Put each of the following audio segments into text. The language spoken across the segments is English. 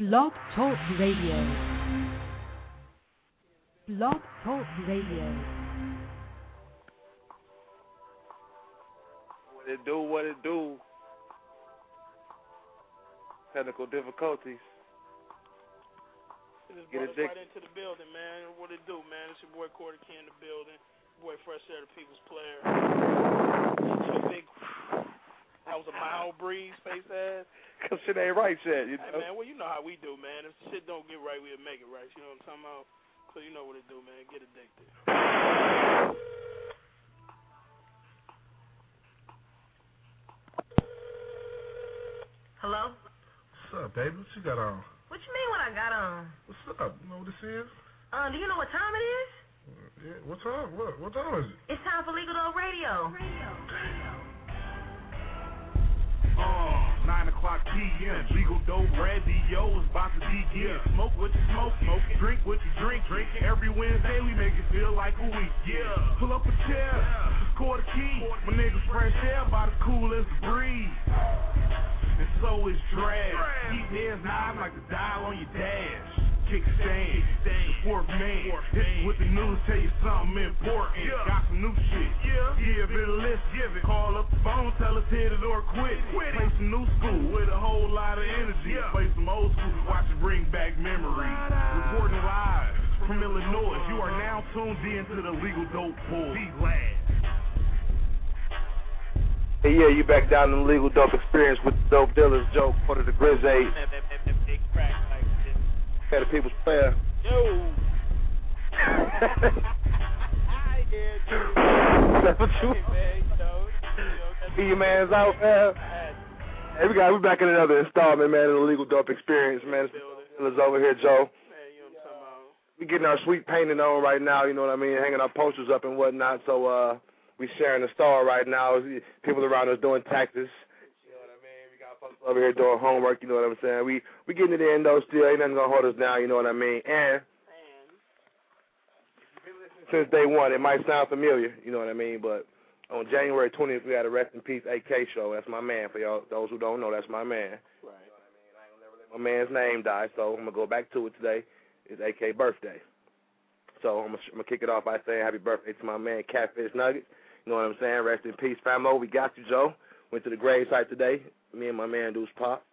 Blog Talk Radio. Blog Talk Radio. What it do? Technical difficulties. Just brought us right into the building, man. What it do, man? It's your boy Cordy Key in the building. Boy Fresh Air, the People's Player. That was a mild breeze, face ass. Cause shit ain't right yet, you know. Hey, man, well, you know how we do, man. If shit don't get right, we'll make it right. You know what I'm talking about? So you know what it do, man. Get addicted. Hello? What's up, baby? What you got on? What you mean what I got on? What's up? You know what this is? Do you know what time it is? Yeah, what time? What time is it? It's time for Legal Dope Radio. 9 o'clock p.m. Legal Dope Radio is about to begin. Smoke what you smoke, drink what you drink. Every Wednesday we make it feel like a week. Yeah, pull up a chair, just Cordy Key. My niggas Fresh Air about as cool as the breeze. And so is Drag. Keep theirs nine like the dial on your dash. Kickstand, the fourth man. This is what the news tell you something important. Got some new shit. Give it a list. Call up the phone, tell us hit it or quit. Play some new school with a whole lot of energy. Play some old school, watch it bring back memories. Reporting live from Illinois. You are now tuned in to the Legal Dope Pool. Be glad. Hey, yeah, you back down in the Legal Dope Experience with the Dope Dealers, Joe, part of the Grizz 8. Hey, the People's Player. Yo. That's what you see your man's out, man. Hey, we back in another installment, man, of the Legal Dope Experience, man. It's over here, Joe. We getting our sweet painting on right now, you know what I mean, hanging our posters up and whatnot, so we sharing the star right now. People around us doing taxes. You know what I mean? We got folks over here doing homework, you know what I'm saying? We getting it in, though, still. Ain't nothing going to hold us down, you know what I mean? And since day one, it might sound familiar, you know what I mean? But on January 20th, we had a Rest in Peace AK show. That's my man. For y'all, those who don't know, that's my man. Right. You know what I mean? I ain't gonna never let my man's name die, so I'm going to go back to it today. It's AK birthday. So I'm going to kick it off by saying happy birthday to my man, Catfish Nuggets. You know what I'm saying? Rest in peace, famo. We got you, Joe. Went to the grave site today. Me and my man Deuce Pop.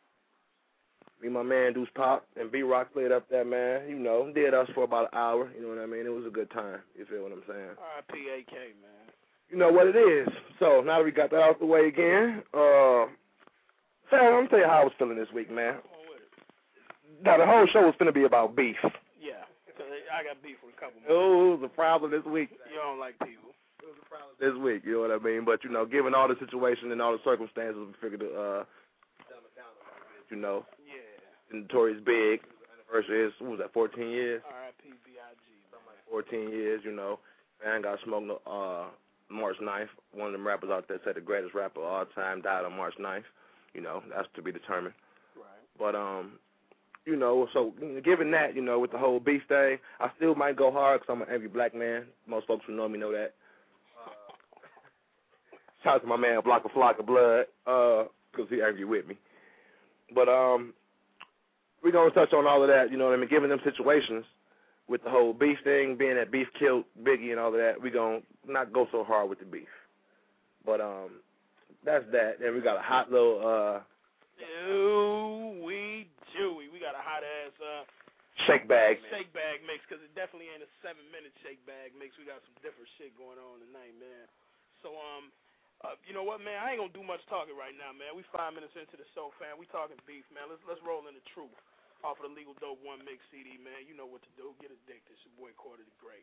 And B-Rock played up there, man. You know, did us for about an hour. You know what I mean? It was a good time. You feel what I'm saying? R.I.P. AK, man. You know what it is. So now that we got that out the way again, Sam, I'm going to tell you how I was feeling this week, man. Now, the whole show was going to be about beef. Yeah, because I got beef with a couple more. Oh, it was a problem this week. You don't like people. This week, you know what I mean? But, you know, given all the situation and all the circumstances, we figured to dumb it down a little bit, you know. Yeah. Notorious Big. Anniversary is, what was that, 14 years? R.I.P. B.I.G. Something like 14 years, you know. Man got smoked March 9th. One of them rappers out there said the greatest rapper of all time died on March 9th. You know, that's to be determined. Right. But, you know, so given that, you know, with the whole beef thing, I still might go hard because I'm an angry black man. Most folks who know me know that. Shout out to my man, Block a Flock of Blood, because he angry with me. But we're going to touch on all of that, you know what I mean, given them situations with the whole beef thing, being that beef killed Biggie and all of that, we're going to not go so hard with the beef. But that's that. Then we got a hot little... Chewy. We got a hot-ass... shake bag mix, because it definitely ain't a 7-minute shake bag mix. We got some different shit going on tonight, man. So, you know what, man? I ain't gonna do much talking right now, man. We 5 minutes into the show, fam. We talking beef, man. Let's roll in the truth off of the Legal Dope 1 Mix CD, man. You know what to do. Get addicted. It's your boy Cordy the Great.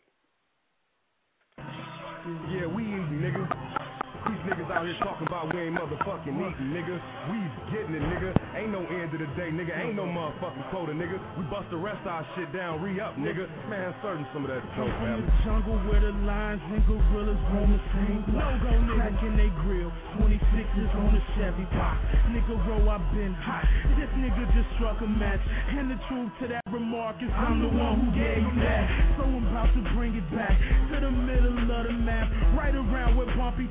Yeah, we eatin', nigga. These niggas out here talking about we ain't motherfucking eating, nigga. We getting it, nigga. Ain't no end of the day, nigga. Ain't no motherfucking quota, nigga. We bust the rest of our shit down, re-up, nigga. Man, serving some of that dope, man. From the jungle where the lions and gorillas roam the same block. Cracking they grill, 26s on the Chevy box. Nigga roll, I been hot. This nigga just struck a match. And the truth to that remark is I'm the one who gave you that. So I'm about to bring it back to the middle of the map. Right around where Bumpy Twist is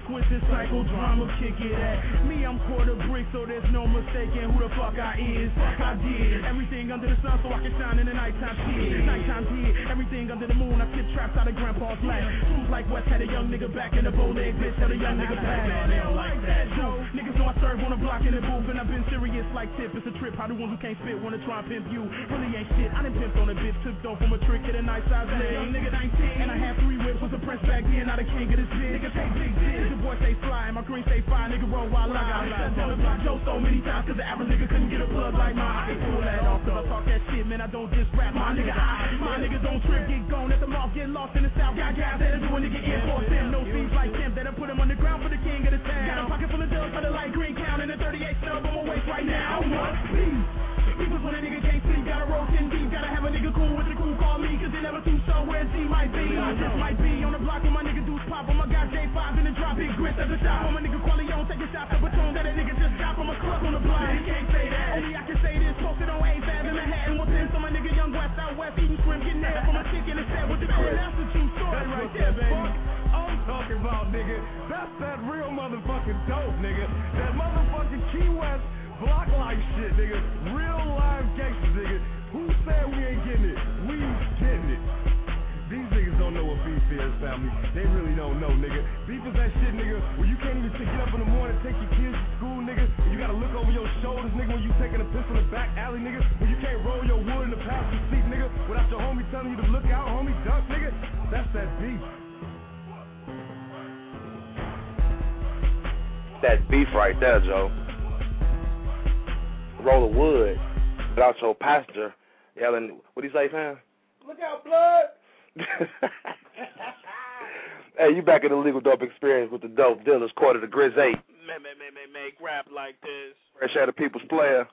psychodrama, kick it at me. I'm quarter brick, so there's no mistaking who the fuck I is. I did everything under the sun so I can shine in the nighttime. Shit, nighttime did everything under the moon. I tip traps out of grandpa's lap. Moves like West had a young nigga back in the bow leg, bitch had a young nigga back. Man, they don't like that, Joe. Niggas know I serve on the block in the booth, and I've been serious like Tip. It's a trip. How the ones who can't spit wanna try and pimp you? Really ain't shit. I done pimped on a bitch, took dough from a trick at a nice size leg. Young nigga 19, and I had 3 whips, was a press back then. Now the king of this bitch. Nigga take big dick. Your boy stay fly, and my green stay fire. Nigga roll while I got tell the block Joe so many times, cause the average nigga couldn't get a plug like mine. I can pull that off, cause I talk that shit, man. I don't just rap. My nigga don't trip, get gone at the mall, get lost in the south. Got guys that'll do a nigga import them. No thieves like them, that'll put him on the ground for the king of the town. Got a pocket full of dubs for the light green count, and a 38 snub on my waist right now. Must be. Because when a nigga can't sleep, gotta roll 10 deep, gotta have a nigga cool with the crew, call me, cause they never too sure where Z might be. I just might be on the block with my nigga Deuce Pop, on my guy J5 in the drop, big grits at the shop, on my nigga Qualion, take a shot to Baton that a nigga just got from a club on the block. He can't say that, only I can say this, posted on 8th Ave in Manhattan, what's in, so my nigga Young West out west, eating shrimp, getting that from a chicken and set with the man. That's the true story right there, baby. I'm talking about, nigga. That's that real motherfucking dope, nigga. That motherfucking Key West block life shit, nigga. Real live gangsters, nigga. Who said we ain't getting it? We getting it. These niggas don't know what beef is, family. They really don't know, nigga. Beef is that shit, nigga, where you can't even get up in the morning, take your kids to school, nigga. You gotta look over your shoulders, nigga, when you taking a piss in the back alley, nigga. When you can't roll your wood in the passenger seat, nigga, without your homie telling you to look out, homie, duck, nigga. That's that beef. That beef right there, Joe. Roll of wood without your passenger yelling, what'd he say, fam? Look out, blood! Hey, you back in the Legal Dope Experience with the Dope Dealers, quarter to Grizz 8. Make rap like this. Fresh out of People's Player.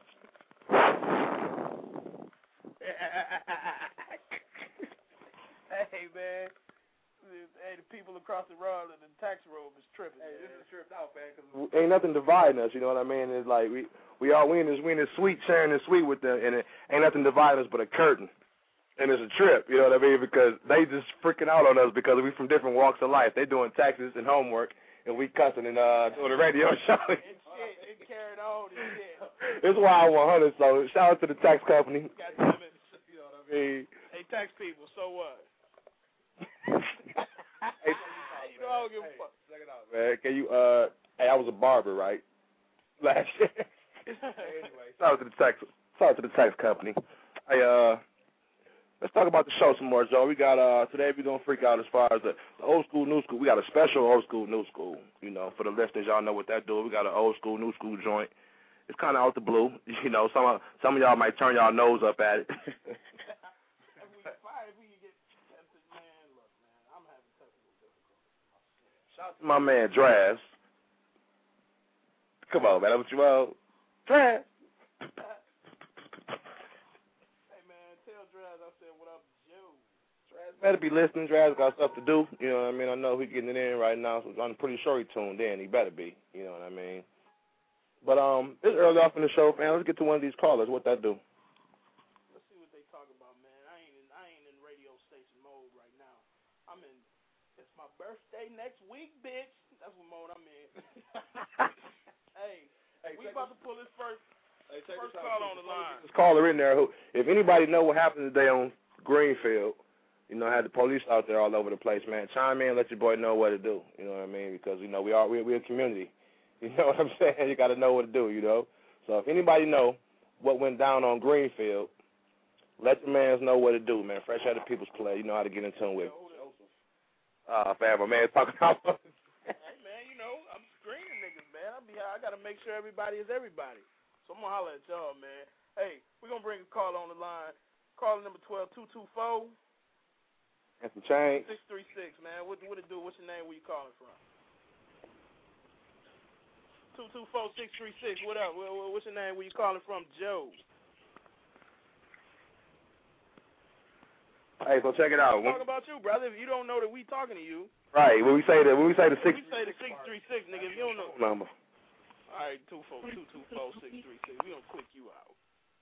Hey, man. Hey, the people across the road in the tax road is tripping. Hey, this is tripped out, man. Cause ain't nothing dividing us, you know what I mean? It's like we in this sweet, sharing this sweet with them, and it ain't nothing dividing us but a curtain. And it's a trip, you know what I mean? Because they just freaking out on us because we from different walks of life. They doing taxes and homework, and we cussing and doing a radio show. It carried on and shit. It's Wild 100, so shout out to the tax company. God damn it. You know what I mean? Hey, tax people, so what? Hey, you know I don't give a fuck. Check it out, man. Can you hey, I was a barber, right? Last year. Anyway, shout out to the tax company. Hey, let's talk about the show some more, Joe. We got today we're gonna freak out as far as the old school, new school. We got a special old school, new school. You know, for the listeners, y'all know what that do. We got an old school, new school joint. It's kind of out the blue. You know, some of y'all might turn y'all nose up at it. Shout out to my man Draz. Come on, man. That's what you want. Draz. Hey, man, tell Draz I said what up, Joe. Draz better be listening. Draz got stuff to do. You know what I mean? I know he's getting it in right now, so I'm pretty sure he tuned in. He better be. You know what I mean? But it's early off in the show, man. Let's get to one of these callers. What that do? Let's see what they talk about, man. I ain't in radio station mode right now. It's my birthday next week, bitch. That's what mode I'm in. hey, we about to pull this first call on the line. This caller in there. If anybody know what happened today on Greenfield, you know, had the police out there all over the place, man. Chime in, let your boy know what to do. You know what I mean? Because you know we're a community. You know what I'm saying? You got to know what to do. You know. So if anybody know what went down on Greenfield, let the mans know what to do, man. Fresh out of People's Play. You know how to get in tune with. Fam, my man talking about. Hey, man, you know, I'm screening niggas, man. I got to make sure everybody is everybody. So I'm going to holler at y'all, man. Hey, we're going to bring a call on the line. Caller number 12224. And some change. 636, man. What it do? What's your name? Where you calling from? 224-636. What up? What's your name? Where you calling from? Joe. Hey, so check it out. We're talking about you, brother. If you don't know that we talking to you. Right. When we say the We say the 636, nigga. If you don't know. Number. All right, 224-636. We gonna click you out.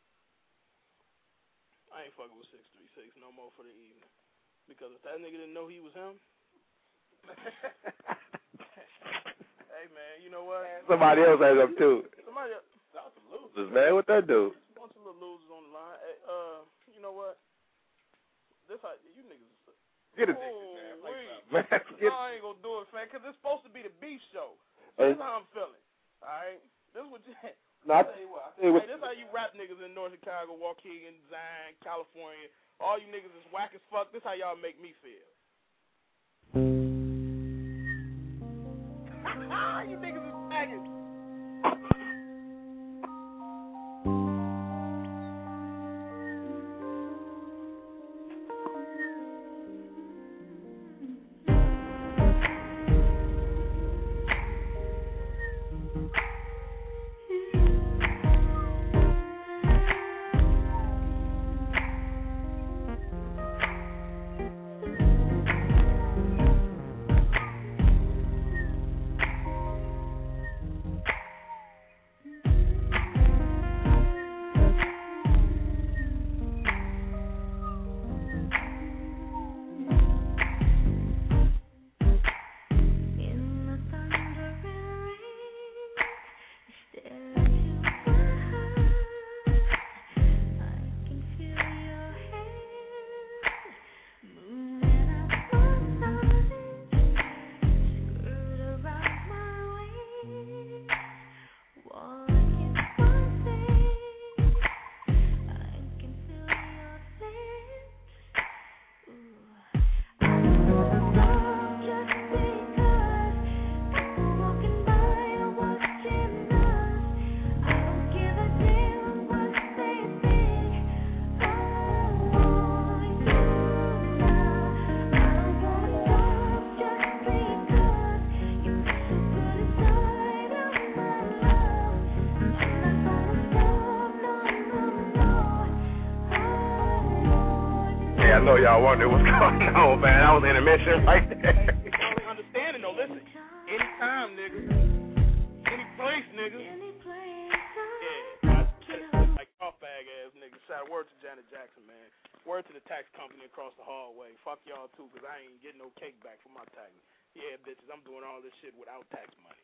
I ain't fucking with 636 no more for the evening. Because if that nigga didn't know he was him. Hey, man, you know what? Somebody else has up, too. Somebody else. That's some losers. Man, what that do? A bunch of little losers on the line. Hey, you know what? This how you niggas. Get it. Man, no, I ain't gonna do it, man, because it's supposed to be the beef show. So this is how I'm feeling. All right? This is what you. No, I tell you what. Hey, this is how you rap niggas in North Chicago, Waukegan, Zion, California. All you niggas is whack as fuck. This is how y'all make me feel. You niggas is faggots. I know y'all wonder what's going on, man. That was intermission right there. Understanding though, listen. Anytime, nigga. Any place, nigga. Yeah. Like off bag ass nigga. Shout word to Janet Jackson, man. Word to the tax company across the hallway. Fuck y'all too, cause I ain't getting no cake back for my taxes. Yeah, bitches, I'm doing all this shit without tax money.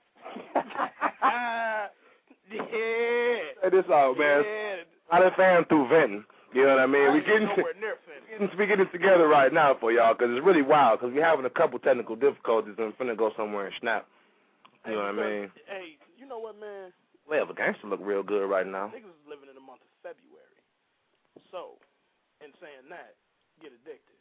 Yeah. Hey, this out, man. Yeah. I done found through venting. You know what I mean? We're getting it together right now for y'all because it's really wild because we're having a couple technical difficulties and we're finna go somewhere and snap. You know what I mean? Hey, you know what, man? Well, the gangster look real good right now. Niggas is living in the month of February. So, in saying that, get addicted.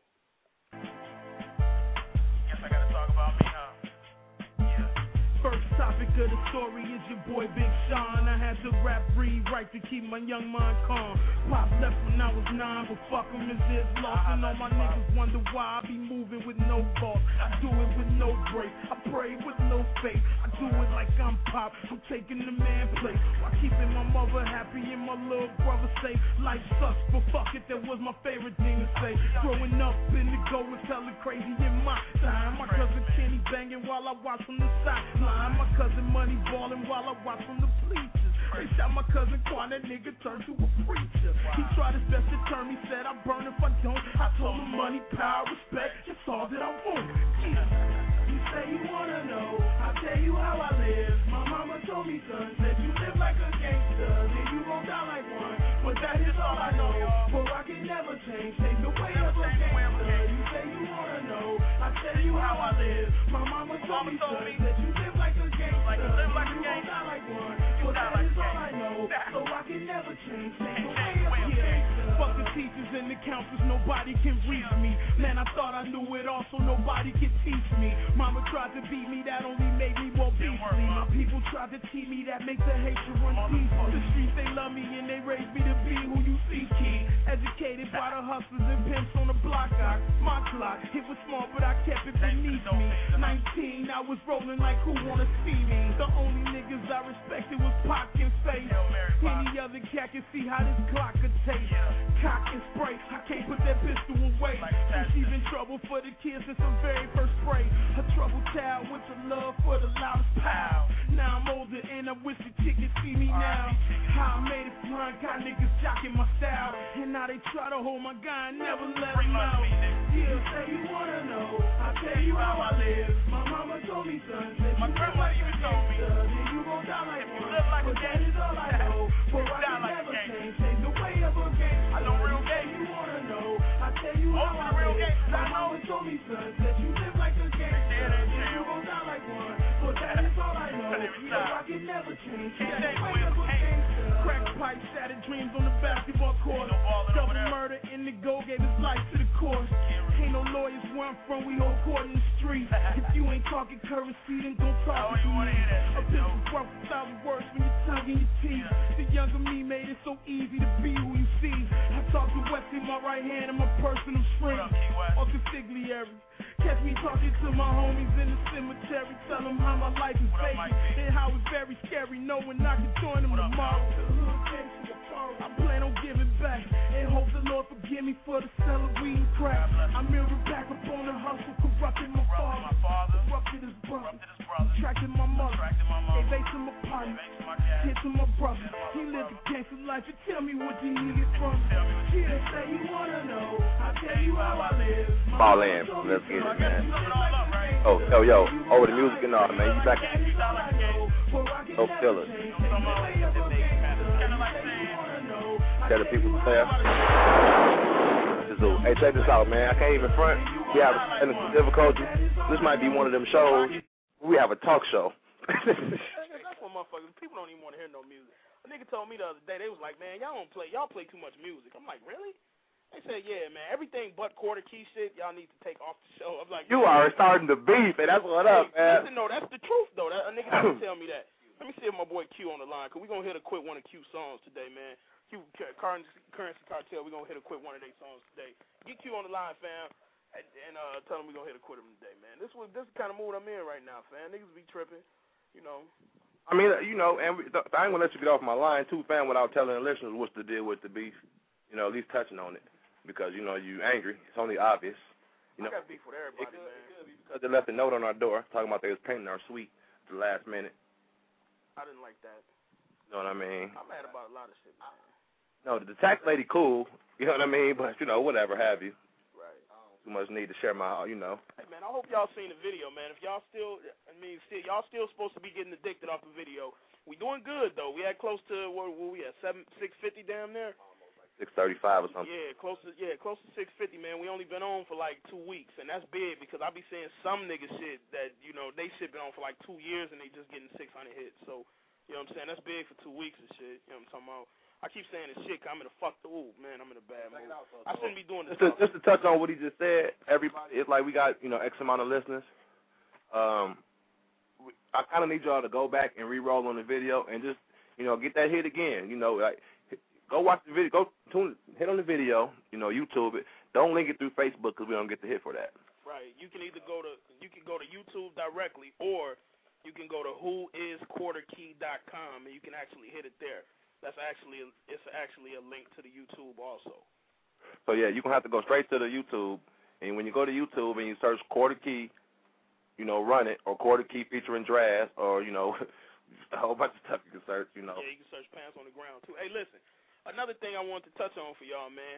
Guess I gotta talk about me, huh? First topic of the story is your boy Big Sean. I had to rap rewrite to keep my young mind calm. Pop left when I was 9, but fuck him as if lost. And all my niggas wonder why I be moving with no fault. I do it with no break. I pray with no faith. I do it like I'm Pop. I'm taking the man place while keeping my mother happy and my little brother safe. Life sucks, but fuck it, that was my favorite thing to say. Growing up in the go and telling crazy in my time. My cousin Kenny banging while I watch from the sideline. My cousin Money balling while I watch from the bleachers. They shot my cousin Quan, that nigga turned to a preacher. He tried his best to turn me, said I burn if I don't. I told him money, power, respect, that's all that I want. Yeah. You say you wanna know, I'll tell you how I live. My mama told me, son, said you live like a gangster, then you gon' die like one. But that is all I know, for I can never change. Take the way of a gangster. You say you wanna know, I'll tell you how I live. My mama told me, son, that you live like a gangster, you gon' die like one. But that is all I know, so I can never change. Take the way of a gangster. Fuck the teachers and the counselors, nobody can reach me. Man, I thought I knew it all, so nobody can teach me. Mama tried to beat me, that only made me more beastly. My people tried to teach me, that makes the hatred run deep. The streets, they love me and they raised me to be who you see, kid. Educated by the hustlers and pimps on the block. My clock, it was small, but I kept it beneath me. 19, I was rolling like who wanna see me. The only niggas I respected was Pac and Faith. Any other cat can see how this clock could taste. Cock and spray, I can't put that pistol away. She's been trouble for the kids since the very first spray. A troubled child with the love for the loudest pow. Now I'm older and I wish the chick could see me now. How I made it flying, got niggas jocking my style. And now they try to hold my guy and never let him out. Yeah, say you wanna know, I tell you how I live. My mama told me, son, my grandma even told me, then you gon' die like one. But that is all I know. For I can never change the way of a gangster. I know real gangsters. You wanna know, I tell you how I live. My mama told me, son, that you live like a gangster. Then you gon' die like one. But that is all I know. So I can never change the way of a gangster. Crack pipe, shattered dreams on the basketball court. Double murder, Indigo gave his life to the course. Ain't no lawyers where I'm from, we hold court in the street. If you ain't talking currency, then don't talk to me. A pistol worth 1,000 words when you're tugging your teeth. The younger me made it so easy to be who you see. I talk to Wesley, my right hand, and my personal shrink. Or consigliere. Catch me talking to my homies in the cemetery. Tell them how my life is fake and how it's very scary knowing I can join them tomorrow. I plan on giving back and hope the Lord forgive me for the sell of weed and crack. I mirror back upon the hustle, corrupting my father, corrupted his brother, attracting my mother, evasing my partner, hitting my brother. He lived a gangster life and tell me what you needed from me. Yeah, say you wanna know, I tell you how I live. Fall in, let's get it, man. Oh, yo, over the music and all, man. You back? Oh, Phillips. Tell the people there. Hey, check this out, man. I can't even front. We have technical difficulties. This might be one of them shows. We have a talk show. That's what motherfuckers. People don't even want to hear no music. A nigga told me the other day, they was like, man, y'all play too much music. I'm like, really? They said, yeah, man, everything but quarter key shit, y'all need to take off the show. I'm like, you are starting to beef, and that's what up, man. Listen, no, that's the truth, though. A nigga didn't tell me that. Let me see if my boy Q on the line, because we're going to hit a quick one of Q's songs today, man. Currency Cartel, we're going to hit a quick one of their songs today. Get Q on the line, fam, and tell them we're going to hit a quitter today, man. This is the kind of mood I'm in right now, fam. Niggas be tripping, you know. I mean, you know, and I ain't going to let you get off my line, too, fam, without telling the listeners what's the deal with the beef. You know, at least touching on it. Because, you know, you angry. It's only obvious. You know, I got beef with everybody, man. It could be because they left a note on our door talking about they was painting our suite at the last minute. I didn't like that. You know what I mean? I'm mad about a lot of shit, man. No, the tax lady cool. You know what I mean? But, you know, whatever have you. Right. Too much need to share my, you know. Hey, man, I hope y'all seen the video, man. If y'all y'all still supposed to be getting addicted off the video. We doing good, though. We had close to, what we at, 650 damn near? 635 or something. Yeah, close to 650, man. We only been on for like 2 weeks, and that's big because I be seeing some nigga shit that, you know, they shit been on for like 2 years and they just getting 600 hits. So, you know what I'm saying? That's big for 2 weeks and shit. You know what I'm talking about? I keep saying this shit 'cause I'm in a man, I'm in a bad mood. I shouldn't be doing this. Just to touch on what he just said, everybody, it's like we got, you know, X amount of listeners. I kind of need y'all to go back and re-roll on the video and just, you know, get that hit again. You know, like, go watch the video. Hit on the video. You know, YouTube it. Don't link it through Facebook because we don't get the hit for that. Right. You can either go to YouTube directly, or you can go to whoisquarterkey.com and you can actually hit it there. It's actually a link to the YouTube also. So yeah, you're gonna have to go straight to the YouTube, and when you go to YouTube and you search Quarter Key, you know, Run It, or Quarter Key featuring Draz, or, you know, a whole bunch of stuff you can search, you know. Yeah, you can search Pants on the Ground too. Hey, listen. Another thing I wanted to touch on for y'all, man,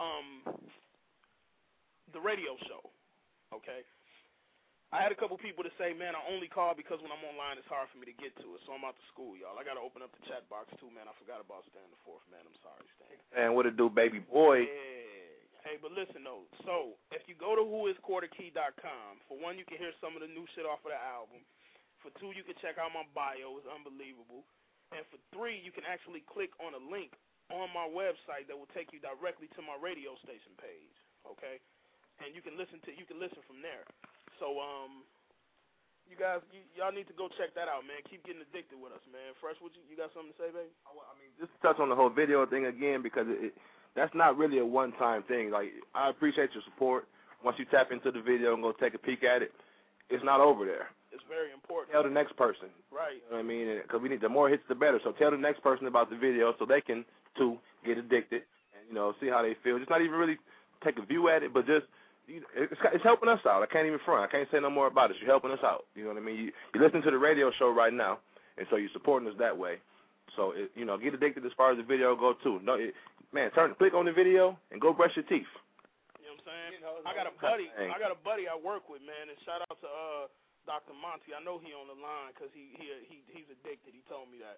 the radio show, okay? I had a couple people to say, man, I only call because when I'm online it's hard for me to get to it, so I'm out to school, y'all. I got to open up the chat box, too, man. I forgot about Stan the Fourth, man. I'm sorry, Stan. And what it do, baby boy? Yeah. Hey, but listen, though. So if you go to whoisquarterkey.com, for one, you can hear some of the new shit off of the album. For two, you can check out my bio. It's unbelievable. And for three, you can actually click on a link on my website that will take you directly to my radio station page, okay? And you can listen from there. So, you guys, y'all need to go check that out, man. Keep getting addicted with us, man. Fresh, you got something to say, baby? I mean, just to touch on the whole video thing again, because that's not really a one-time thing. Like, I appreciate your support. Once you tap into the video and go take a peek at it, it's not over there. It's very important. Tell the next person. Right. You know what I mean? Because we need the more hits, the better. So tell the next person about the video so they can, too, get addicted and, you know, see how they feel. Just not even really take a view at it, but just, it's helping us out. I can't even front. I can't say no more about it. You're helping us out. You know what I mean? You're listening to the radio show right now, and so you're supporting us that way. So, you know, get addicted as far as the video go, too. No, man, click on the video and go brush your teeth. You know what I'm saying? I got a buddy I work with, man, and shout out to Dr. Monty. I know he on the line because he's addicted. He told me that.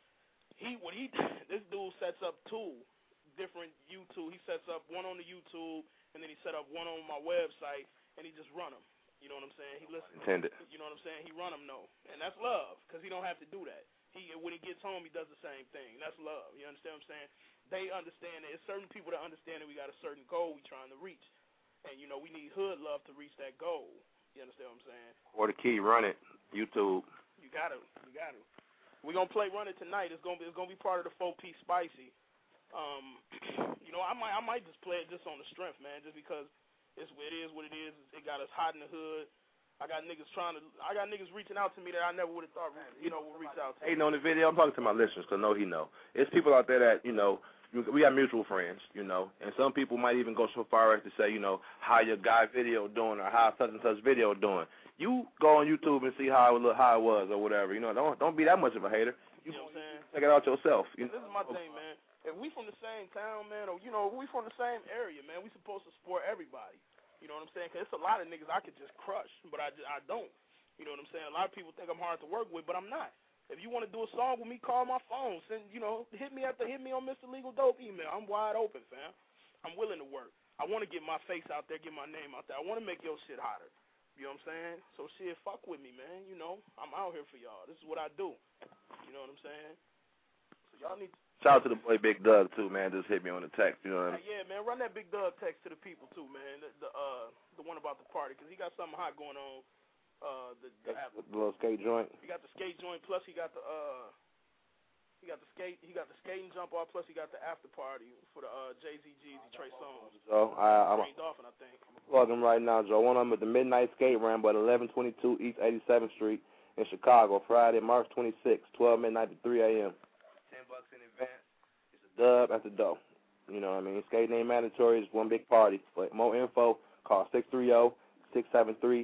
This dude sets up 2 different YouTube. He sets up one on the YouTube, and then he set up one on my website, and he just run them. You know what I'm saying? He listens. Intended. You know what I'm saying? He run them, and that's love, because he don't have to do that. When he gets home, he does the same thing. That's love. You understand what I'm saying? They understand that. It's certain people that understand that we got a certain goal we trying to reach, and we need hood love to reach that goal. You understand what I'm saying? Or the key, run it. YouTube. You got to. We're gonna play Run It tonight. It's gonna be part of the 4-piece spicy. I might just play it just on the strength, man, just because it is what it is. It got us hot in the hood. I got niggas reaching out to me that I never would have thought would reach out to me. Hating on the video, I'm talking to my listeners because I know he know. It's people out there that, we got mutual friends, and some people might even go so far as to say, how your guy video doing or how such and such video doing. You go on YouTube and see how it was or whatever. Don't be that much of a hater. You know what I'm saying? Check it out yourself. This is my thing, man. If we from the same town, man, or we from the same area, man, we supposed to support everybody. You know what I'm saying? Because it's a lot of niggas I could just crush, but I don't. You know what I'm saying? A lot of people think I'm hard to work with, but I'm not. If you want to do a song with me, call my phone. Send, hit me on Mr. Legal Dope email. I'm wide open, fam. I'm willing to work. I want to get my face out there, get my name out there. I want to make your shit hotter. You know what I'm saying? So shit, fuck with me, man. I'm out here for y'all. This is what I do. You know what I'm saying? So y'all need to. Shout out to the boy Big Doug too, man. Just hit me on the text. You know what I mean? Yeah, man. Run that Big Doug text to the people too, man. The one about the party, because he got something hot going on. The little skate joint. He got the skate joint. Plus he got the skating jump off. Plus he got the after party for the Jay-Z, Jeezy, Trey Songz. So I'm Green Dolphin, I think. Plug them right now, Joe. One of them at the Midnight Skate Ramble at 1122 East 87th Street in Chicago, Friday, March 26, 12 midnight to 3 a.m. $10 in advance. It's a dub at the door. You know what I mean? Skating ain't mandatory. It's one big party. For more info, call 630-673-6800.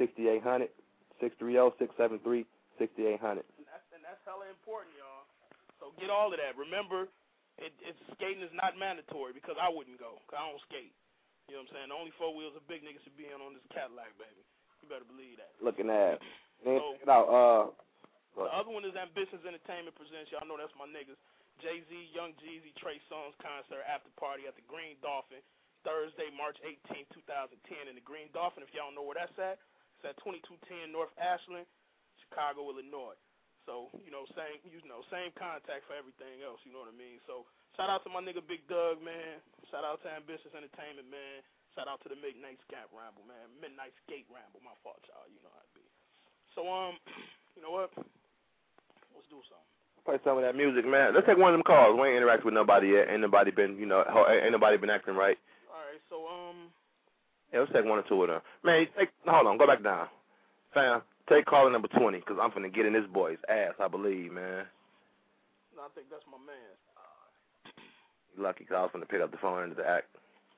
630-673-6800. And that's hella important, y'all. So get all of that. Remember, skating is not mandatory because I wouldn't go because I don't skate. You know what I'm saying? The only 4 wheels a big niggas should be on this Cadillac, baby. You better believe that. Looking at it. So, check it out. The other one is Ambitions Entertainment Presents. Y'all know that's my niggas. Jay-Z, Young Jeezy, Trey Songz concert after party at the Green Dolphin, Thursday, March 18, 2010. In the Green Dolphin, if y'all know where that's at, it's at 2210 North Ashland, Chicago, Illinois. So, same contact for everything else, you know what I mean? So, shout out to my nigga Big Doug, man. Shout out to Ambitious Entertainment, man. Shout out to the Midnight Skate Ramble, man. Midnight Skate Ramble, my fault, y'all. You know how it be. So, you know what? Let's do something. Play some of that music, man. Let's take one of them calls. We ain't interacted with nobody yet. Ain't nobody been acting right. All right, so, yeah, let's take 1 or 2 of them. Man, hold on, go back down. Fam, take caller number 20, because I'm finna get in this boy's ass, I believe, man. No, I think that's my man. You're lucky, because I was finna pick up the phone into the act.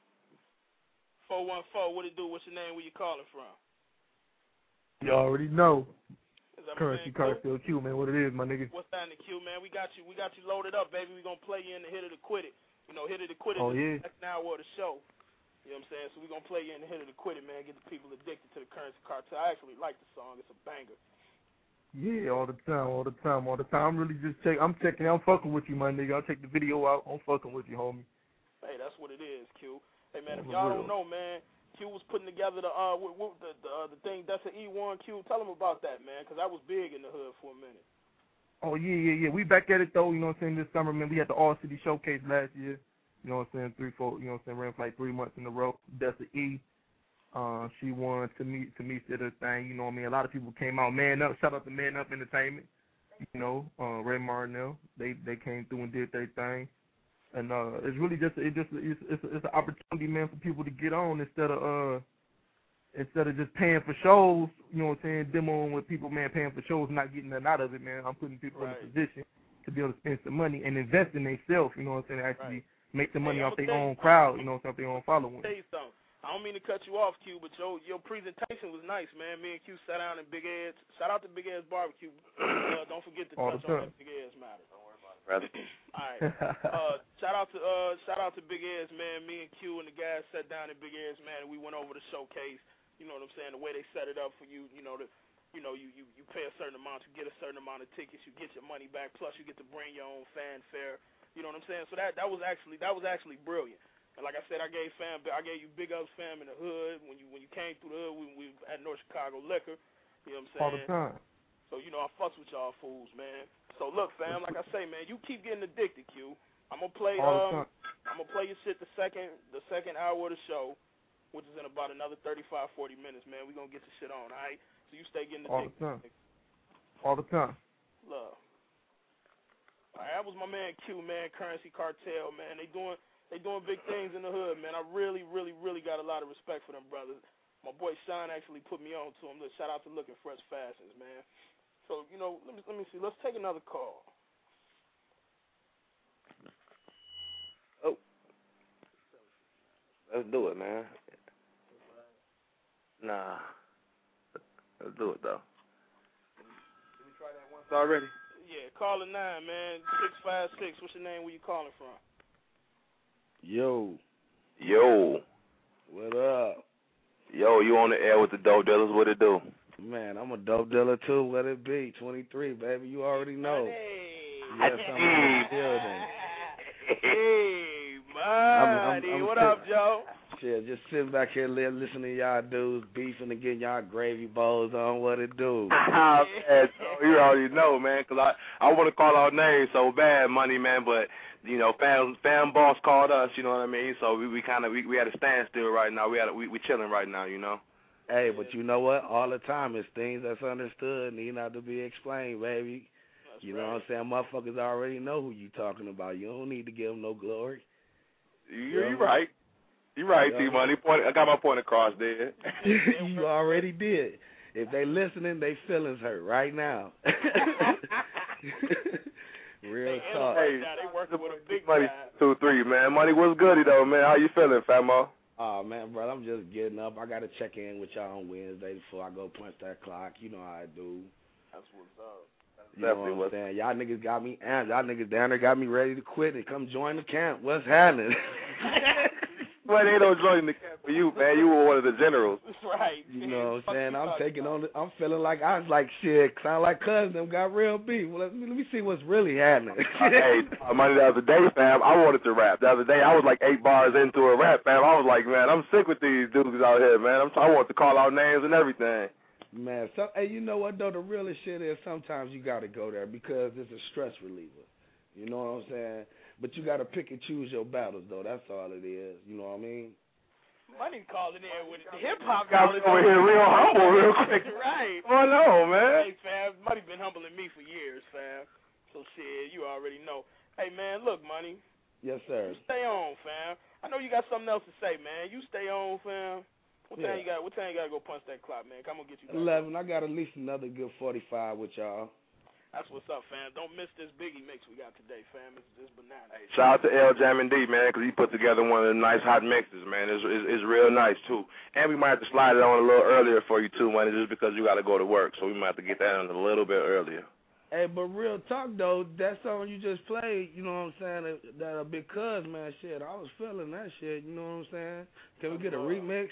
414, what it do? What's your name? Where you calling from? You already know. Currency Carfield Q, man. What it is, my nigga? What's that in the Q, man? We got you loaded up, baby. We gonna play you in the Hit It or Quit It. Hit It or Quit It is the next hour of the show. You know what I'm saying? So we gonna play you in the Hit It or Quit It, man. Get the people addicted to the Currency Cartel. I actually like the song. It's a banger. Yeah, all the time. I'm really just I'm fucking with you, my nigga. I'll take the video out. I'm fucking with you, homie. Hey, that's what it is, Q. Hey, man, if y'all don't know, man, Q was putting together the thing that's an E1. Q, tell them about that, man, because that was big in the hood for a minute. Oh, yeah. We back at it, though, you know what I'm saying, this summer, man. We had the All-City Showcase last year, you know what I'm saying, 3, 4, you know what I'm saying, ran for like 3 months in a row. That's an E. She won to me did her thing, you know what I mean. A lot of people came out, Man Up, shout out to Man Up Entertainment, you know, Ray Martinell. They came through and did their thing. And it's really it's an opportunity, man, for people to get on instead of just paying for shows, you know what I'm saying, demoing with people, man, paying for shows, not getting nothing out of it, man. I'm putting people in a position to be able to spend some money and invest in themselves, you know what I'm saying, actually make the money off their own crowd, you know what I'm saying, their own following. Tell you something. I don't mean to cut you off, Q, but your presentation was nice, man. Me and Q sat down in Big Ed's. Shout out to Big Ed's Barbecue. Don't forget to touch on that Big Ed's matter. Don't worry about it. brother. All right. Shout out to Big Ears, man. Me and Q and the guys sat down at Big Ears, man, and we went over the showcase. You know what I'm saying? The way they set it up for you, you pay a certain amount, you get a certain amount of tickets, you get your money back, plus you get to bring your own fanfare. You know what I'm saying? So that was actually brilliant. And like I said, I gave you big ups, fam, in the hood. When you came through the hood, we at North Chicago Liquor. You know what I'm saying? All the time. So, I fucks with y'all fools, man. So, look, fam, like I say, man, you keep getting addicted, Q. I'm going to play your shit the second hour of the show, which is in about another 35, 40 minutes, man. We're going to get the shit on, all right? So you stay getting addicted. All the time. Love. All right, that was my man Q, man, Currency Cartel, man. They doing big things in the hood, man. I really, really, really got a lot of respect for them brothers. My boy Sean actually put me on to him. Look, shout out to Looking Fresh Fashions, man. So, let me see. Let's take another call. Oh. Let's do it, man. Nah. Let's do it, though. Did we try that once already? Yeah, call it 9, man. 656. What's your name? Where you calling from? Yo. What up? Yo, you on the air with the dope dealers? What it do? Man, I'm a dope dealer too. What it be? 23, baby. You already know. Hey. Yes, I'm in the building. Hey, buddy. What up, Joe? Shit, just sitting back here listening to y'all dudes beefing and getting y'all gravy bowls on. What it do? Man, so you already know, man, because I want to call our names so bad, Money, man, but, fan boss called us, you know what I mean? So we had a standstill right now. We chilling right now, Hey, but you know what? All the time, it's things that's understood need not to be explained, baby. That's you know what I'm saying? Motherfuckers already know who you talking about. You don't need to give them no glory. You're right. You're right, T-Money. I got my point across there. You already did. If they listening, they feelings hurt right now. Real talk. Hey, they working with a big Money guy. 2-3, man. Money, what's goody though, man? How you feeling, Famo? Oh, man, brother, I'm just getting up. I got to check in with y'all on Wednesday before I go punch that clock. You know how I do. That's what's up. You know what I'm saying? Y'all niggas got me amped. Y'all niggas down there got me ready to quit and come join the camp. What's happening? Well, they don't join the camp for you, man. You were one of the generals. Right. You know what I'm saying? I'm feeling like I was like, shit, sound like cousin them got real beef. Well, let me see what's really happening. Hey, Money, the other day, fam, I wanted to rap. The other day, I was like 8 bars into a rap, fam. I was like, man, I'm sick with these dudes out here, man. I want to call out names and everything. Man, hey, you know what, though? The realest shit is sometimes you got to go there because it's a stress reliever. You know what I'm saying? But you got to pick and choose your battles, though. That's all it is. You know what I mean? Money calling in with the hip-hop. Got me over here real humble real quick. Right. What's going on, man? Hey, fam, Money been humbling me for years, fam. So, shit, you already know. Hey, man, look, Money. Yes, sir. You stay on, fam. I know you got something else to say, man. You stay on, fam. What time you got to go punch that clock, man? I'm going to get you back. 11. I got at least another good 45 with y'all. That's what's up, fam. Don't miss this Biggie mix we got today, fam. It's bananas. Hey, shout out to L Jam and D, man, because he put together one of the nice hot mixes, man. It's real nice, too. And we might have to slide it on a little earlier for you, too, Money, just because you got to go to work. So we might have to get that on a little bit earlier. Hey, but real talk, though, that song you just played, you know what I'm saying, that a big cuz, man, shit, I was feeling that shit, you know what I'm saying? Can we get a remix?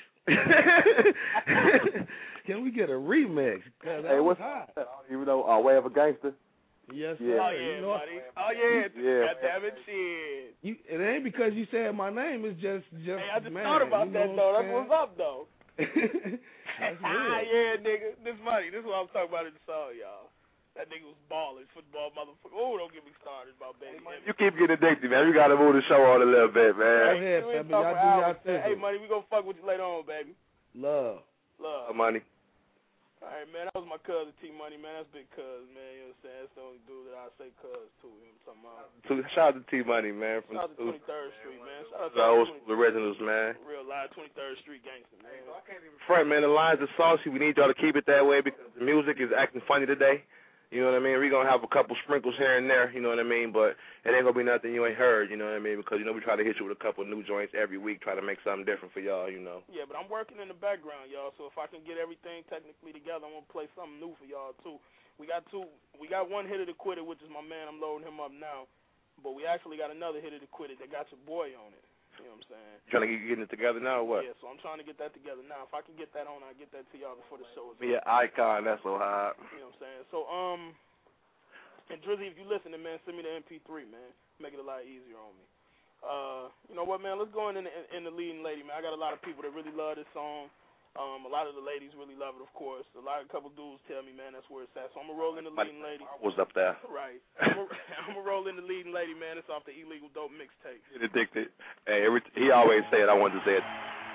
Can we get a remix? Hey, what's hot? I don't even know, Way of a Gangster? Yes, sir. Oh, yeah, buddy. Oh, yeah. Yeah. God damn it, shit. It ain't because you said my name, it's just Hey, I just man, thought about that, though. That's what's up, though. That's real. Yeah, nigga. This Money. This is what I'm talking about in the song, y'all. That nigga was balling, football motherfucker. Oh, don't get me started about baby. You keep getting addicted, man. You got to move the show on a little bit, man. Go ahead, baby. Y'all do y'all thing. Hey, Money, we gonna fuck with you later on, baby. Love. Money. All right, man. That was my cousin T-Money, man. That's big cuz, man. You know what I'm saying? That's the only dude that I say cuz to. You know what I'm talking about? Shout out to T-Money, man. From Shout out to 23rd Street, man. Shout out to the old school originals, man. Real live 23rd Street gangster, man. Front, man, the lines are saucy. We need y'all to keep it that way because the music is acting funny today. You know what I mean? We're going to have a couple sprinkles here and there, you know what I mean? But it ain't going to be nothing you ain't heard, you know what I mean? Because, we try to hit you with a couple new joints every week, try to make something different for y'all, Yeah, but I'm working in the background, y'all, so if I can get everything technically together, I'm going to play something new for y'all, too. We got one hit of the quitter, which is my man. I'm loading him up now. but we actually got another hitter to quit it that got your boy on it. You know what I'm saying? Trying to get it together now or what? Yeah, so I'm trying to get that together now. If I can get that on, I'll get that to y'all before the show is Be an icon, that's so hard. You know what I'm saying? So, and Drizzy, if you listening, man, send me the MP3, man. Make it a lot easier on me. You know what, man? Let's go in the leading lady, man. I got a lot of people that really love this song. A lot of the ladies really love it, of course. A couple dudes tell me, man, that's where it's at. So I'm gonna roll in the leading lady. Was up there. Right. I'm gonna roll in the leading lady, man. It's off the Illegal Dope mixtape. Get addicted. Hey, he always said I wanted to say it.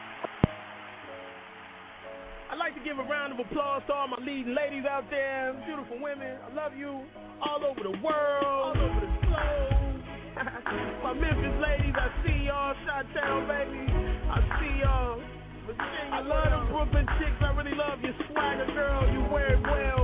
I'd like to give a round of applause to all my leading ladies out there, beautiful women. I love you all over the world, all over the globe. My Memphis ladies, I see y'all. Chi-Town, baby, I see y'all. Virginia, I love them Brooklyn chicks. I really love your swagger, girl. You wear it well.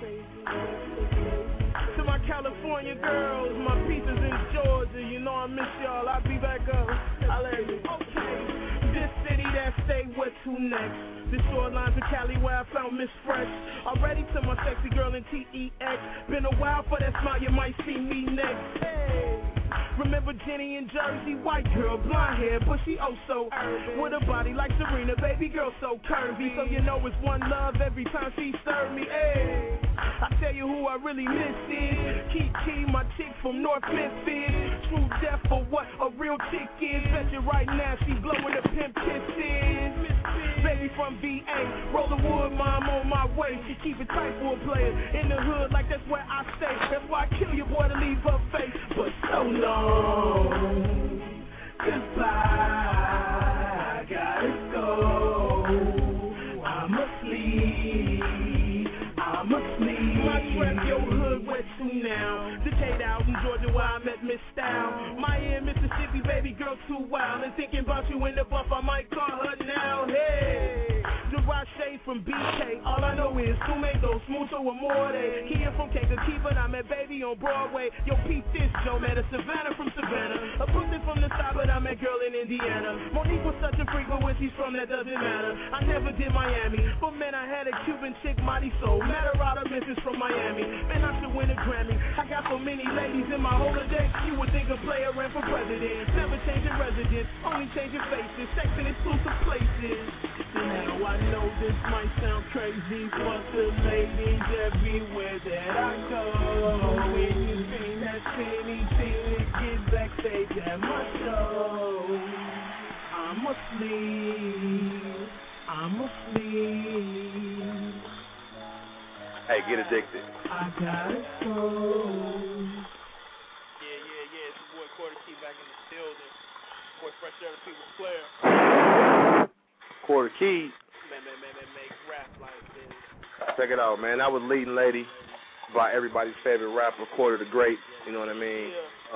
To my California girls, my pieces in Georgia, you know I miss y'all. I'll be back up. Okay, this city, that state, what to next? The shorelines of Cali where I found Miss Fresh. Already to my sexy girl in TEX. Been a while for that smile, you might see me next. Hey. Remember Jenny in Jersey, white girl, blonde hair, but she oh so urban. With a body like Serena, baby girl so curvy. So you know it's one love every time she serve me. Hey, I tell you who I really miss is Kiki, my chick from North Memphis. True death for what a real chick is. Bet you right now she blowing the pimp kisses. Baby from VA, roll the wood, mom on my way. She keep it tight for a player in the hood, like that's where I stay. That's why I kill your boy to leave her face. But so long, goodbye, I gotta go. I'm asleep, My trap, your hood, wet to now. Decatur out in Georgia where I met Miss Style. Miami, Mississippi, baby girl too wild. And thinking about you in the buff, I might call her now. Hey, Jarache from BK. All I know is Tomato, Smooth or Amore. Kia from Kankakee, but I met baby on Broadway. Yo, Pete this, Joe, met a Savannah from Savannah. A Brooklyn from the side, but I met girl in Indiana. Monique was such a freak, but where she's from, that doesn't matter. I never did Miami, but man, I had a Cuban chick, Mighty Soul. Met her out of Memphis from Miami. Man, I should win a Grammy. I got so many ladies in my Rolodex, you would think a player ran for president. Never changing residence, only changing faces, sex in exclusive places. Now I know this might sound crazy, but the ladies everywhere that I go. Anything that's anything that gets backstage at my show. I'm asleep. Hey, get addicted. I gotta go. Yeah. It's your boy Quarter Key back in the building. Boy Fresh Air, the People's Player. Quarter Key. Man, make rap like this. Check it out, man. That was Leading Lady by everybody's favorite rapper, Quarter the Great. You know what I mean?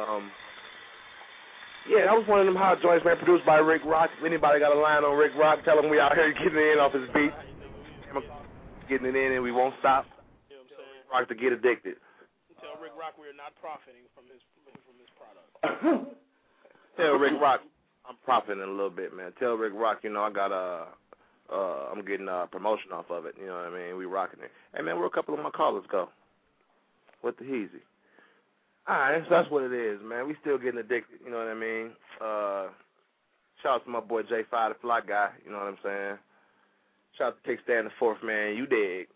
Yeah. That was one of them hot joints, man, produced by Rick Rock. If anybody got a line on Rick Rock, tell him we out here getting it in off his beat. Getting it in and we won't stop. You know what I'm saying? Rick Rock to get addicted. Tell Rick Rock we are not profiting from his product. Tell Rick Rock I'm profiting a little bit, man. Tell Rick Rock, you know, I got I'm getting a promotion off of it. You know what I mean? We rocking it. Hey, man, where a couple of my callers go? What the heezy? All right, so that's what it is, man. We still getting addicted. You know what I mean? Shout out to my boy J5, the Fly Guy. You know what I'm saying? Shout out to Kickstand the Fourth, man. You dig?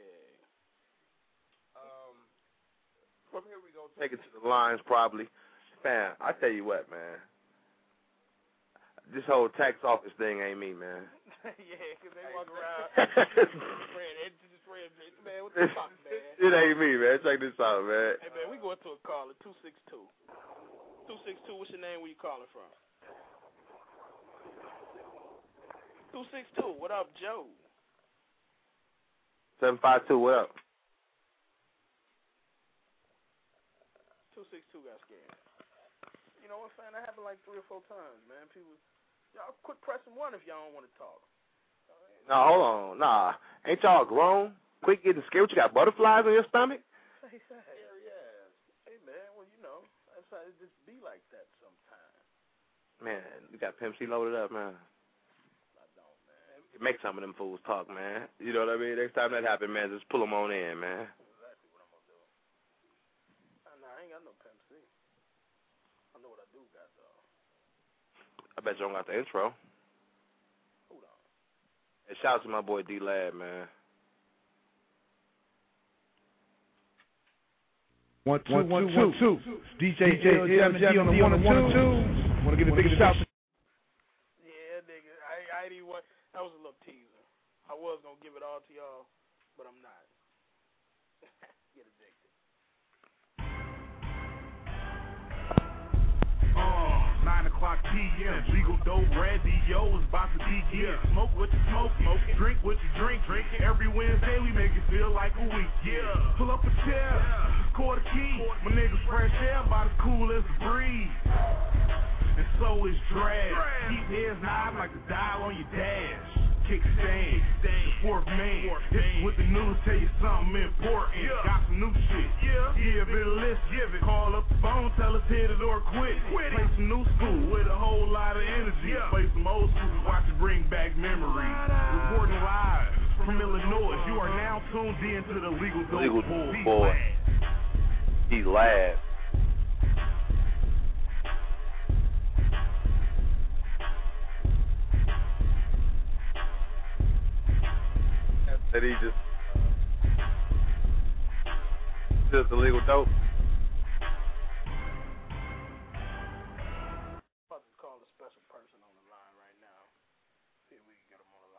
From here we go take it to the lines probably. Man, I tell you what, man. This whole tax office thing ain't me, man. Yeah, because they walk around. Man, what the fuck, man? It ain't me, man. Check this out, man. Hey, man, we going to a caller, 262. 262, what's your name? Where you calling from? 262, what up, Joe? 752, what up? 262 got scared. You know what, fan? That happened like 3 or 4 times, man. People, y'all quit pressing 1 if y'all don't want to talk. Nah, hold on. Nah. Ain't y'all grown? Quit getting scared. What, you got butterflies on your stomach? Hey, man, well, you know, that's how it just be like that sometimes. Man, you got Pimp C loaded up, man. I don't, man. Make some of them fools talk, man. You know what I mean? Next time that happens, man, just pull them on in, man. Exactly what I'm going to do. Nah, I ain't got no Pimp C. bet you don't got the intro. Hold on. Hey, shout out to my boy D-Lab, man. 1 2 1 2. DJ LJMD on the 1 and 2. Want to give a big shout. Yeah, nigga. I ain't even want. That was a little teaser. I was gonna give it all to y'all, but I'm not. Get addicted. 9 o'clock p.m. Legal Dope Radio is about to begin. Smoke what you smoke, drink what you drink. Every Wednesday we make it feel like a week. Yeah, pull up a chair, score the key. My niggas fresh air, about as cool as the breeze. And so is drag. Keep heads nod like the dial on your dash. Kickstand, the fourth man. This is with the news, tell you something important. Got some new shit. Give it a list, call up the phone, tell us hit it or quit. Play some new school with a whole lot of energy. Play some old school, watch it bring back memories. Reporting live from Illinois. You are now tuned in to the Legal Dope Boy. He's Lab. That he just illegal dope. About to call a special person on the line right now. See if we can get him on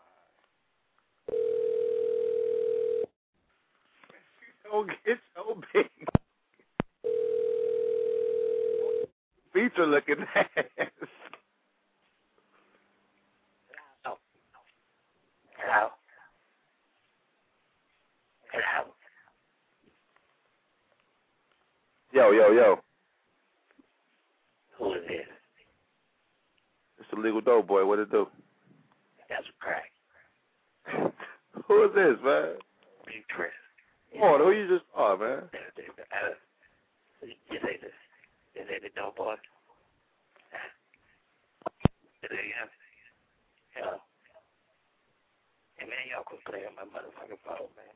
the line. Don't get so big. Feature looking ass. Hello. Hello. Yo. Who is this? It's the Legal Dope Boy. What it do? That's crack. Who is this, man? Big Chris. Oh, who you just saw, man? Is it the dope boy? Is it him? Hello. Hey, man, y'all quit playing on my motherfucking phone, man.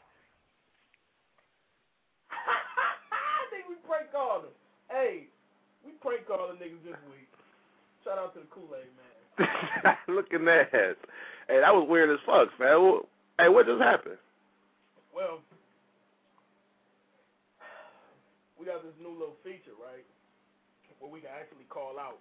I think we prank called him. Hey, we prank called the niggas this week. Shout out to the Kool-Aid man. Looking at that. Hey, that was weird as fuck, man. Hey, what just happened? Well, we got this new little feature, right, where we can actually call out.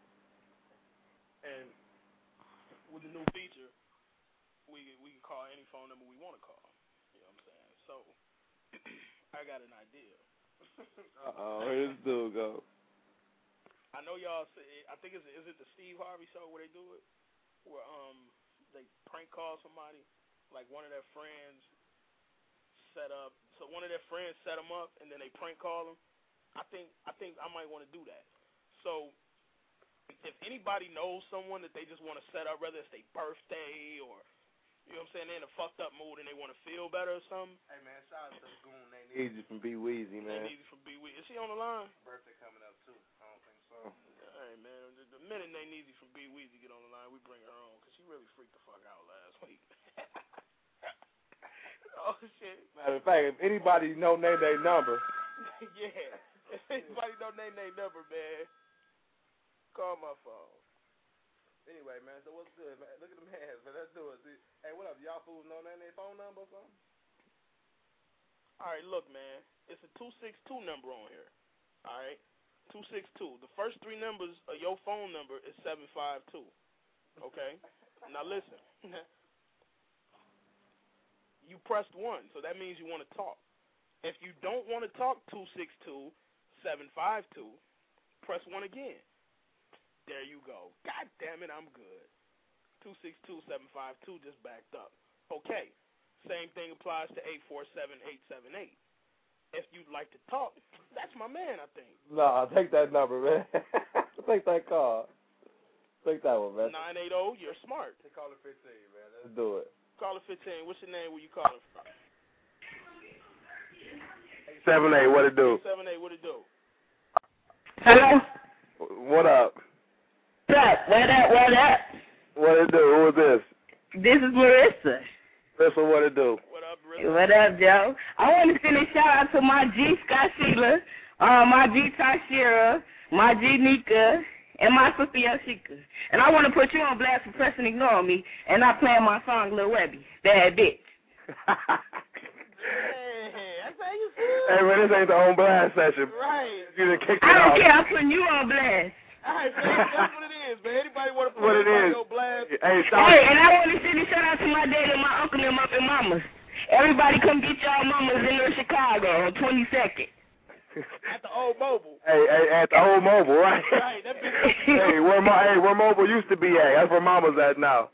And with the new feature, we can call any phone number we want to call. You know what I'm saying? So, I got an idea. Here this dude go. I know y'all say, I think is it the Steve Harvey show where they do it? Where they prank call somebody, like one of their friends set them up and then they prank call them. I think I might want to do that. So if anybody knows someone that they just want to set up, whether it's their birthday or, you know what I'm saying, they're in a fucked up mood and they want to feel better or something. Hey, man, shout out to the goon. They need you from B Weezy, man. They need you from B Weezy. Is she on the line? Birthday coming up, too. I don't think so. All right, man. The minute Nate Neezy from B Weezy get on the line, we bring her on because she really freaked the fuck out last week. Oh, shit. Matter of fact, if anybody know name their number. Yeah. If anybody know name their number, man, call my phone. Anyway, man, so what's good, man? Look at them hands, man. Let's do it. See, hey, what up? Y'all fools know their phone number or something? All right, look, man. It's a 262 number on here. All right? 262. The first three numbers of your phone number is 752. Okay? Now, listen. You pressed 1, so that means you want to talk. If you don't want to talk 262-752, press 1 again. There you go. God damn it, I'm good. 262-752 just backed up. Okay. Same thing applies to 847-878. If you'd like to talk, that's my man, I think. Nah, take that number, man. Take that call. Take that one, man. 980, you're smart. Take caller 15, man. Let's do it. Caller 15, what's your name? Where you calling from? 78, what it do? 78, what it do? Hello? What up? What up? What it do? Who is this? This is Marissa. Marissa, what it do? What up, Marissa? What up, Joe? I want to send a shout out to my G, Scott Sheila, my G, Tashira, my G, Nika, and my sister Yoshika. And I want to put you on blast for pressing ignore me and not playing my song Lil Webby. Bad bitch. Hey, man, this ain't the on blast session. Right. You done kicked it I don't off. care. I'm putting you on blast. All right, man, that's what it is, man. Anybody want to put What it anybody is. on blast? Hey, And I want to send a shout out to my dad and my uncle and my mamas. Everybody come get y'all mamas in Chicago on 22nd. At the old mobile. Hey, at the old mobile, right? Right, that bitch. Hey, where mobile used to be at. That's where mama's at now.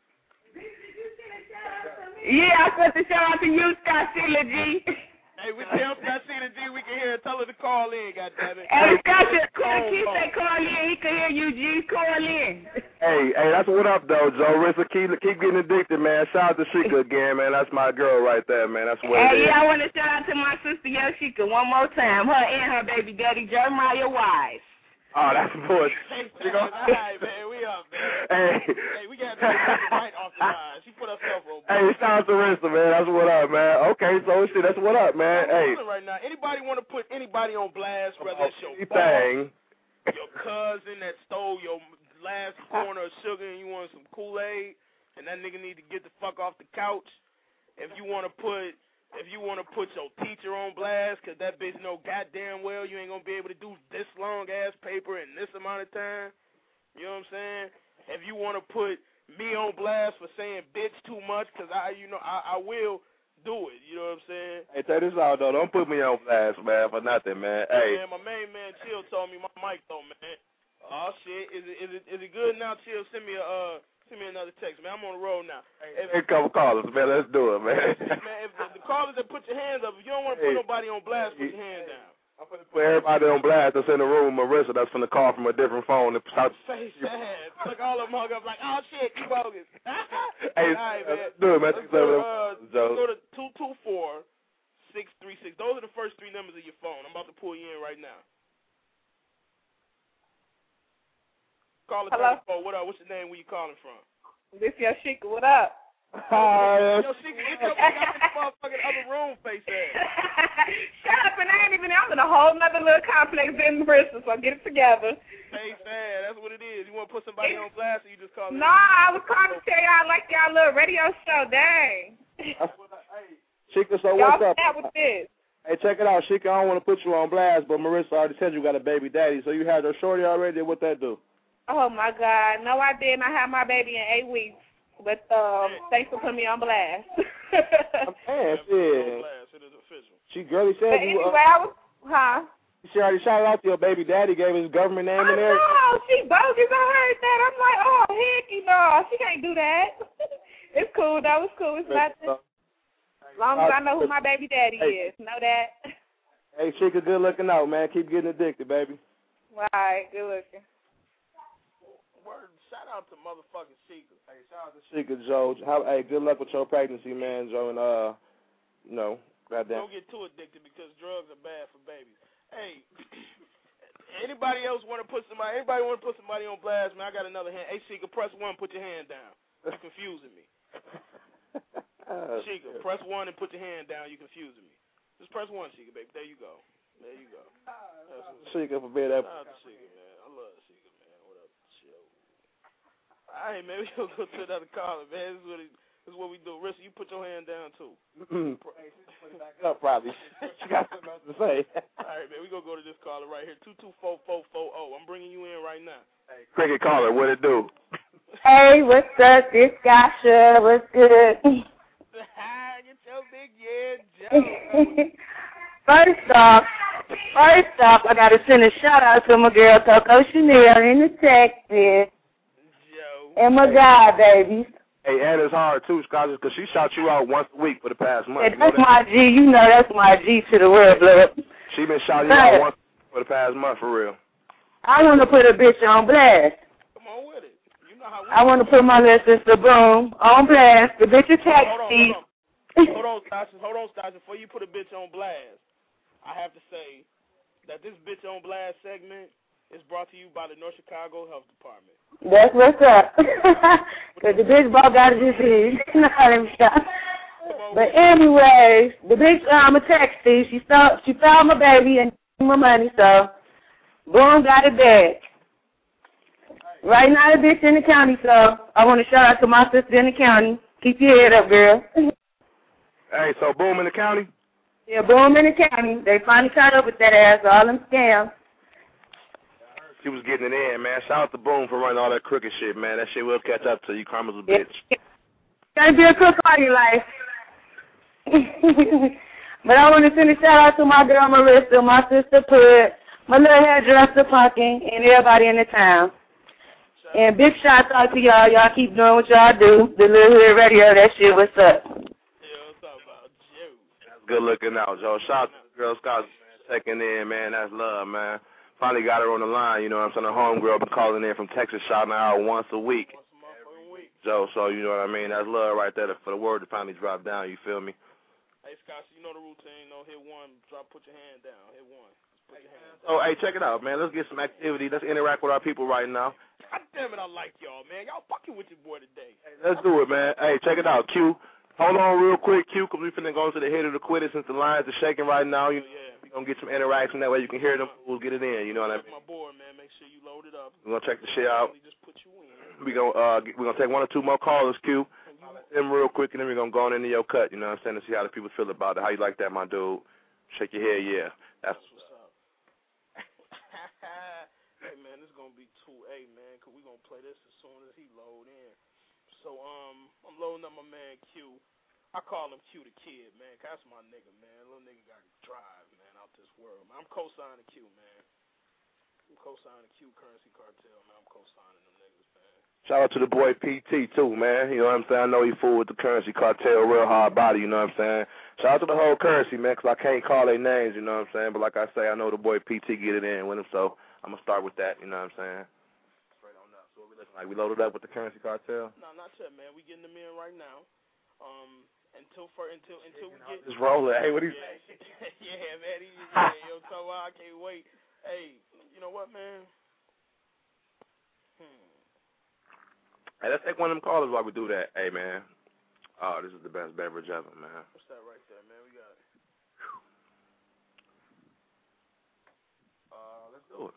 Yeah, I sent the shout out to you, Scott Sheila G. Hey, we tell Scott Sheila G we can hear her. Tell her to call in, goddammit. Hey, Scott, he say call in. He can hear you, G. Call in. Hey, that's what up, though, Joe. Rissa, keep getting addicted, man. Shout out to Sheikah again, man. That's my girl right there, man. That's what it is. Yeah, I want to shout out to my sister Yoshika one more time. Her and her baby daddy, Jeremiah Wise. Oh, that's bullshit. All right, man. We up, man. Hey, we got to right off the line. She put herself on. Hey, shout out to Rissa, man. That's what up, man. Okay, so shit, that's what up, man. Hey. Right now, anybody want to put anybody on blast, whether it's your boss, your cousin that stole your last corner of sugar and you want some Kool-Aid, and that nigga need to get the fuck off the couch. If you want to put your teacher on blast, because that bitch know goddamn well you ain't going to be able to do this long-ass paper in this amount of time. You know what I'm saying? If you want to put me on blast for saying bitch too much, because I will do it. You know what I'm saying? Hey, check this out, though. Don't put me on blast, man, for nothing, man. Hey. Man, my main man, Chill, told me my mic, though, man. Oh, shit. Is it good now, Chill? Send me another text, man. I'm on the road now. Hey, a couple callers, man. Let's do it, man. Man, if the callers that put your hands up, if you don't want to put nobody on blast, put your hand down. I'm going to put everybody on blast that's in the room. Marissa, that's going to call from a different phone. Say sad. Look, all of them hung up like, oh, shit, you bogus. Hey, all right, man. Do it, man. Let's go to 224-636. Those are the first three numbers of your phone. I'm about to pull you in right now. Caller 34, what up? What's your name? Where you calling from? This Yoshika, what up? Yoshika, get your motherfucking other room face ass. Shut up, and I'm in a whole nother little complex in Bristol, so get it together. Face ass, that's what it is. You want to put somebody on blast, or you just call it? No, I was calling to tell y'all I like y'all little radio show, dang. Shika, so what's up? Y'all with this. Hey, check it out, Shika. I don't want to put you on blast, but Marissa already said you got a baby daddy, so you had your shorty already. What that do? Oh, my God. No, I didn't. I had my baby in 8 weeks. But thanks for putting me on blast. Man, shit. It is official. She girly said but you. Anyway, I was, She already shouted out to your baby daddy, gave his government name and everything. No, she bogus. I heard that. I'm like, oh, heck, no, she can't do that. It's cool, though. It's cool. It's nothing. As long as I know who my baby daddy is. Know that. Hey, Shika, good looking out, man. Keep getting addicted, baby. All right, good looking. Word, shout out to motherfucking Shika. Hey, shout out to Shika, Joe. Hey, good luck with your pregnancy, man, Joe, and goddamn. Don't get too addicted because drugs are bad for babies. Hey, anybody want to put somebody on blast, man? I got another hand. Hey, Shika, press 1, put your hand down. You're confusing me. Shika, press 1 and put your hand down. You're confusing me. Just press 1, Shika, baby. There you go. Shika for being that. Shout out to Shika, man. I love Shika. All right, man, we gonna go to another caller, man. This is what we do. Rissa, you put your hand down too. Hey, she's putting it back up, probably. She got something else to say. All right, man, we gonna go to this caller right here, 224440. I'm bringing you in right now. Hey, cricket caller, what it do? Hey, what's up? This Gasha, what's good? Get your big Joe. First off, I gotta send a shout out to my girl Coco Chanel in the Texas. And my God, baby. Hey, and it's hard, too, Scott, because she shot you out once a week for the past month. Yeah, that's my G. You know that's my G to the world, blood. She been shouting you out once for the past month, for real. I want to put a bitch on blast. Come on with it. You know how I want to put my little sister Boom on blast. The bitch is taxi. Hold on, Stasha. Before you put a bitch on blast, I have to say that this bitch on blast segment is brought to you by the North Chicago Health Department. That's what's up. Because the bitch ball got a disease. But anyways, the bitch a taxi. She found my baby and my money, so Boom got it back. Right now, the bitch in the county, so I want to shout out to my sister in the county. Keep your head up, girl. Hey, so Boom in the county? Yeah, Boom in the county. They finally caught up with that ass, all them scams. She was getting it in, man. Shout out to Boom for running all that crooked shit, man. That shit will catch up to you. Karma's a bitch. Gotta be a crook all your life. But I want to send a shout out to my girl Marissa, my sister Put, my little hairdresser Pumpkin, and everybody in the town. And big shout out to y'all. Y'all keep doing what y'all do. The Little Hood Radio, that shit, what's up? Yeah, what's up about you? That's good looking out, Joe. Shout out to the Girl Scouts checking in, man. That's love, man. Finally got her on the line, you know what I'm saying? Her homegirl been calling in from Texas, shouting her out once a week. Joe, so you know what I mean? That's love right there for the word to finally drop down, you feel me? Hey, Scott, you know the routine, hit one, put your hand down, hit one. Put your hand down. Oh, hey, check it out, man. Let's get some activity. Let's interact with our people right now. God damn it, I like y'all, man. Y'all fucking with your boy today. Hey, let's do it, man. Hey, check it out, Q. Hold on real quick, Q, because we finna go to the hit of the quitter since the lines are shaking right now. You know, we're going to get some interaction. That way you can hear them. We'll get it in, you know what I mean? My board, man. Make sure you load it up. We're going to check the shit out. Just put you in. We're gonna take one or two more callers, Q. Them real quick, and then we're going to go on into your cut, you know what I'm saying, to see how the people feel about it. How you like that, my dude? Shake your head, yeah. That's what's up. Hey, man, this is going to be 2A, man, because we're going to play this as soon as he load in. So, I'm loading up my man Q. I call him Q the Kid, man, 'cause that's my nigga, man. Little nigga got to drive, man, out this world, man. I'm co-signing Q, man. I'm co-signing Q Currency Cartel, man. I'm co-signing them niggas, man. shout out to the boy PT, too, man. You know what I'm saying? I know he fool with the Currency Cartel, real hard body, you know what I'm saying? Shout out to the whole Currency, man, 'cause I can't call their names, you know what I'm saying? But like I say, I know the boy PT get it in with him, so I'm going to start with that, you know what I'm saying? Straight on up. So what we looking like? We loaded up with the Currency Cartel? No, not yet, man. We getting them in right now. Until we get just rolling. Hey, what do you say? Yeah, man. Yo, so I can't wait. Hey, you know what, man? Hey, let's take one of them callers while we do that. Hey, man. Oh, this is the best beverage ever, man. What's that right there, man? We got it. Let's do it.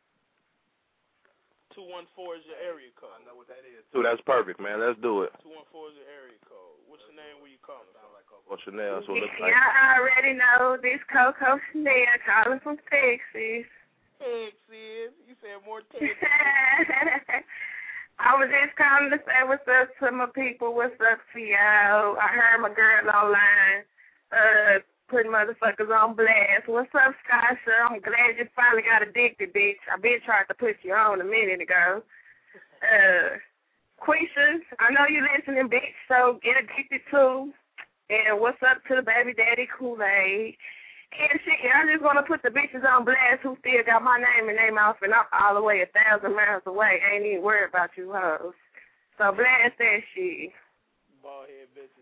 214 is your area code. I know what that is. So that's perfect, man. Let's do it. 214 is your area code. What's your name? Where you calling from? Coco Chanel. So it looks like. Y'all already know this Coco Chanel calling from Texas. Texas. You said more Texas. I was just calling to say what's up to my people. What's up to y'all? I heard my girl online putting motherfuckers on blast. What's up, Stasha? I'm glad you finally got addicted, bitch. I been trying to put you on a minute ago. Quisha, I know you listening, bitch, so get addicted too. And what's up to the baby daddy Kool-Aid? And shit, I just want to put the bitches on blast who still got my name and name off and I'm all the way 1,000 miles away. Ain't even worried about you hoes. So blast that shit. Bald head bitches.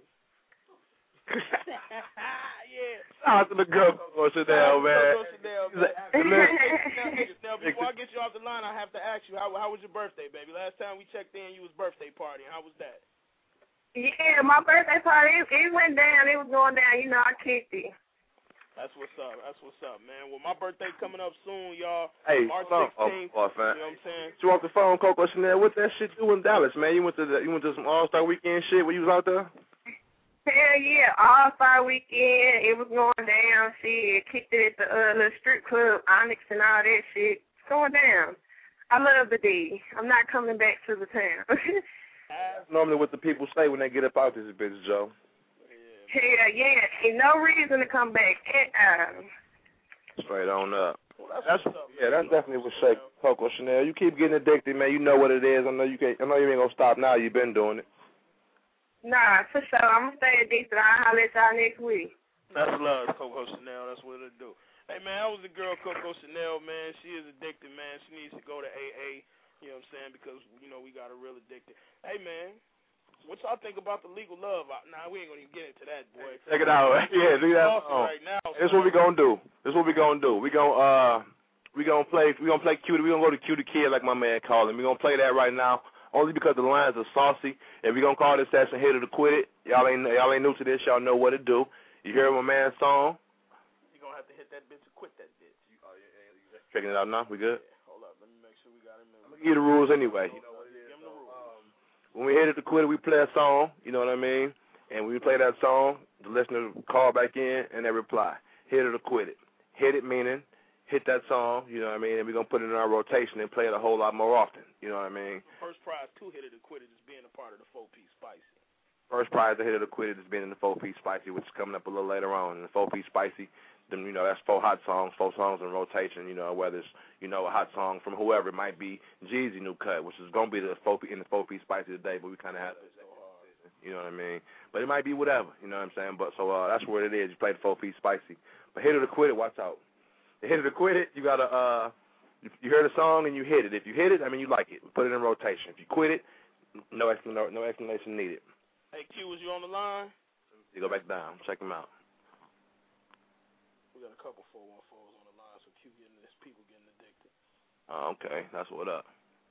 Yeah. Shout out to the girl Coco Chanel, man. Now, before I get you off the line, I have to ask you, how was your birthday, baby? Last time we checked in, you was birthday partying. How was that? Yeah, my birthday party, it went down. It was going down. You know, I kicked it. That's what's up. That's what's up, man. Well, my birthday coming up soon, y'all. Hey, March 16th. man. You know what I'm saying? You off the phone, Coco Chanel? What that shit do in Dallas, man? You went to some All-Star Weekend shit when you was out there? Hell yeah, All-Star Weekend. It was going down. Shit, kicked it at the little strip club, Onyx and all that shit. It's going down. I love the D. I'm not coming back to the town. That's normally what the people say when they get up out this bitch, Joe. Hell yeah, ain't no reason to come back. Straight on up. Well, that's definitely what's shake, Coco Chanel. You keep getting addicted, man. You know what it is. I know you ain't gonna stop now. You've been doing it. Nah, for sure. I'm gonna stay addicted. I'll holler at y'all next week. That's love, Coco Chanel. That's what it'll do. Hey man, that was the girl Coco Chanel, man. She is addicted, man. She needs to go to AA. You know what I'm saying? Because we got her real addicted. Hey man. What y'all think about the legal love? Nah, we ain't gonna even get into that, boy. Check it out. Yeah, do that. Right now, this is what we gonna do. We gonna play Q. We gonna go to Q the Kid like my man called him. We gonna play that right now, only because the lines are saucy. And we gonna call this session Hit or to Quit It. Y'all ain't new to this. Y'all know what to do. You hear my man's song? You gonna have to hit that bitch to quit that bitch. Checking it out now. We good? Yeah, hold up. Let me make sure we got him in. give you the rules anyway. You know what it is. When we hit it to quit it, we play a song. You know what I mean? And when we play that song, the listener call back in and they reply. Hit it or quit it. Hit it meaning hit that song. You know what I mean? And we're gonna put it in our rotation and play it a whole lot more often. You know what I mean? First prize to hit it or quit it is being a part of the 4-piece spicy. First prize to hit it or quit it is being in the 4-piece spicy, which is coming up a little later on. And the 4-piece spicy, then that's 4 hot songs, 4 songs in rotation. Whether it's a hot song from whoever, it might be Jeezy new cut, which is gonna be in the 4-piece spicy today. But we kind of have to, you know what I mean? But it might be whatever. You know what I'm saying? But so that's what it is. You play the 4-piece spicy. But hit it or quit it. Watch out. To hit it or quit it, you gotta you hear the song and you hit it. If you hit it, I mean you like it. Put it in rotation. If you quit it, no explanation needed. Hey, Q, is you on the line? You go back down. Check him out. We got a couple 414s on the line, so Q getting this, people getting addicted. Okay, that's what up.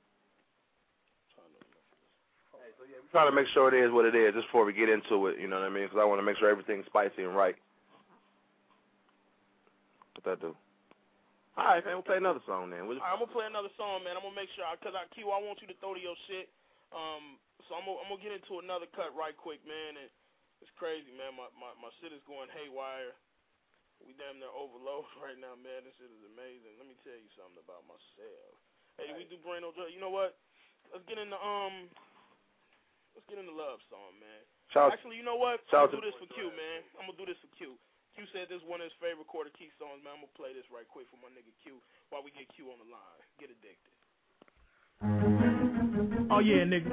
Hey, so yeah, we're trying to make sure it is what it is just before we get into it, you know what I mean? Because I want to make sure everything's spicy and right. What that do? All right, man, we'll play another song then. All right, I'm going to play another song, man. I'm going to make sure, because Q, I want you to throw to your shit. So I'm gonna get into another cut right quick, man, and it's crazy, man. My shit is going haywire. We damn near overload right now, man. This shit is amazing. Let me tell you something about myself. Hey, we do brain no joke. You know what? Let's get into love song, man. Actually, you know what? I'm gonna do this for Q, man. I'm gonna do this for Q. Q said this is one of his favorite Quarter Key songs, man. I'm gonna play this right quick for my nigga Q while we get Q on the line. Get addicted. Oh yeah, nigga.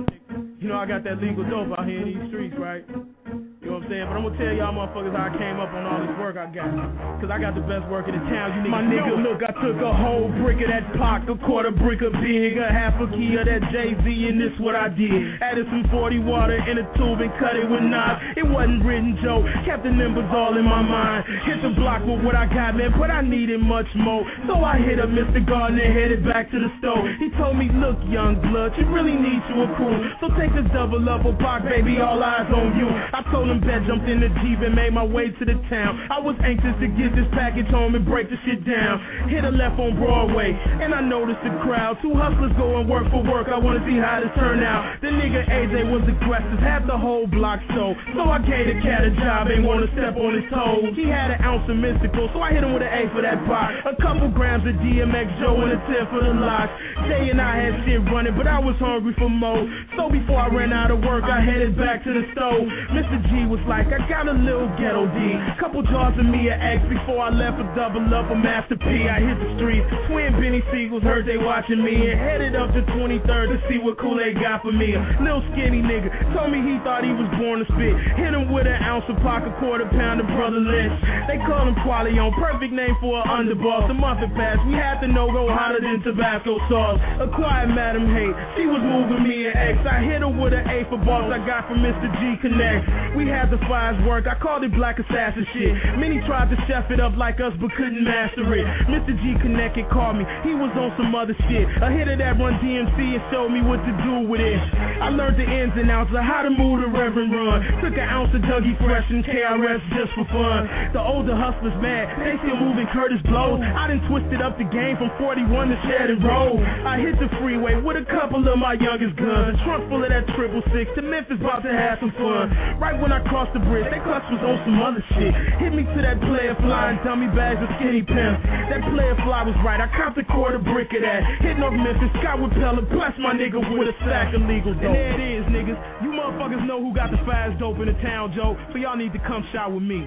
I got that legal dope out here in these streets, right? You know what I'm saying? But I'm gonna tell y'all motherfuckers how I came up on all this work I got. Cause I got the best work in the town, you niggas. My nigga, look, I took a whole brick of that Pac, a quarter brick of Big, a half a key of that Jay-Z, and this what I did. Added some 40 water in a tube and cut it with knives. It wasn't written, Joe. Kept the numbers all in my mind. Hit the block with what I got, man, but I needed much more. So I hit up Mr. Gardner, headed back to the store. He told me, look, young blood, you really need you a crew. So take the double up or Pac, baby, all eyes on you. I told him bet, jumped in the Jeep and made my way to the town. I was anxious to get this package home and break the shit down. Hit a left on Broadway, and I noticed the crowd. 2 hustlers going work for work, I wanna see how this turn out. The nigga AJ was aggressive, had the whole block so I gave the cat a job, ain't wanna step on his toes. He had an ounce of mystical, so I hit him with an A for that pot. A couple grams of DMX, Joe, and a 10 for the lock. Jay and I had shit running, but I was hungry for more. So before I ran out of work, I headed back to the stove. Mr. G was like, I got a little ghetto D. Couple jars of me and X before I left a double up a Master P. I hit the streets. Twin Benny Siegels heard they watching me and headed up to 23rd to see what Kool-Aid got for me. A little skinny nigga told me he thought he was born to spit. Hit him with an ounce of Pac, a quarter pound of Brother Lynch. They call him Qualion, perfect name for an underboss. A month had passed, we had to know go hotter than Tabasco sauce. Acquired Madam Hate, she was moving me and X. I hit her with an A for boss I got from Mr. G Connect. We had the fires work, I called it Black Assassin shit. Many tried to chef it up like us but couldn't master it. Mr. G Connect had called me, he was on some other shit. A hit of that Run DMC and showed me what to do with it. I learned the ins and outs of how to move the Reverend Run. Took an ounce of Dougie Fresh and KRS just for fun. The older hustlers mad, they still moving Curtis blows. I done twisted up the game from 41 to Shed and Roll. I hit the freeway with a couple of my youngest guns. A trunk full of that 666 to Memphis, about to have some fun. Right when I crossed the bridge, that clutch was on some other shit. Hit me to that player fly and dummy bags of skinny pimps. That player fly was right, I copped a quarter brick of that. Hitting off Memphis, Scott with Pella, bless my nigga with a sack of legal dope. And there it is, niggas. You motherfuckers know who got the fast dope in the town, Joe. So y'all need to come shot with me.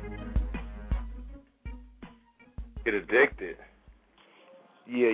Get addicted. Yeah.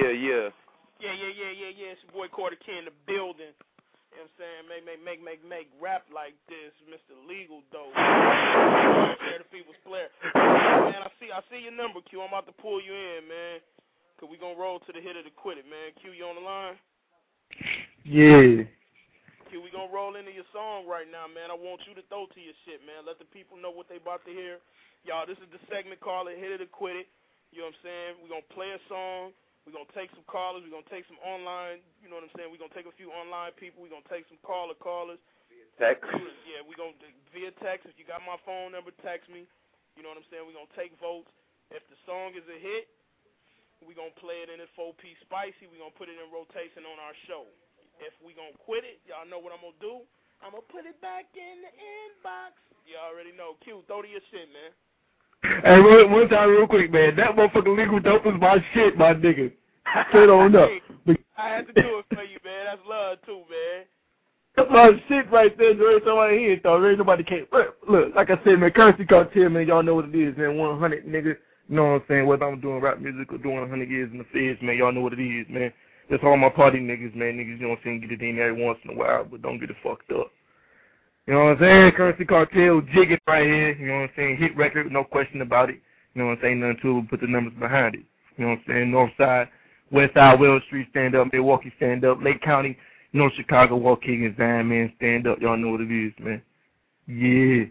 Yeah. It's your boy Quarter Key in the building. You know what I'm saying? Make rap like this, Mr. Legal Dope. Share the people's player. Man, I see your number, Q. I'm about to pull you in, man. Cause we gonna roll to the hit of the quit it, man. Q, you on the line? Yeah. Q, we gonna roll into your song right now, man. I want you to throw to your shit, man. Let the people know what they about to hear. Y'all, this is the segment called Hit It or Quit It. You know what I'm saying? We gonna play a song. We're going to take some callers. We're going to take some online, you know what I'm saying? We're going to take a few online people. We're going to take some callers. Via text? Yeah, we're going to, via text. If you got my phone number, text me. You know what I'm saying? We're going to take votes. If the song is a hit, we're going to play it in its 4-piece spicy. We're going to put it in rotation on our show. If we're going to quit it, y'all know what I'm going to do. I'm going to put it back in the inbox. You already know. Q, throw to your shit, man. Hey, one time real quick, man. That motherfucking legal dope is my shit, my nigga. Straight on up. I had to do it for you, man. That's love, too, man. That's my shit right there. Every time I hear it, though, really nobody can't. Look, like I said, man, Currency Cartel, man, y'all know what it is, man. 100, nigga. You know what I'm saying? Whether I'm doing rap music or doing 100 years in the feds, man, y'all know what it is, man. That's all my party niggas, man. Niggas, you know what I'm saying, get it in every once in a while, but don't get it fucked up. You know what I'm saying? Currency Cartel, jigging right here. You know what I'm saying? Hit record, no question about it. You know what I'm saying? Nothing to it, put the numbers behind it. You know what I'm saying? North Side, West Side, Wells Street, stand up. Milwaukee, stand up. Lake County, North Chicago, Waukegan and Zion, man, stand up. Y'all know what it is, man. Yeah.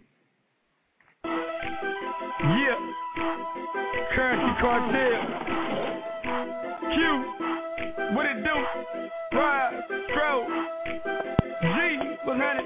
Yeah. Currency Cartel. Q. What it do? Ride. Crow. G. 100.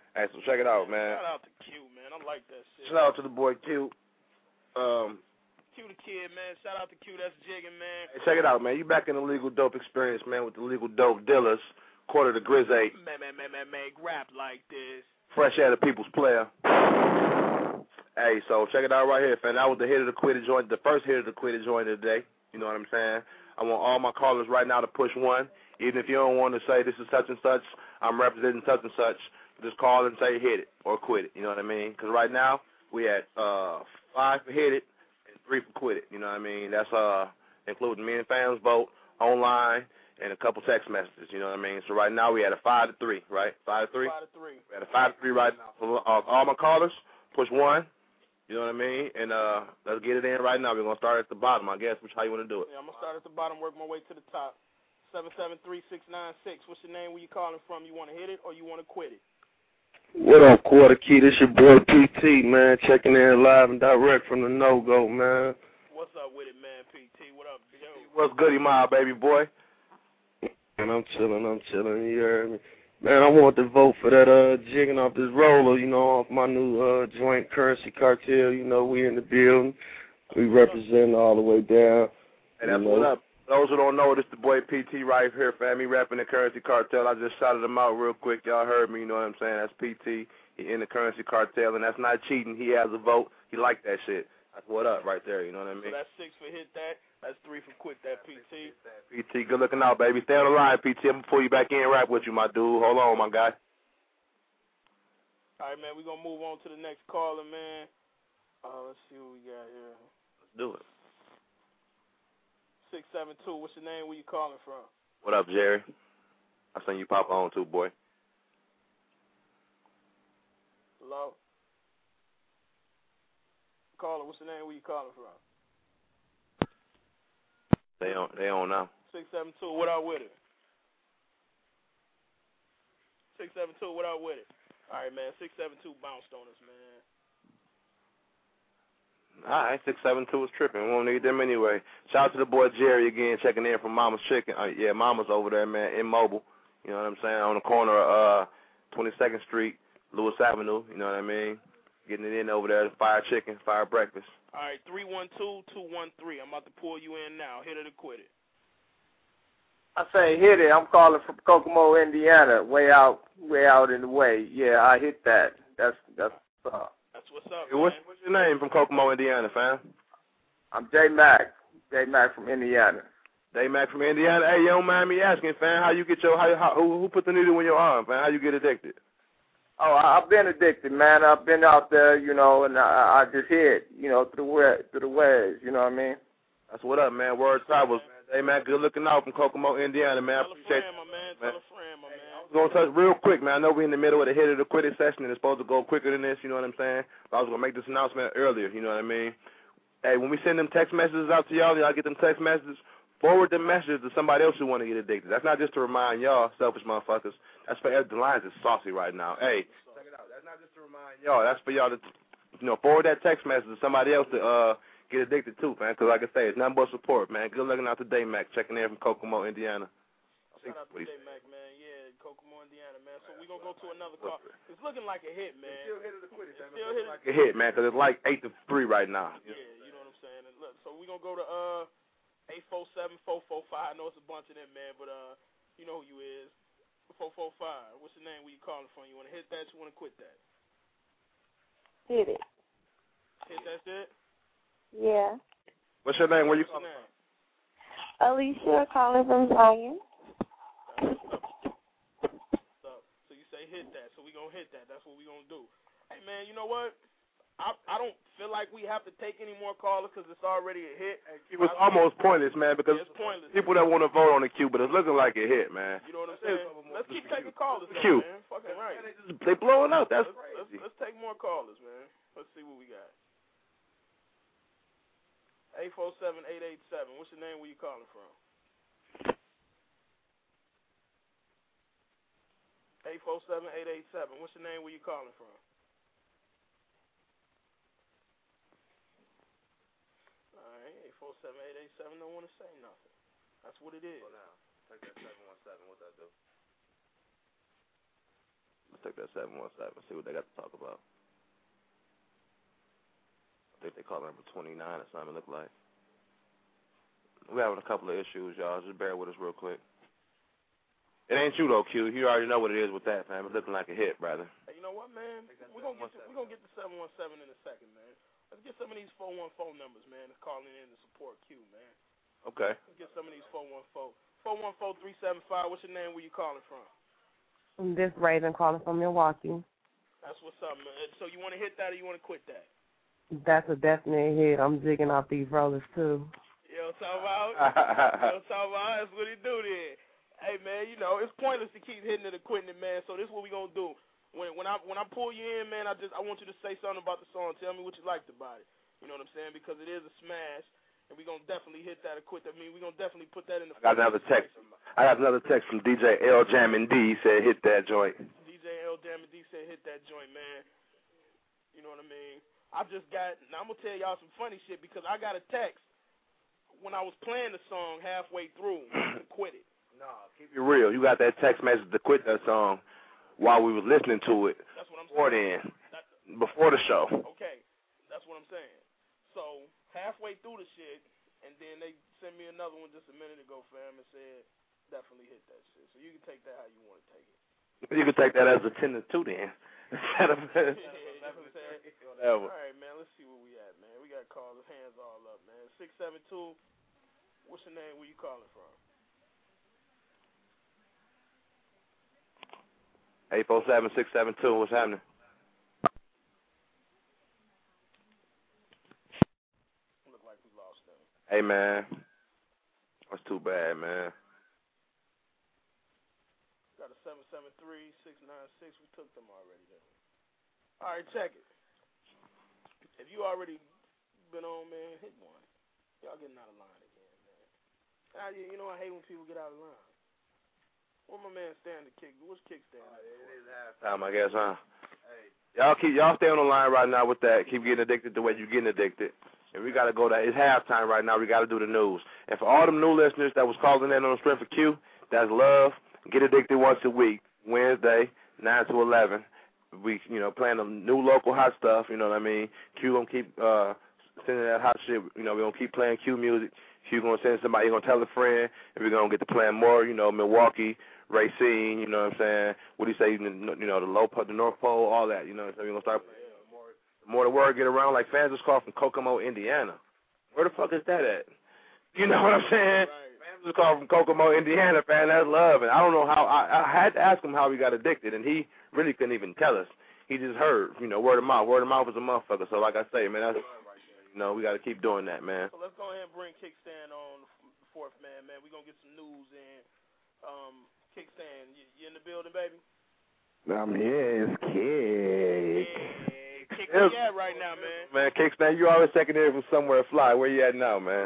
Check it out, man. Shout out to Q, man. I like that shit. Shout out to the boy Q. Q the kid, man. Shout out to Q. That's jigging, man. Hey, check it out, man. You back in the Legal Dope Experience, man, with the Legal Dope Dealers. Quarter to Grizz 8. Man, rap like this. Fresh out of People's Player. Hey, so check it out right here, fam. That was the hit of the quitter joint, the first hit of the quitter joint of the day. You know what I'm saying? I want all my callers right now to push 1. Even if you don't want to say this is such and such, I'm representing such and such, just call and say hit it or quit it. You know what I mean? Because right now we at 5 for hit it and 3 for quit it. You know what I mean? That's including me and fans vote online and a couple text messages. You know what I mean? So right now we at a 5 to 3, right? 5 to 3. 5 to 3. We're at a 5 to 3 right now. So all my callers push 1. You know what I mean? And let's get it in right now. We're gonna start at the bottom, I guess. Which how you want to do it? Yeah, I'm gonna start at the bottom, work my way to the top. 773-696. What's your name? Where you calling from? You want to hit it or you want to quit it? What up, Quarter Key? This your boy PT, man. Checking in live and direct from the No-Go, man. What's up with it, man? PT, what up, yo? What's goody, my baby boy? And I'm chilling, you heard me. Man, I want to vote for that jigging off this roller, you know, off my new joint Currency Cartel. You know, we in the building. We represent all the way down. Hey, that's what up. Those who don't know, this the boy PT right here, fam. He rapping the Currency Cartel. I just shouted him out real quick. Y'all heard me, you know what I'm saying? That's PT. He in the Currency Cartel, and that's not cheating. He has a vote. He like that shit. That's what up right there, you know what I mean? So that's 6 for hit that. That's 3 for quit that, PT. PT, good looking out, baby. Stay on the line, PT. I'm going to pull you back in and rap with you, my dude. Hold on, my guy. All right, man. We're going to move on to the next caller, man. Let's see what we got here. Let's do it. 672. What's your name? Where you calling from? What up, Jerry? I seen you pop on too, boy. Hello? Caller, what's your name? Where you calling from? They on now. 672. What up with it? 672. What up with it? All right, man. 672 bounced on us, man. All right, 672 was tripping. We won't need them anyway. Shout out to the boy Jerry again, checking in from Mama's Chicken. Yeah, Mama's over there, man, in Mobile. You know what I'm saying? On the corner of 22nd Street, Lewis Avenue. You know what I mean? Getting it in over there. Fire chicken, fire breakfast. All right, 312-213. I'm about to pull you in now. Hit it or quit it. I say hit it. I'm calling from Kokomo, Indiana, way out in the way. Yeah, I hit that. That's what's up. Hey, what's your name from Kokomo, Indiana, fam? I'm J-Mac. J-Mac from Indiana. J-Mac from Indiana. Hey, you don't mind me asking, fam, how you get who put the needle in your arm, fam? How you get addicted? Oh, I've been addicted, man. I've been out there, you know, and I just hit, you know, through the waves, you know what I mean? That's what up, man. Word travels. Hey, man, good looking out from Kokomo, Indiana, man. I appreciate it. Tell a friend, my man. I was going to touch real quick, man. I know we're in the middle of the hit of the quitting session, and it's supposed to go quicker than this, you know what I'm saying? But I was going to make this announcement earlier, you know what I mean? Hey, when we send them text messages out to y'all get them text messages, forward the messages to somebody else who want to get addicted. That's not just to remind y'all, selfish motherfuckers. That's for the lines is saucy right now. Hey, check it out. That's not just to remind y'all. That's for y'all to, you know, forward that text message to somebody else to get addicted too, man. Because like I say, it's nothing but support, man. Good looking out today, Mac. Checking in from Kokomo, Indiana. Shout out to J-Mac, man. Yeah, Kokomo, Indiana, man. So we're going to go to another call. It's looking like a hit, man. It's still hit of the quit. It's still hit like a hit, man, because it's like 8 to 3 right now. Yeah, you know what I'm saying. And look, so we're going to go to 847-445. I know it's a bunch of them, man, but you know who you is. 445. What's your name? Where you calling from? You want to hit that? You want to quit that? Hit it. Hit that's it? Yeah. What's your name? Where you calling from? Alicia calling from Zion. So you say hit that. So we going to hit that. That's what we going to do. Hey, man, you know what? I don't feel like we have to take any more callers because it's already a hit. It was almost pointless, man, because it's pointless. People that want to vote on the queue, but it's looking like a hit, man. You know what I'm saying? Let's keep taking callers, Q. man. Fucking right. They blowing up. That's crazy. Let's take more callers, man. Let's see what we got. 847-887. What's your name? Where you calling from? 847-887. What's your name? Where you calling from? All right, 847-887. Don't want to say nothing. That's what it is. Hold on. Take that 717. What's that do? Let's take that 717. See what they got to talk about. think they call it number 29 or something. It look like. We're having a couple of issues, y'all. Just bear with us real quick. It ain't you though, Q. You already know what it is with that, man. It's looking like a hit, brother. Hey, you know what, man? We're gonna get the 717 in a second, man. Let's get some of these 414 numbers, man. That's calling in to support Q, man. Okay. Let's get some of these 414. 414-375. What's your name? Where you calling from? This Raven calling from Milwaukee. That's what's up, man. So you want to hit that or you want to quit that? That's a definite hit. I'm jigging off these rollers too. Yo, talk about. That's what he do there. Hey, man, you know, it's pointless to keep hitting it or quitting it, man. So this is what we gonna do. When I pull you in, man, I want you to say something about the song. Tell me what you liked about it. You know what I'm saying? Because it is a smash, and we're gonna definitely hit that or quit that. I mean, we're gonna definitely put that in the. I got another text from DJ L Jammin' D. He said hit that joint. DJ L Jammin' D said hit that joint, man. You know what I mean? Now I'm gonna tell y'all some funny shit because I got a text when I was playing the song halfway through to quit it. No, keep it real. You got that text message to quit that song while we was listening to it. That's what I'm saying. Before the show. Okay, that's what I'm saying. So halfway through the shit, and then they sent me another one just a minute ago, fam, and said definitely hit that shit. So you can take that how you want to take it. You can take that as a 10-2 then. Instead of All right, man. Let's see where we at, man. We got calls. Hands all up, man. 672. What's your name? Where you calling from? 847-672. What's happening? Look like we lost them. Hey, man. That's too bad, man. Got a 773-696. We took them already, then. All right, check it. If you already been on, man, hit one. Y'all getting out of line again, man. You know I hate when people get out of line. Where my man stand to kick? What's kick stand? It is halftime, I guess, huh? Hey. Y'all stay on the line right now with that. Keep getting addicted the way you're getting addicted. And we got to go there. It's halftime right now. We got to do the news. And for all them new listeners that was calling in on the strength of Q, that's love. Get addicted once a week, Wednesday, 9 to 11. We, playing the new local hot stuff, you know what I mean? Q going to keep sending that hot shit. We're going to keep playing Q music. Q going to send somebody, going to tell a friend, and we're going to get to playing more, Milwaukee, Racine, you know what I'm saying? What do you say, the North Pole, all that, you know what I'm saying? We're going to start playing more the word get around, like fans just called from Kokomo, Indiana. Where the fuck is that at? You know what I'm saying? Fans just called from Kokomo, Indiana, fan, that's love. And I don't know how, I had to ask him how he got addicted, and he really couldn't even tell us. He just heard, word of mouth. Word of mouth is a motherfucker. So like I say, man, that's, we got to keep doing that, man. So let's go ahead and bring Kickstand on the fourth man. We're going to get some news in. Kickstand, you in the building, baby? I'm here. It's Kick. Kick, where you at right now, man? Man, Kickstand, you always checking in from somewhere fly. Where you at now, man?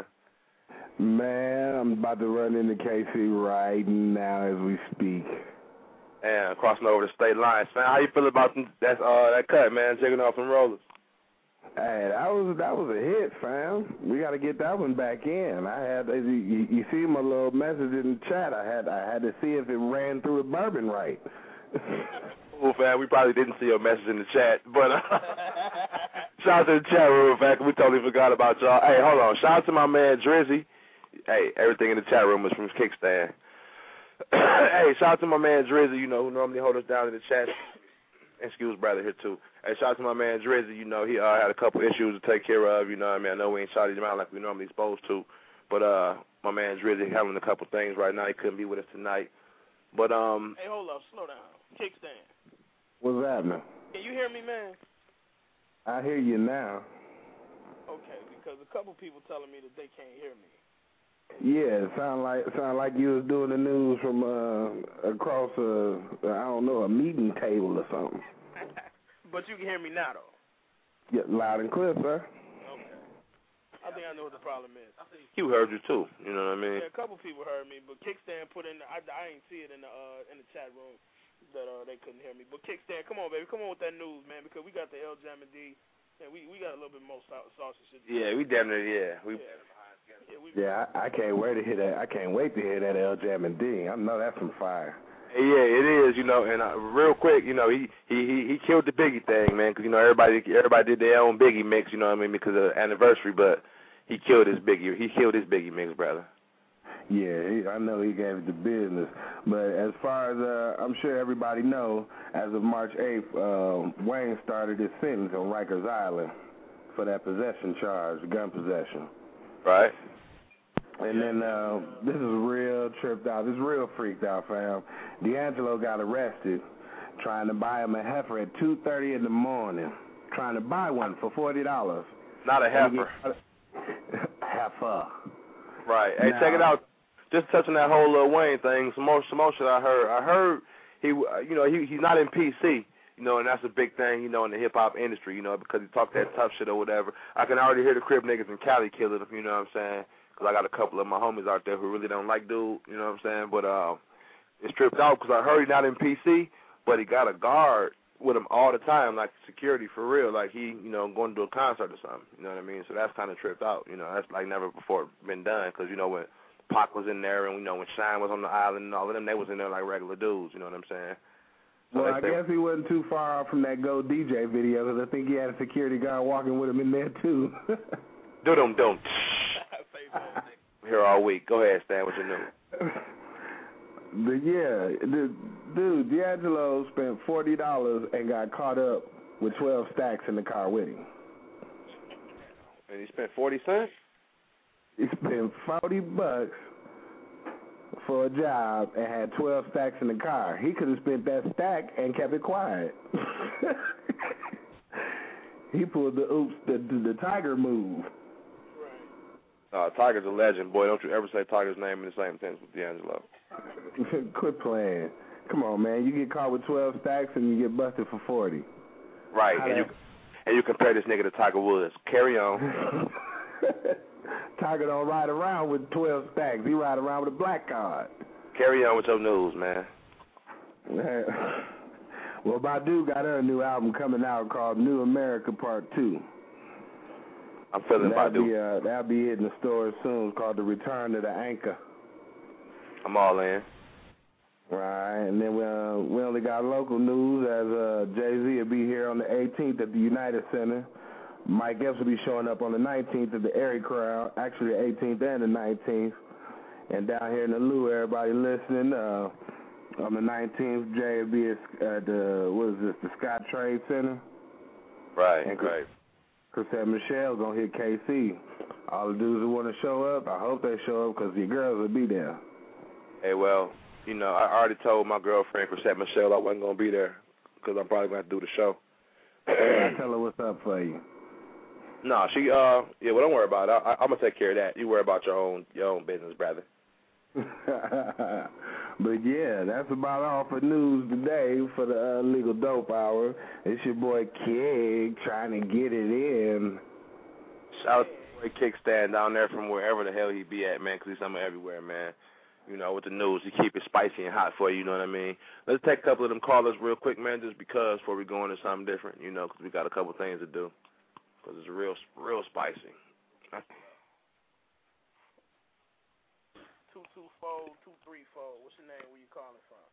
Man, I'm about to run into KC right now as we speak. And crossing over the state lines, man. How you feel about that cut, man? Jigging off them rollers. Hey, that was a hit, fam. We got to get that one back in. I had you see my little message in the chat. I had to see if it ran through the bourbon right. Cool, fam. We probably didn't see your message in the chat, but shout out to the chat room, fam. We totally forgot about y'all. Hey, hold on. Shout out to my man Drizzy. Hey, everything in the chat room is from Kickstand. Hey, shout out to my man Drizzy, who normally hold us down in the chat. Excuse brother here too. Hey, shout out to my man Drizzy, he had a couple issues to take care of, I know we ain't shouted him out like we normally supposed to. But my man Drizzy having a couple things right now. He couldn't be with us tonight. But hey, hold up, slow down. Kickstand. What's happening? Can you hear me, man? I hear you now. Okay, because a couple people telling me that they can't hear me. Yeah, it sound like you was doing the news from across a meeting table or something. But you can hear me now, though. Yeah, loud and clear, sir. Okay. I think I know what the problem is. Q heard you too. You know what I mean? Yeah, a couple people heard me, but Kickstand put in. I ain't see it in the chat room that they couldn't hear me. But Kickstand, come on, baby, come on with that news, man, because we got the L Jammin' D. Yeah, we got a little bit more saucy shit. Yeah, we damn near, Yeah, I can't wait to hear that. I can't wait to hear that L Jammin' D. I know that's some fire. Yeah, it is, you know, and real quick, you know, he killed the Biggie thing, man, because, you know, everybody did their own Biggie mix, you know what I mean, because of the anniversary, but he killed his Biggie mix, brother. Yeah, I know he gave it the business, but as far as I'm sure everybody know, as of March 8th, Wayne started his sentence on Rikers Island for that possession charge, gun possession. Right. And then this is real tripped out. This is real freaked out, fam. D'Angelo got arrested trying to buy him a heifer at 2:30 in the morning. Trying to buy one for $40. Not a heifer. Heifer. Right. Hey, now, check it out. Just touching that whole Lil Wayne thing. Some more shit I heard. I heard he's not in PC. You know, and that's a big thing, you know, in the hip-hop industry, you know, because he talked that tough shit or whatever. I can already hear the Crip niggas in Cali kill it, you know what I'm saying? Because I got a couple of my homies out there who really don't like dude, you know what I'm saying? But it's tripped out because I heard he's not in PC, but he got a guard with him all the time, like security for real, like he, you know, going to do a concert or something, you know what I mean? So that's kind of tripped out, you know. That's like never before been done because, you know, when Pac was in there and, you know, when Shine was on the island and all of them, they was in there like regular dudes, you know what I'm saying? So well, I guess he wasn't too far off from that Go DJ video because I think he had a security guard walking with him in there too. Do-dum-dum. Here all week. Go ahead, Stan, what's your news? Dude, D'Angelo spent $40 and got caught up with 12 stacks in the car with him. And he spent 40 cents? He spent $40 for a job and had 12 stacks in the car. He could have spent that stack and kept it quiet. He pulled the Tiger move. Tiger's a legend, boy. Don't you ever say Tiger's name in the same sentence with D'Angelo. Quit playing. Come on, man. You get caught with 12 stacks and you get busted for 40. Right, and you compare this nigga to Tiger Woods. Carry on. Tiger don't ride around with 12 stacks. He ride around with a black card. Carry on with your news, man. Well, Badu got her a new album coming out called New America Part 2. I'm feeling Badu. That'll be hitting the stores soon. It's called The Return of the Anchor. I'm all in. Right, and then we only got local news as Jay-Z will be here on the 18th at the United Center. Mike Epps will be showing up on the 19th at the Airy Crowd, actually the 18th and the 19th. And down here in the Lou, everybody listening, on the 19th, Jay will be at the Scott Trade Center. Right, and right. Chrisette Michelle's going to hit KC. All the dudes who want to show up, I hope they show up because your girls will be there. Hey, well, you know, I already told my girlfriend, Chrisette Michelle, I wasn't going to be there because I'm probably going to have to do the show. I tell her what's up for you. No, she, well, don't worry about it. I'm going to take care of that. You worry about your own business, brother. But, yeah, that's about all for news today for the Legal Dope Hour. It's your boy Kig trying to get it in. Shout out to boy Kickstand down there from wherever the hell he be at, man, because he's somewhere everywhere, man. You know, with the news, he keep it spicy and hot for you, you know what I mean? Let's take a couple of them callers real quick, man, just because before we go into something different, you know, because we got a couple things to do. Because it's real spicy. 224-234. What's your name? Where you calling from?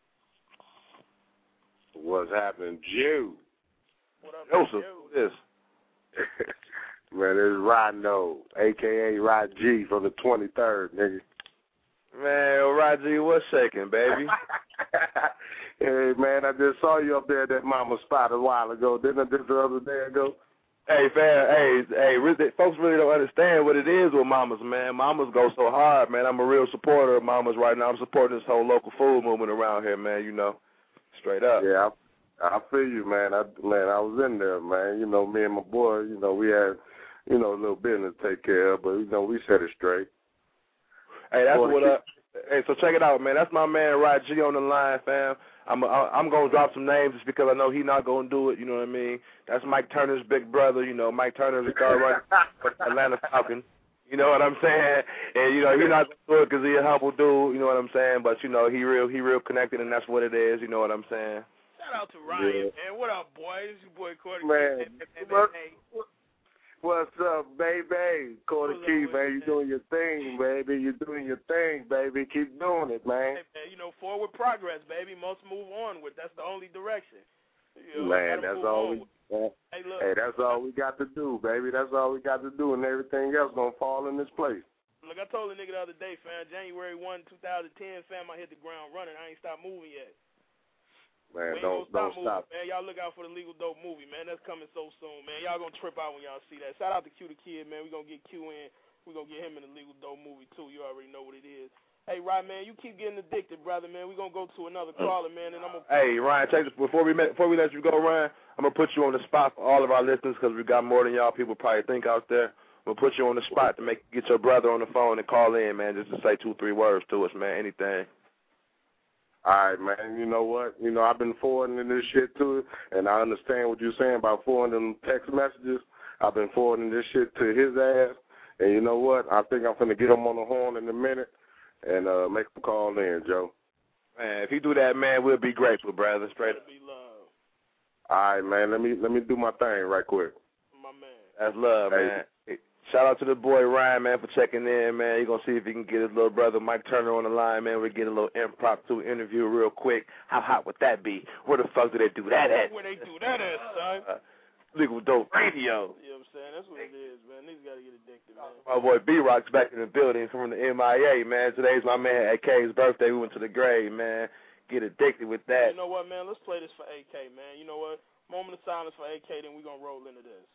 What's happening, Jew? What up, Joseph? Jew? This. Man, it's Rhino, a.k.a. Rod G from the 23rd, nigga. Man, Rod G, what's shaking, baby? Hey, man, I just saw you up there at that mama spot a while ago. Didn't I just the other day ago? Hey, fam, hey, folks really don't understand what it is with mamas, man. Mamas go so hard, man. I'm a real supporter of mamas right now. I'm supporting this whole local food movement around here, man, you know, straight up. Yeah, I feel you, man. I was in there, man. You know, me and my boy, you know, we had, you know, a little business to take care of, but, you know, we set it straight. Hey, that's what up. Hey, so check it out, man. That's my man, Rod G, on the line, fam. I'm going to drop some names just because I know he's not going to do it, you know what I mean? That's Mike Turner's big brother, you know. Mike Turner's a star running for the Atlanta Falcons. You know what I'm saying? And, you know, he's not going to do it because he's a humble dude, you know what I'm saying? But, you know, he real connected, and that's what it is, you know what I'm saying? Shout out to Ryan, man. What up, boy? This is your boy Cordy. Man, What's up, baby? Quarter Key, man. You doing your thing, baby. You doing your thing, baby. Keep doing it, man. Hey, man, forward progress, baby. Must move on with. That's the only direction. Man, that's all we. Hey, that's all we got to do, baby. That's all we got to do, and everything else gonna fall in this place. Look, I told a nigga the other day, fam. January 1, 2010, fam. I hit the ground running. I ain't stopped moving yet. Man, don't stop. Man, y'all look out for the Legal Dope movie, man. That's coming so soon, man. Y'all gonna trip out when y'all see that. Shout out to Q the Kid, man. We gonna get Q in. We gonna get him in the Legal Dope movie too. You already know what it is. Hey, Ryan, man, you keep getting addicted, brother, man. We gonna go to another caller, man, and I'm gonna. Hey, Ryan, take this before we let you go, Ryan. I'm gonna put you on the spot for all of our listeners because we got more than y'all people probably think out there. I'm gonna put you on the spot to get your brother on the phone and call in, man, just to say 2-3 words to us, man. Anything. All right, man. You know what? I've been forwarding this shit to it, and I understand what you're saying about forwarding text messages. I've been forwarding this shit to his ass, and you know what? I think I'm finna get him on the horn in a minute and make him call in, Joe. Man, if you do that, man, we'll be grateful, brother. Straight up. All right, man. Let me do my thing right quick. My man. That's love, man. Hey, shout out to the boy Ryan, man, for checking in, man. You're going to see if he can get his little brother Mike Turner on the line, man. We'll get a little impromptu interview real quick. How hot would that be? Where the fuck do they do that at? Where they do that at, son? Legal Dope Radio. You know what I'm saying? That's what it is, man. Niggas got to get addicted, man. My boy B-Rock's back in the building from the MIA, man. Today's my man AK's birthday. We went to the grave, man. Get addicted with that. You know what, man? Let's play this for AK, man. You know what? Moment of silence for AK, then we're going to roll into this.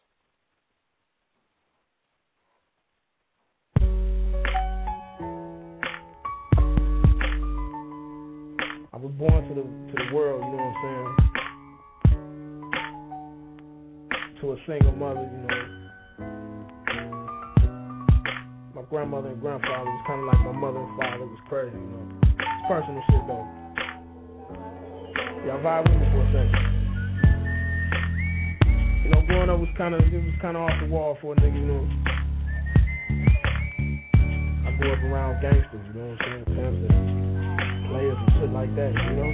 I was born to the world, you know what I'm saying? To a single mother, you know. My grandmother and grandfather was kind of like my mother and father. It was crazy, you know. It's personal shit, though. Y'all vibe with me for a second. You know, growing up was kind of off the wall for a nigga, you know. I grew up around gangsters, you know what I'm saying? Pimps and players and shit like that, you know.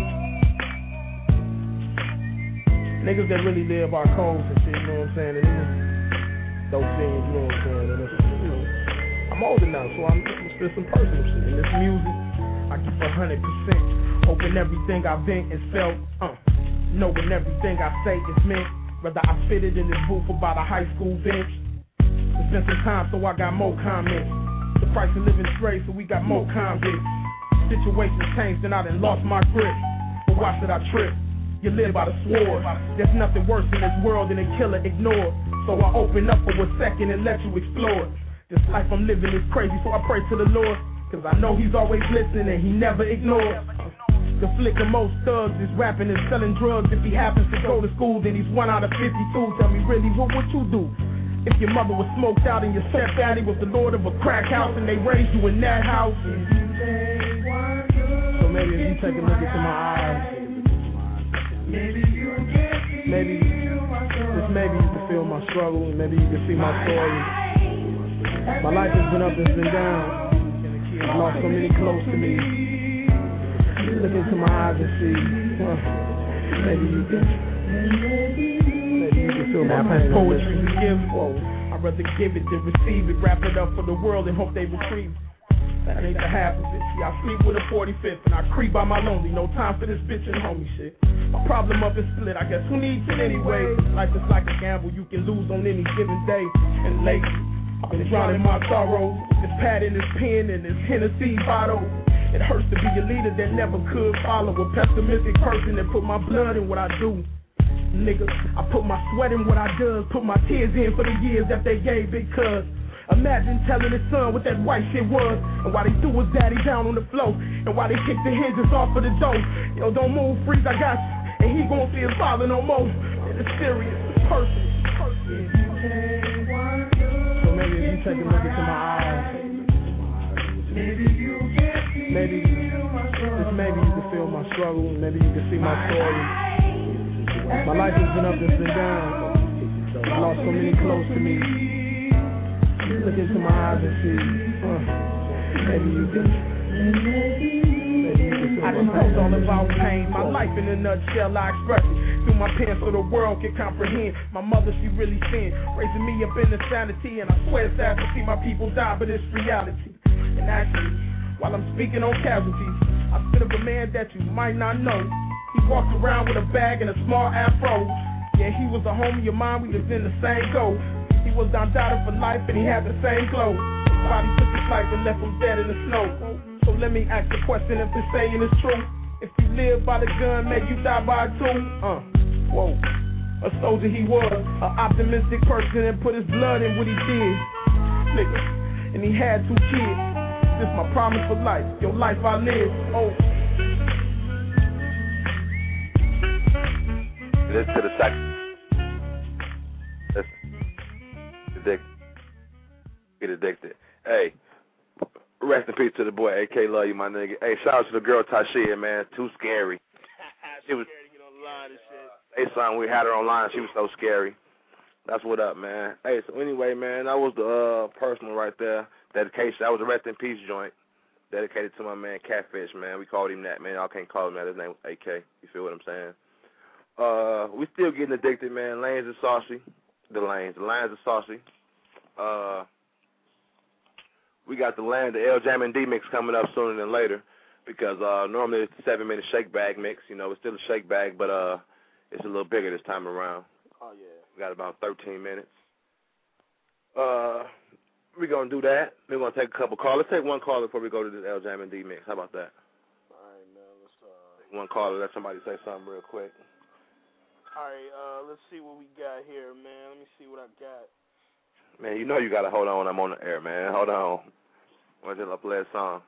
Niggas that really live our codes and shit, you know what I'm saying? And those things, you know what I'm saying? And it's, you know, I'm older now, so I'm still some personal shit. And this music, I give 100%. Hoping everything I've been is felt, knowing everything I say is meant. Whether I fit it in this booth about a high school bench. It's been some time, so I got more comments. The price of living straight, so we got more convicts. Situations changed and I done lost my grip. But why should I trip? You live by the sword. There's nothing worse in this world than a killer ignored. So I open up for a second and let you explore. This life I'm living is crazy, so I pray to the Lord. Cause I know he's always listening and he never ignores. The flick of most thugs is rapping and selling drugs. If he happens to go to school, then he's 1 out of 52. Tell me really, what would you do? If your mother was smoked out and your stepdaddy was the lord of a crack house and they raised you in that house. So maybe if you take a look into my eyes, maybe just maybe you can feel my struggle and maybe you can see my story. My life has been up and been down. I've lost so many close to me. Look into my eyes and see. Maybe you can feel my pain. Poetry we give. I'd rather give it than receive it. Wrap it up for the world and hope they retrieve it. That ain't the half of it. See, I sleep with a 45th and I creep by my lonely. No time for this bitch and homie shit. My problem up is split. I guess who needs it anyway? Life is like a gamble. You can lose on any given day. And lately, I've been drowning my sorrows. This pad in this pen and this Hennessy bottle. It hurts to be a leader that never could follow. A pessimistic person that put my blood in what I do. Nigga, I put my sweat in what I does. Put my tears in for the years that they gave because imagine telling his son what that white shit was and why they threw his daddy down on the floor and why they kicked the hinges off of the door. Yo, don't move, freeze, I got you. And he gon' see his father no more. And it's serious, it's personal. So maybe if you take a look into my eyes, maybe you can feel my struggle, maybe you can see my story. My life has been up and been down. I lost so many close to me. Look into my eyes and see. Maybe you can. I just post all about pain. My life in a nutshell, I express it. through my pen so the world can comprehend. My mother, she really sin, raising me up in insanity. And I swear it's sad to see my people die, but it's reality. And actually, while I'm speaking on casualties, I spit up a man that you might not know. He walked around with a bag and a small afro. Yeah, he was a homie of mine, we lived in the same code. He was Don Dada for life and he had the same glow. His body took his life and left him dead in the snow. So let me ask the question if this saying is true. If you live by the gun, may you die by it too. Whoa. A soldier he was, an optimistic person and put his blood in what he did. Nigga, and he had 2 kids. This my promise for life, your life I live. Oh. Listen to the second. Listen. Get addicted. Hey, rest in peace to the boy, AK Love You, my nigga. Hey, shout out to the girl Tashia, man. Too scary. She was scared to get on the line and shit. Hey, son, we had her online. She was so scary. That's what up, man. Hey, so anyway, man, that was the personal right there. Dedication. That was a rest in peace joint. Dedicated to my man Catfish, man. We called him that, man. Y'all can't call him that. His name was AK. You feel what I'm saying? We still getting addicted, man. Lanes are saucy. The lines are saucy. We got the El Jam and D mix coming up sooner than later because normally it's a 7-minute shake bag mix. You know, it's still a shake bag, but it's a little bigger this time around. Oh, yeah. We got about 13 minutes. We're going to do that. We're going to take a couple calls. Let's take one caller before we go to this El Jam and D mix. How about that? All right, man. Let's take one caller. Let somebody say something real quick. All right, let's see what we got here, man. Let me see what I got. Man, you know you got to hold on. I'm on the air, man. Hold on. What's it? I'll play a song.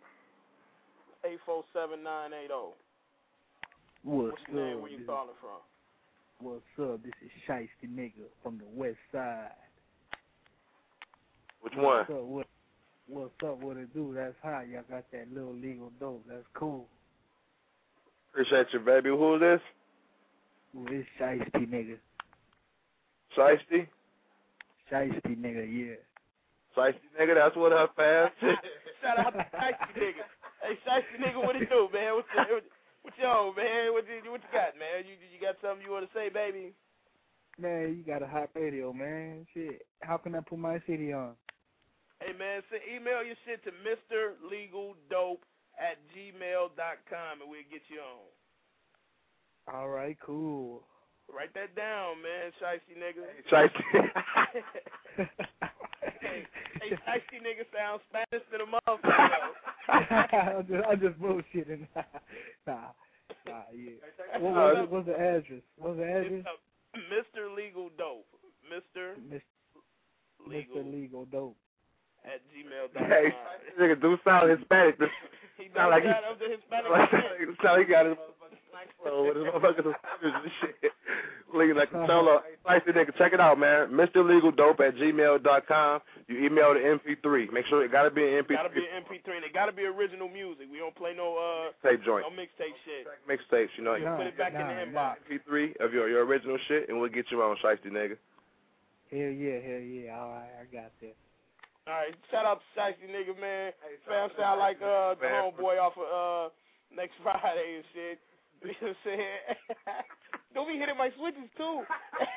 847-980. What's your name? Where you calling from? What's up? This is Shiesty Nigga from the West Side. Which one? What's up? What it do? That's hot. Y'all got that little legal dope. That's cool. Appreciate you, baby. Who is this? Well, it's Shiesty Nigga. Shiesty? Shiesty Nigga, yeah. Shiesty Nigga, that's what up, fast. Shout out to Shiesty Nigga. Hey, Shiesty Nigga, what it do, man? What you on, man? What you got, man? You got something you want to say, baby? Man, you got a hot radio, man. Shit, how can I put my city on? Hey, man, email your shit to MrLegalDope@gmail.com and we'll get you on. All right, cool. Write that down, man, Shiesty Nigga. Shiesty. Hey, Shiesty Nigga sounds Spanish to the motherfucker. I'm just bullshitting. Nah, yeah. What's the address? Mr. Legal Dope. Mr. Legal Dope. @gmail.com. Hey, this nigga do sound Hispanic. He sound like the Hispanic. Sound like he got his motherfucking with his motherfucking and shit. Looking like a solo. Hey, nigga, check it out, man. MrLegalDope@gmail.com. You email the MP3. Make sure it gotta be an MP3. Gotta be an MP3, and it gotta be original music. We don't play no tape joint. No mixtape shit. Mixtapes, you know. You put it back in the inbox. MP3 of your original shit, and we'll get you on, Shiesty Nigga. Hell yeah. All right, I got that. All right, shout out to Shiesty Nigga, man. Fam sound like the homeboy off of next Friday and shit. You know what I'm saying? Don't be hitting my switches too.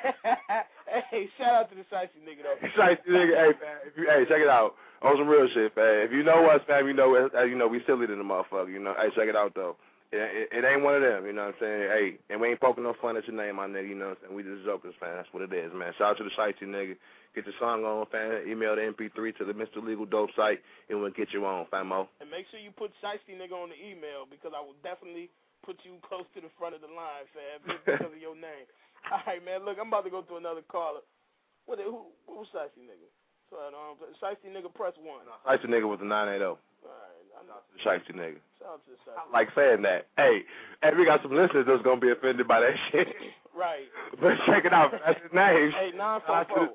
Hey, shout out to the Shiesty Nigga though. Shiesty Nigga, hey fam, check it out. On some real shit, fam. If you know us, fam, you know we silly than the motherfucker. You know, hey, check it out though. It ain't one of them, you know what I'm saying? Hey, and we ain't poking no fun at your name, my nigga, you know what I'm saying? We just jokers, fam. That's what it is, man. Shout out to the Shiesty Nigga. Get your song on, fam. Email the MP3 to the Mr. Legal Dope site, and we'll get you on, famo. And make sure you put Shiesty Nigga on the email, because I will definitely put you close to the front of the line, fam, just because of your name. All right, man, look, I'm about to go to another caller. What was Shiesty Nigga? So, Shiesty Nigga, press 1. Shiesty Nigga was the 980. All right. Shiesty Nigga. Shout out to the Shiesty. Like saying that. Hey, we got some listeners that's going to be offended by that shit. Right. But check it out. That's his name. Hey, 944.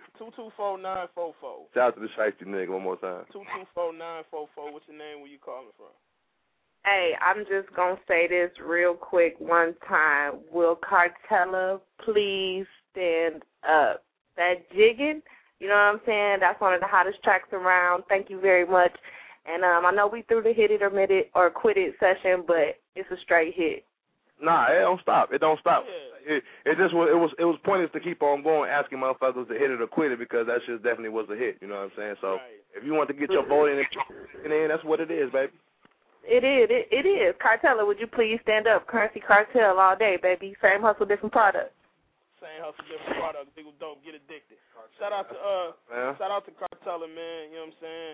224-944. Shout out to the Shiesty Nigga one more time. 224-944. What's your name? Where you calling from? Hey, I'm just going to say this real quick one time. Will Cartella please stand up? That jigging, you know what I'm saying? That's one of the hottest tracks around. Thank you very much. And I know we threw the hit it or quit it session, but it's a straight hit. Nah, it don't stop. It don't stop. Yeah. It was pointless to keep on going asking motherfuckers to hit it or quit it because that shit definitely was a hit. You know what I'm saying? So if you want to get your vote in, that's what it is, baby. It is. Cartella, would you please stand up? Currency Cartel all day, baby. Same hustle, different product. Same hustle, different product. Legal dope, get addicted. Shout out to Cartella, man. You know what I'm saying?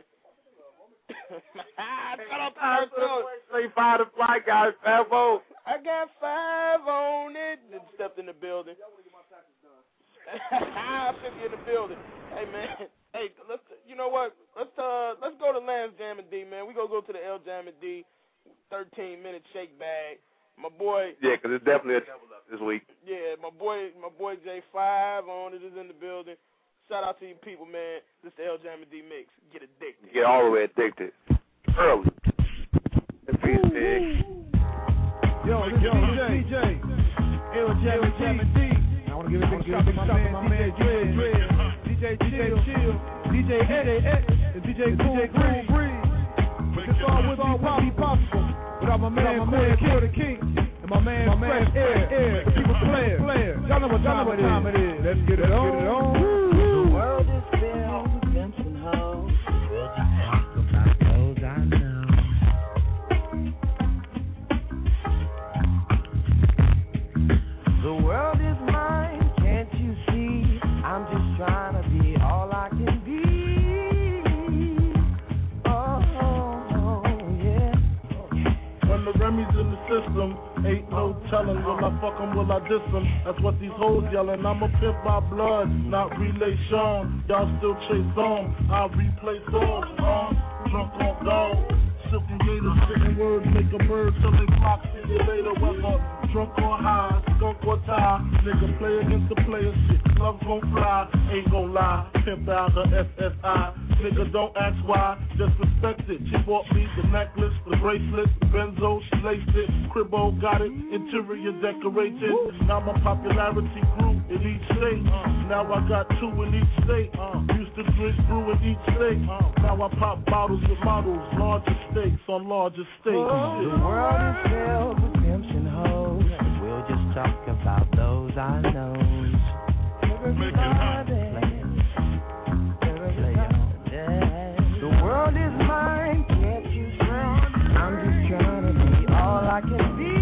Shout out to Cartella. Say 5 to fly, guys. 5 votes. I got 5 on it. And stepped in the building. 50 in the building. Hey, man. Hey, you know what? Let's go to Lance Jam and D, man. We gonna go to the L Jam and D 13-minute shake bag. My boy. Yeah, because it's definitely a double up this week. Yeah, my boy J5 on it is in the building. Shout out to you people, man. This is the L Jam and D mix. Get addicted. Get all the way addicted. Early. Peace, big. Yo, DJ. L Jam and D. I want to give a big shout out to my man DJ Chill, DJ Ed, and DJ Cool Breeze. But this all would be possible without my man Quarter King and my man Fresh Air, the people player. Y'all know what time it is. Let's get it on. The world is filled with pimps and hoes. We'll just talk about those I know. The world is mine, can't you see? I'm just trying to be all I can be. Oh, yeah. When the Remy's in the system, ain't no telling. Will I fuck 'em, will I diss 'em? That's what these hoes yelling. I'm a pimp by blood, not relation. Y'all still chase on, I replay songs. Drunk on dog, silken gators, spitting words, make a bird till they flock. See you later, whether drunk or high, skunk or tie. Nigga play against the player, shit, love gon' fly. Ain't gon' lie, pimp out the SSI. Nigga don't ask why, just respect it. She bought me the necklace, the bracelet, the benzo, she laced it. Cribbo got it, interior decorated. Now my popularity grew in each state. Now I got 2 in each state. Used to drink brew in each state. Now I pop bottles with models, larger stakes on larger stakes. The world is filled with pimps and hoes. We'll just talk about those I know. Make it happen. The world is mine, can't you see? I'm just trying to be all I can be.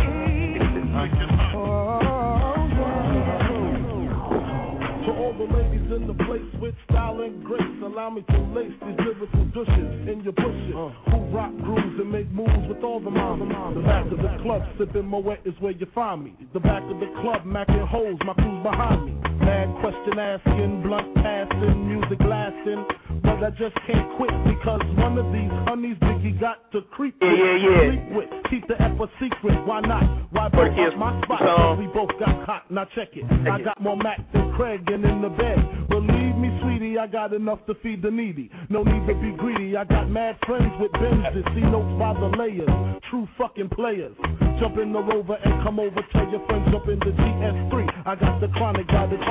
To all the ladies in the place with style and grace, allow me to lace these lyrical douches in your bushes. Who rock grooves and make moves with all the moms. The back of the club, sipping Moet is where you find me. The back of the club, macking holes, my crew's behind me. Mad question asking, blunt passing, music lasting. But I just can't quit because one of these honeys Biggie got to creep with. Sleep with. Keep the F a secret. Why not? Why blow up my spot? We both got hot. Now check it. I got more Mac than Craig and in the bed. Believe me, sweetie, I got enough to feed the needy. No need to be greedy. I got mad friends with Benzes. See notes by the layers. True fucking players. Jump in the Rover and come over. Tell your friends jump in the GS3. I got the chronic by the tree.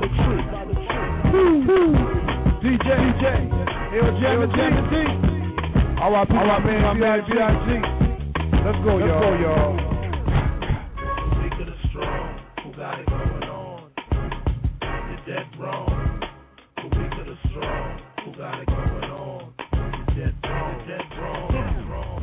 DJ, L Jam and D. All right, man, B.I.G. Let's go, y'all. Make it a strong. Who got it going on? You're dead wrong. The weak of the strong. Who got it going on? You're dead wrong.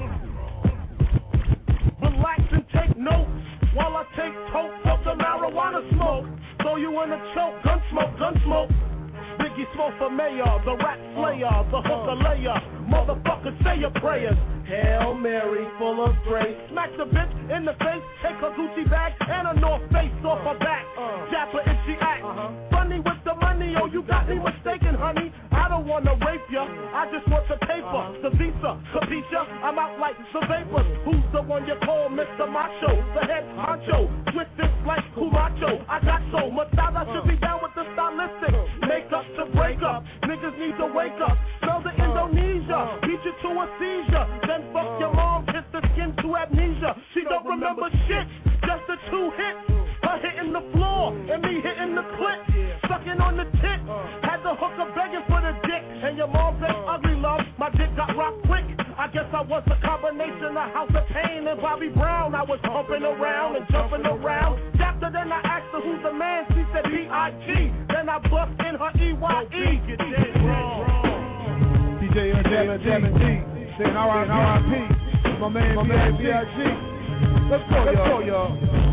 Relax and take notes while I take totes of the marijuana smoke. Throw you in a choke. Gun smoke. Biggie smoke for mayor, the rat slayer, the hooker layer. Motherfucker, say your prayers. Hail Mary, full of grace. Smack the bitch in the face, take her Gucci bag and a North Face off her back. Japper if she act funny with the money, oh you got me mistaken, honey. I don't wanna rape ya, I just want the paper, the visa, capisha. I'm out like the vapors. Who's the one you call Mr. Macho, the head honcho? Twisted like Cumacho. I got so much style, I should be down with the stylistic. Make up to break up, niggas need to wake up. Smell the Indonesia, beat you to a seizure. Then fuck your mom, kiss the skin to amnesia. She don't remember shit, just the 2 hits. Her hitting the floor and me hitting the clip. Sucking on the tit, had the hooker begging for the dick. And your mom said ugly love, my dick got rocked quick. I guess I was a combination of House of Pain and Bobby Brown. I was humping around and jumping around. Faster than I her who's the man, she said B.I.G. Then I bust in her E.Y.E. Get dead wrong. DJ Devin D. Saying R.I.P. My man B.I.G. Let's go, y'all.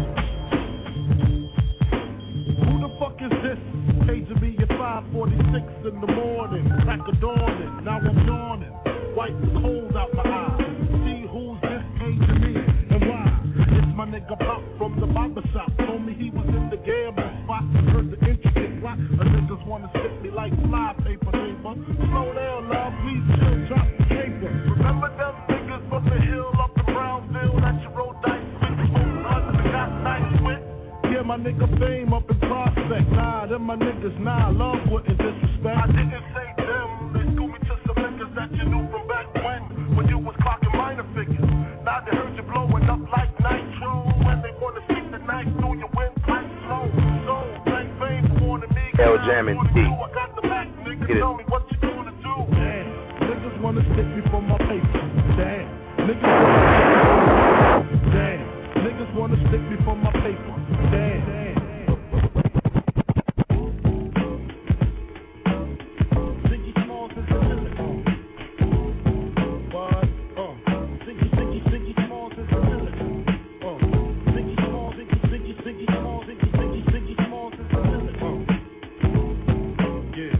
Who the fuck is this? Paging me at 5:46 in the morning. Crack of dawning, now I'm yawning. Wipe the cold out my eyes. See who's this paging me and why? It's my nigga Pop from the barber shop. Told me he was in the gambling spot. Heard the intricate plot. A niggas wanna stick me like fly paper. Slow down, love, please chill, drop the paper. Remember them niggas from the hill up in Brownsville that you rolled dice with? Got nice with? Yeah, my nigga Fame up in Prospect. Nah, them my niggas, nah, love wouldn't disrespect. I didn't say them, they schooled me to some niggas that you knew from back when you was clocking minor figures. Now they heard you blowing up like nitro, when they wanna stick the knife through your windpipe slow. So, thank Fame for warning me. Hell jamming D. I got the back, nigga, tell me what you gonna do. Damn, niggas wanna stick me for my paper. Damn, niggas wanna stick me for my paper. Damn. Ziggy Smalls is the limit. What? Ziggy Smalls is the limit. Ziggy Smalls, Ziggy Smalls, Ziggy Smalls is the limit. Yeah.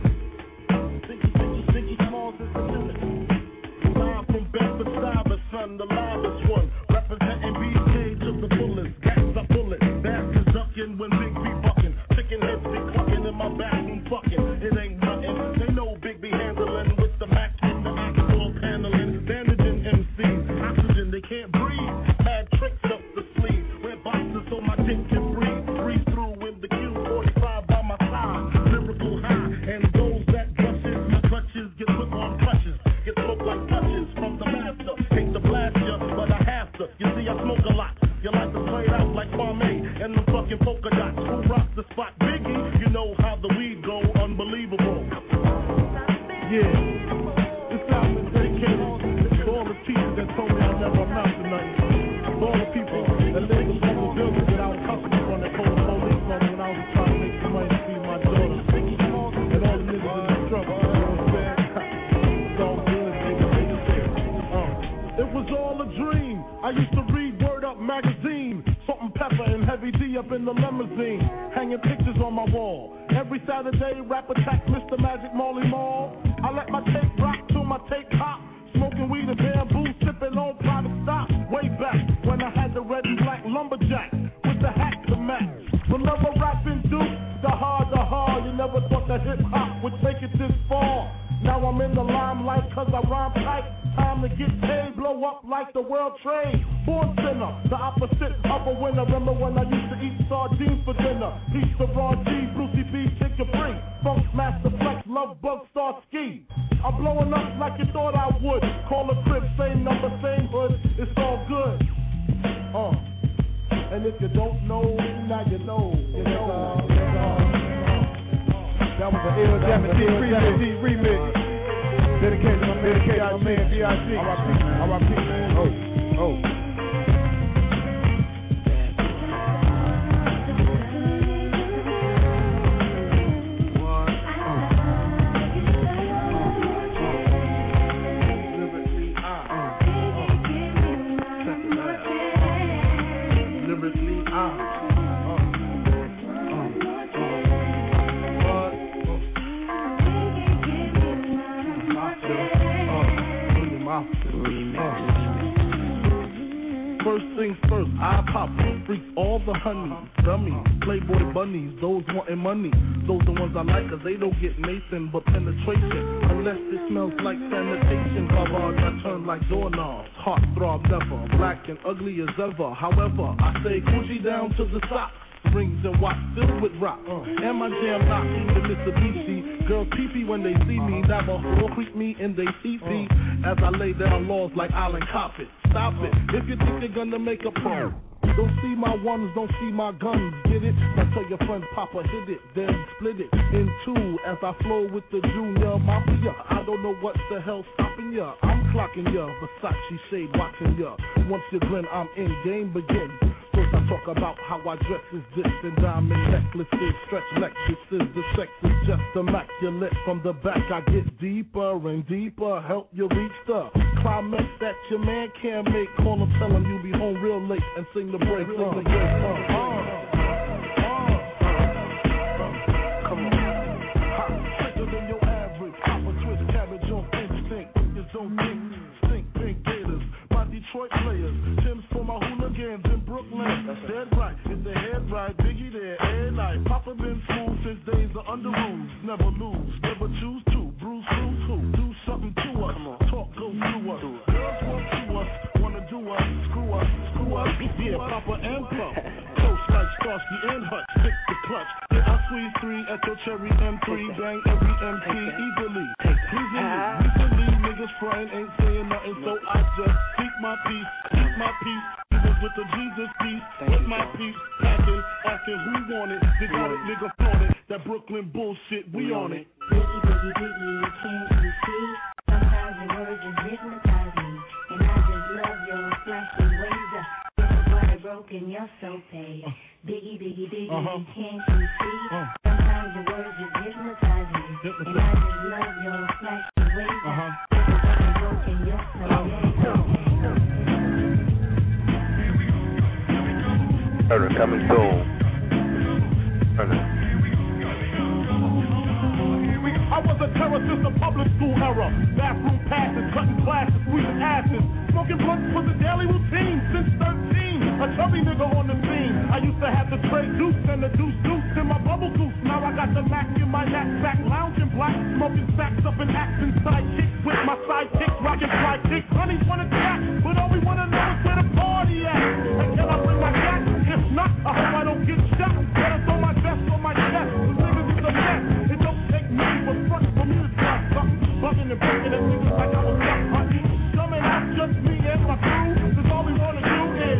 Ziggy Smalls is the limit. Live from Bedford Cyber, son, the livest one. Representing BK to the fullest. Gas up bullet. Bastards ducking when Big B bucking. Chicken heads be clucking in my bathroom fucking. It ain't nothing. They know Big B handling with the Mac and the actual paneling. Bandaging MCs. Oxygen, they can't breathe. Mad tricks up the sleeve. Wear boxes so my dick can breathe. Breathe through with the Q45 by my side. Lyrical high. And those that brushes, my clutches get put on crutches. Get smoked like touches from the master. Hate to blast ya, but I have to. You see, I smoke a lot. You like to play it out like Kwame and the fucking polka dots. Who rocks the spot? Biggie, you know how the weed go. Unbelievable. Yeah. This album is dedicated to all the teachers that told me I'll never amount to nothing. To all the people that lived in the building that I was hustling from that called the police on when I was trying to make some money to feed my daughter. And all the niggas in the struggle. You know what I'm saying? It's all good, nigga. It was all a dream. I used to read Word Up magazine. Salt and Pepper and Heavy D up in the limousine. Hanging pictures on my wall. Every Saturday, rap attack Mr. Magic Molly Mall. I let my tape rock till my tape pop. Smoking weed and bamboo, sipping on private stock. Way back when I had the red and black lumberjack with the hat to match. Remember rapping Duke? The hard. You never thought that hip hop would take it this far. Now I'm in the limelight cause I rhyme tight. Time to get paid, blow up like the world trade. Born sinner, the opposite of a winner. Remember when I used to eat sardines for dinner? Peace to Ron G, Brucey B, Kick Your Free. Funk Master Flex, Love Bug, Star Ski. I'm blowing up like you thought I would. Call a crib, same number, same hood. It's all good. And if you don't know, now you know. That was an Ill Jamming remix. Dedicated to my man B.I.G. R.I.P. Oh. First things first, I pop freaks all the honeys, dummies, playboy bunnies, those wanting money. Those the ones I like cause they don't get Nathan but penetration. Unless it smells like sanitation. Garbage I turn like doorknobs. Heart throb never, black and ugly as ever. However, I say Gucci down to the socks. Rings and watch filled with rock. And my jam knocking the Mitsubishi. Girls pee-pee when they see me. Navajo creep me in they TT. As I lay down laws like Island Coppet. Stop it. If you think you're gonna make a pro. Don't see my ones, don't see my guns. Get it? Now tell your friend Papa hit it. Then split it in two. As I flow with the Junior Mafia. I don't know what the hell's stopping ya. I'm clocking ya. Versace shade watching ya. Once you grin, I'm in. Game begins. So course I talk about how I dress is this and diamond necklaces, stretch Lexuses. The sex is just immaculate. From the back I get deeper and deeper, help you reach the climax that your man can't make. Call him, tell him you be home real late and sing the break. Detroit players, Tim's for my hooligans in Brooklyn. Dead right, is the head right, Biggie there, every night. Papa been smooth since days of under rules. Never lose, never choose to. Bruce, who? Do something to us. Talk, go through us. Girls want to us, wanna do us. Screw us. Yeah, Papa and Pump. Toast like Starsky and Hutch, stick the clutch. Yeah, I squeeze 3 at your cherry M3. Bang every MC easily. Recently, niggas frying ain't saying nothing, so I just keep my peace. Jesus with the Jesus peace. With my peace, packing, asking who want it. They want it, nigga flaunt it. That Brooklyn bullshit, we on it. Biggie, biggie, biggie, can't you see? Sometimes your words just hypnotize me, and I just love your flashy ways. This is why they're broken, you're so paid. Biggie, biggie, biggie, can't you see? Sometimes your words just hypnotize me, and I just love your flashy ways. This is why they're broken, you're so paid. Turner coming soon. Turner. I was a terror since the public school era. Bathroom passes, cutting classes, squeezing asses. Smoking blunts was a daily routine since 13. A chubby nigga on the scene. I used to have the straight juice and the deuce in my bubble goose. Now I got the Mac in my knapsack, lounging black, smoking sacks up in action sidekicks with my sidekicks, rocking fly kicks. Honeys wanna chat, but all we wanna know is where the party at. And can I bring my gat? If not, I hope I don't get shot. Better throw my vest on my chest. The niggas is a mess. It don't take me but front for me to stop something. Bugging and breaking at niggas like I was stuck hunting. Coming out just me and my crew. Cause all we wanna do is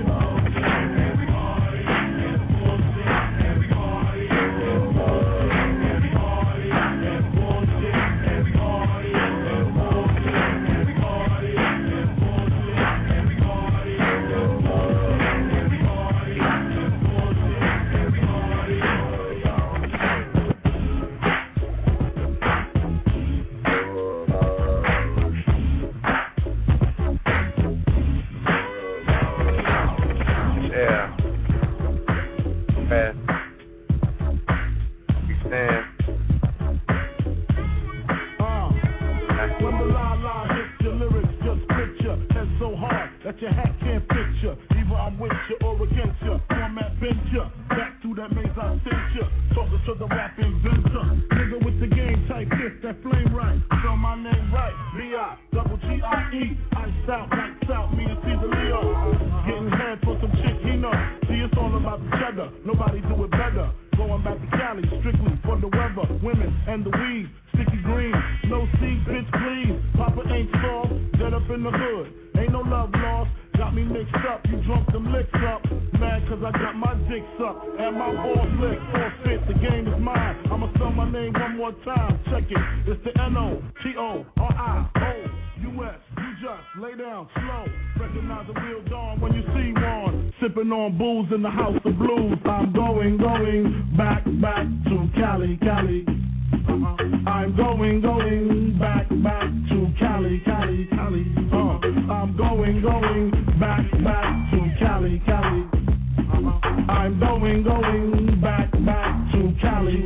that your hat can't fit you. Either I'm with you or against you. Format bent you. Back through that maze I sent you. Talking to the rap inventor. Nigga with the game type fist, that flame right. Spell my name right. B-I-double-G-I-E. Ice out, lights out, me and Caesar Leo. Getting head for some chick he know. See, it's all about the cheddar. Nobody do it better. Going back to Cali, strictly for the weather. Women and the weed. Sticky green. No seed, bitch, please. Papa ain't soft. Dead up in the hood. Ain't no love lost, got me mixed up, you drunk them licks up. Mad cause I got my dick sucked, and my balls licked. All fit, the game is mine, I'ma spell my name one more time, check it. It's the N-O-T-O-R-I-O-U-S, you just lay down slow. Recognize the real dawn when you see one. Sipping on booze in the house of blues. I'm going back to Cali. I'm going back to Cali. I'm going back to Cali. I'm going back to Cali.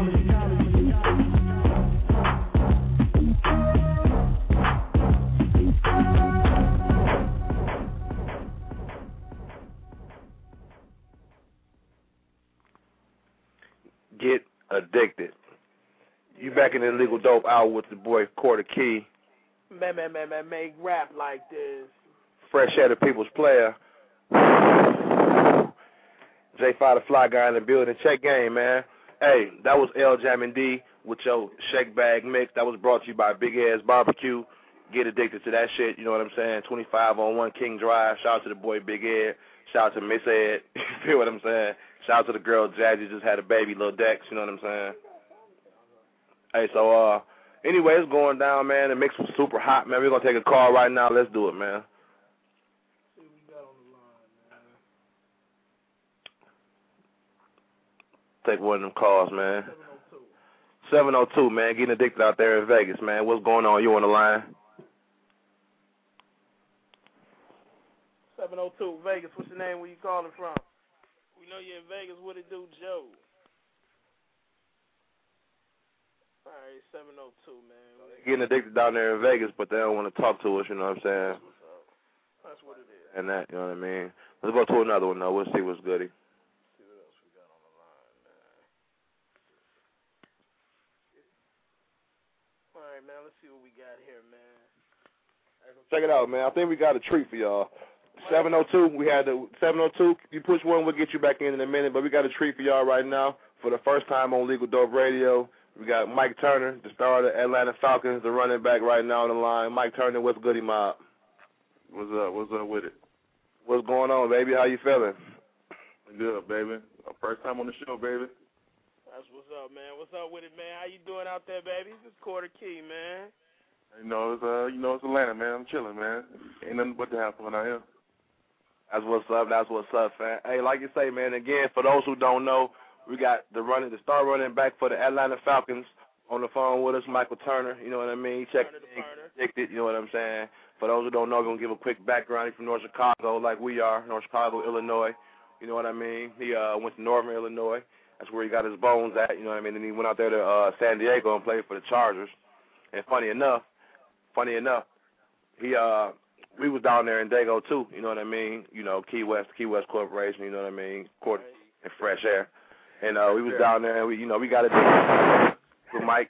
Get addicted. You back in the Illegal Dope Hour with the boy Quarter Key. Man, make rap like this. Fresh Air, the People's Player. J5 the Fly Guy in the building. Check game, man. Hey, that was L Jam and D with your Shake Bag Mix. That was brought to you by Big Ass Barbecue. Get addicted to that shit, you know what I'm saying? 2501 King Drive. Shout out to the boy Big Ed. Shout out to Miss Ed. You feel what I'm saying? Shout out to the girl Jazzy, just had a baby, Lil Dex, you know what I'm saying? Hey, so, anyway, it's going down, man. The mix was super hot, man. We're going to take a call right now. Let's do it, man. take one of them calls, man. 702, man. Getting addicted out there in Vegas, man. What's going on? You on the line? 702 Vegas. What's your name? Where you calling from? We know you're in Vegas. What it do, Joe? All right, 702, man. Getting addicted down there in Vegas, but they don't want to talk to us. You know what I'm saying? That's what it is. And that, you know what I mean? Let's go to another one, though. We'll see what's goody. See what else we got on the line, man. All right, man. Let's see what we got here, man. Check it out, man. I think we got a treat for y'all. 702, we had the 702. You push one, we'll get you back in a minute. But we got a treat for y'all right now. For the first time on Legal Dope Radio, we got Mike Turner, the star of the Atlanta Falcons, the running back right now on the line. Mike Turner, what's goody, mob? What's up? What's up with it? What's going on, baby? How you feeling? Good, baby. First time on the show, baby. That's what's up, man. What's up with it, man? How you doing out there, baby? This is Quarter Key, man. It's Atlanta, man. I'm chilling, man. Ain't nothing but the house going out here. That's what's up. That's what's up, fam. Hey, like you say, man. Again, for those who don't know, we got the star running back for the Atlanta Falcons on the phone with us, Michael Turner. You know what I mean? Check it. You know what I'm saying? For those who don't know, I'm gonna give a quick background. He's from North Chicago, like we are, North Chicago, Illinois. You know what I mean? He went to Northern Illinois. That's where he got his bones at. You know what I mean? And he went out there to San Diego and played for the Chargers. And funny enough, we was down there in Dago too, you know what I mean? You know, Key West Corporation, you know what I mean? Court and fresh air. And we was down there and we got a with Mike.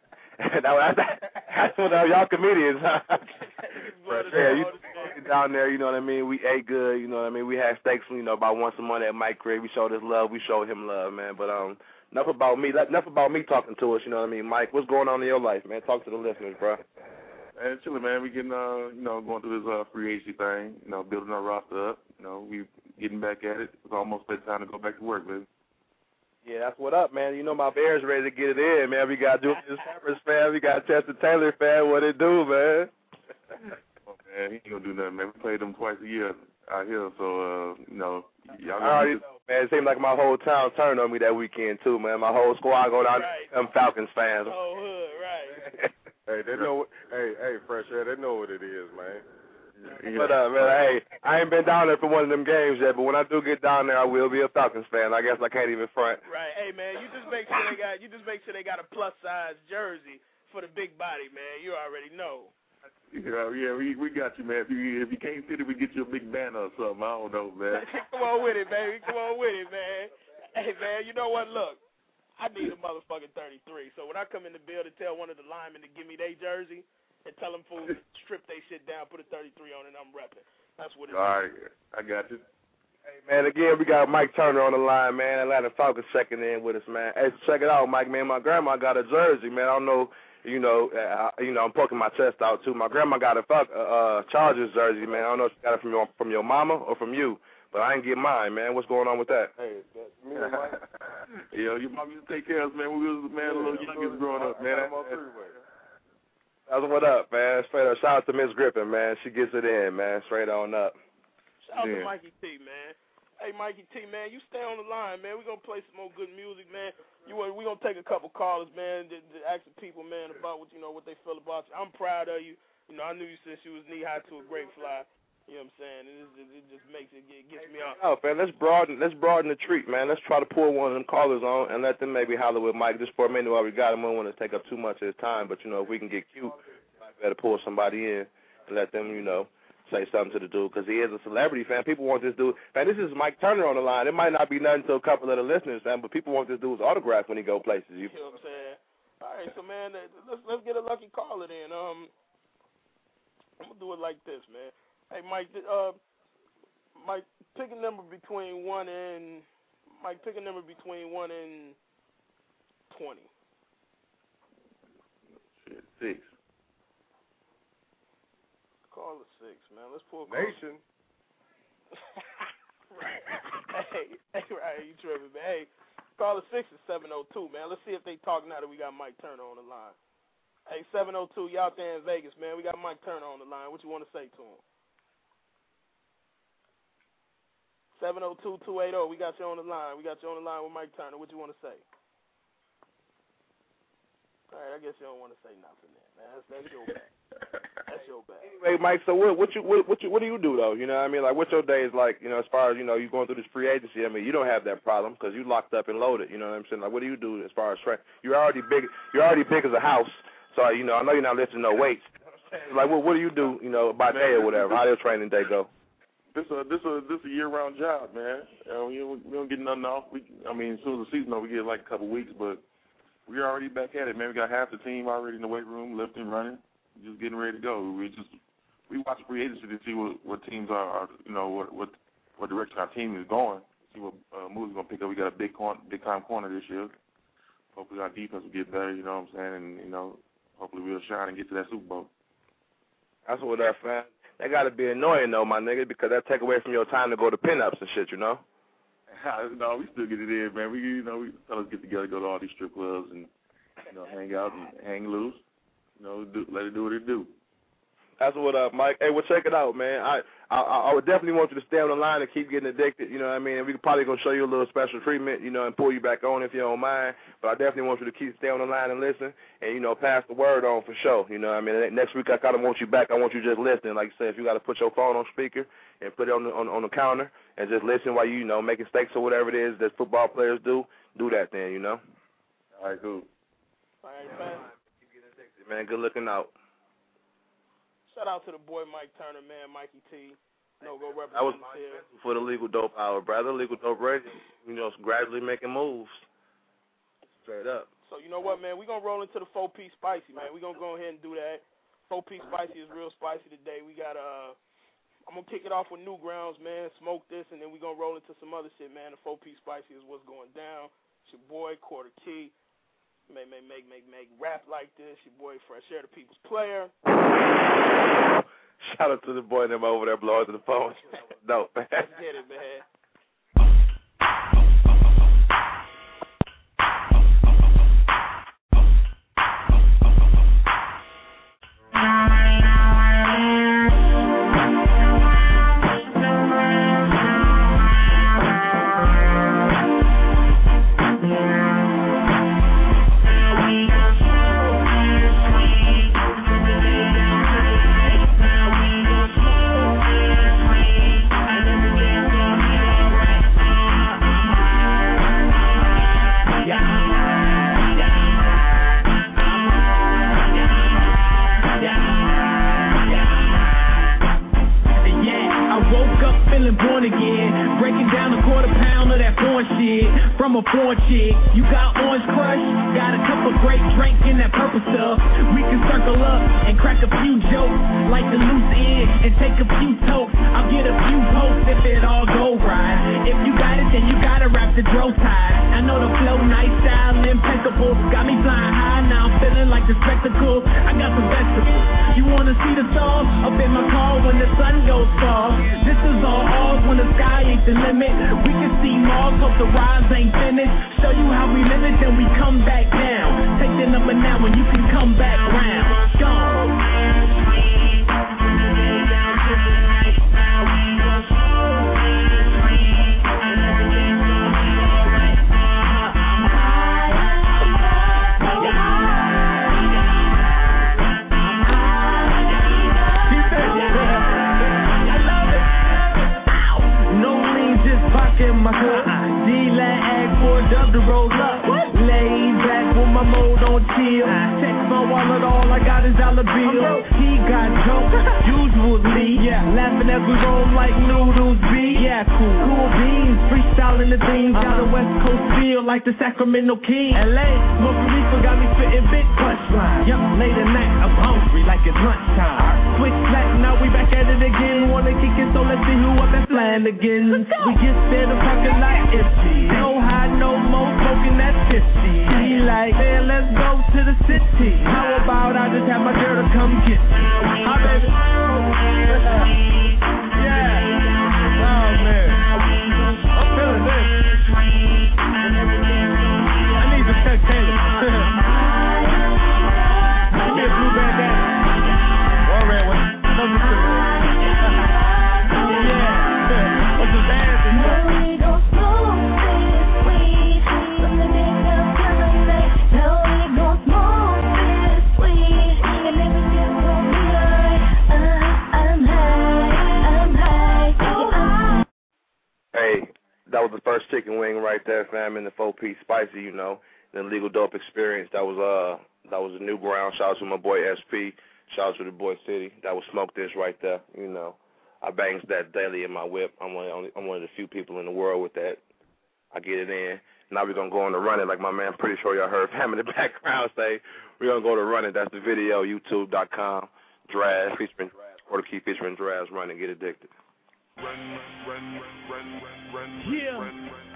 That's what y'all comedians, huh? Fresh air. You down there, you know what I mean? We ate good, you know what I mean? We had steaks, about once a month at Mike crib. We showed us love, we showed him love, man. But enough about me talking to us, you know what I mean? Mike, what's going on in your life, man? Talk to the listeners, bro. Hey, chilling, man. We getting, going through this free agency thing, building our roster up. We getting back at it. It's almost that time to go back to work, baby. Yeah, that's what up, man. You know my Bears ready to get it in, man. We got Julius Peppers, fan. We got Chester Taylor, fan. What it do, man? Oh, man, he ain't going to do nothing, man. We play them twice a year out here, so, y'all I already know, man. It seemed like my whole town turned on me that weekend, too, man. My whole squad go down there, Falcons fans. Oh, hood, right. Hey, they know. Hey, fresh air. They know what it is, man. But man, hey, I ain't been down there for one of them games yet. But when I do get down there, I will be a Falcons fan. I guess I can't even front. Right. Hey, man, you just make sure they got a plus size jersey for the big body, man. You already know. Yeah, we got you, man. If you can't fit it, we get you a big banner or something. I don't know, man. Come on with it, baby. Come on with it, man. Hey, man, you know what? Look. I need a motherfucking 33. So when I come in the building, tell one of the linemen to give me their jersey and tell them fools to strip their shit down, put a 33 on it, and I'm repping. That's what it is. All right. I got you. Hey, man, again, we got Mike Turner on the line, man. Atlanta Falcons checking in with us, man. Hey, check it out, Mike, man. My grandma got a jersey, man. I don't know, I'm poking my chest out, too. My grandma got a Chargers jersey, man. I don't know if she got it from your mama or from you. But I ain't get mine, man. What's going on with that? Hey, that's me and Mike. Yeah, your mom used to take care of us, man. We was, man, a little youngest growing up, man. That's what up, man. Straight up. Shout out to Miss Griffin, man. She gets it in, man. Straight on up. Shout out to Mikey T, man. Hey, Mikey T, man, you stay on the line, man. We're going to play some more good music, man. We're going to take a couple callers, man, to ask the people, man, about what they feel about you. I'm proud of you. I knew you since you was knee-high to a great fly. You know what I'm saying? It just makes it gets me off. Oh, man, let's broaden the treat, man. Let's try to pull one of them callers on and let them maybe holler with Mike just for a minute while we got him. I don't want to take up too much of his time, but, if we can get cute, I better pull somebody in and let them, say something to the dude because he is a celebrity, fan. People want this dude. Man, this is Mike Turner on the line. It might not be nothing to a couple of the listeners, man, but people want this dude's autograph when he go places. You know what I'm saying? All right, so, man, let's get a lucky caller then. I'm going to do it like this, man. Hey, Mike, pick a number between 1 and 20. Shit, 6. Call it 6, man. Let's pull Nation. Right. Hey, right, you tripping, man. Hey, call it 6 is 702, man. Let's see if they talk now that we got Mike Turner on the line. Hey, 702, you out there in Vegas, man. We got Mike Turner on the line. What you want to say to him? 702-280. We got you on the line. We got you on the line with Mike Turner. What you want to say? All right, I guess you don't want to say nothing then, man. That's your bad. That's your bad. Anyway, Mike, so what do you do though? You know what I mean? Like, what's your days like? You know, as far as, you know, you going through this free agency. I mean, you don't have that problem because you locked up and loaded. You know what I'm saying? Like, what do you do as far as you're already big as a house. So, you know, I know you're not lifting no weights. Like, what do you do? You know, by day or whatever? How does your training day go? This a year-round job, man. We don't get nothing off. As soon as the season over, we get like a couple weeks, but we're already back at it, man. We got half the team already in the weight room, lifting, running, just getting ready to go. We watch free agency to see what teams are, you know, what direction our team is going. See what moves we're gonna pick up. We got a big time corner this year. Hopefully our defense will get better. You know what I'm saying? And you know, hopefully we'll shine and get to that Super Bowl. That's what that fan. That gotta be annoying though, my nigga, because that take away from your time to go to pinups and shit, you know. No, we still get it in, man. We fellas get together, go to all these strip clubs, and you know, hang out and hang loose. You know, let it do what it do. That's what up, Mike. Hey, well, check it out, man. I would definitely want you to stay on the line and keep getting addicted. You know what I mean? And we probably gonna show you a little special treatment, you know, and pull you back on if you don't mind. But I definitely want you to stay on the line and listen, and you know, pass the word on for sure. You know what I mean? Next week I kind of want you back. I want you just listening. Like you said, if you got to put your phone on speaker and put it on the counter and just listen while you know making steaks or whatever it is that football players do that then, you know. All right, cool. All right, man. Keep getting addicted, man. Good looking out. Shout out to the boy Mike Turner, man, Mikey T. No, go represent. That was my for the Legal Dope Hour, brother. Legal Dope Radio. You know, gradually making moves. Straight up. So you know what, man? We're gonna roll into the 4-piece spicy, man. We're gonna go ahead and do that. 4-piece spicy is real spicy today. We got I'm gonna kick it off with Newgrounds, man. Smoke this, and then we're gonna roll into some other shit, man. The 4-piece spicy is what's going down. It's your boy Quarter Key. Make rap like this. Your boy Fresh Air, the People's Player. Shout out to the boy and them over there blowing to the phone. Dope, man. Let's get it, man. From a foreign chick, you got Orange Crush, got a cup of great drink in that purple stuff. We can circle up and crack a few jokes, like the loose end and take a few tokes. I'll get a few posts if it all go right. If you got it, then you gotta wrap the dro tight. I know the flow, nice style, impeccable. Got me flying high, now I'm feeling like the spectacle. I got some vegetables. You wanna see the stars? Up in my car when the sun goes far. This is all ours when the sky ain't the limit. We can see Mars, hope the rise ain't finished. Show you how we live it, then we come back down. Take the number now when you can come back round. Gone. My cup, D-Lat ask for a dub to roll up. Laid back with my mode on chill. Check my wallet, all I got is dollar bills. He got dope, usually. Laughing as we roll like noodles be. Yeah, cool beans, freestyling the things. Got a West Coast feel like the Sacramento Kings. LA, smoking reefer got me spitting big punchlines. Yup, late at night, I'm hungry like it's lunchtime. Switch back, now we back at it again. Wanna kick it, so let's see who up and flying again. We get there, the parking lot empty. No high, no more smoking, that's 50. He like, man, let's go to the city. How about I just have my girl to come get me? Hi, baby. Yeah. Oh, man. I'm feeling this. I need to check Taylor. Give me a blue bandana. Or red one. Yeah. What's the band? chicken wing right there, fam, in the 4-piece spicy, you know. The Legal Dope Experience. That was a new ground. Shout out to my boy SP. Shout out to the boy City. That was Smoke This right there, you know. I bangs that daily in my whip. I'm one of the few people in the world with that. I get it in. Now we're going to go on to Run It, like my man, pretty sure y'all heard him in the background say. We're going to go to Run It. That's the video, youtube.com. Draz, featuring Draz. Quarter Key featuring Draz. Run It, get addicted. Yeah.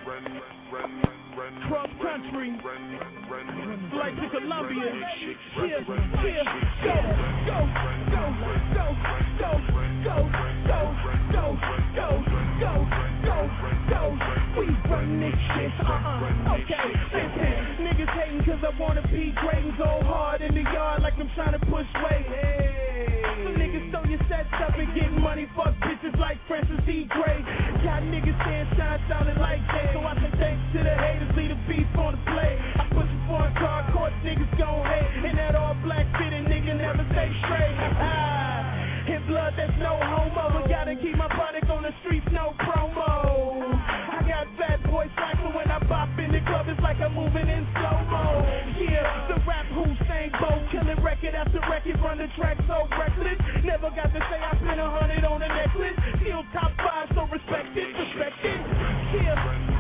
Cross country, flight to Colombia. Yeah, go, go, go, go, go, go, go, go, go, go, go, go. We run this shit. Okay, listen, niggas hating 'cause I wanna be great and go hard in the yard like I'm trying to push weight. Hey, so niggas throw your sets up and get money. Fuck bitches like Francis E. Gray. Got niggas saying shine sounding like that. So I say thanks to the haters, leave the beef on the plate. I push it for a car, course niggas gon' hate. And that all black fitted nigga never stay straight. In blood, there's no homo. But gotta keep my product on the streets, no promo. I got fat boy swag, so when I bop in the club, it's like I'm moving in slow-mo. Yeah, the rap Hussein Bolt, killing record after record, run the track so reckless. Never got to say I spent 100 on a necklace. Still top 5, so respect it, respect it. Yeah.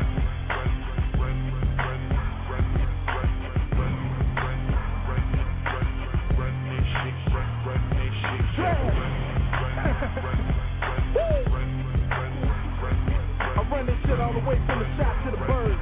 I run this shit all the way from the shop to the birds.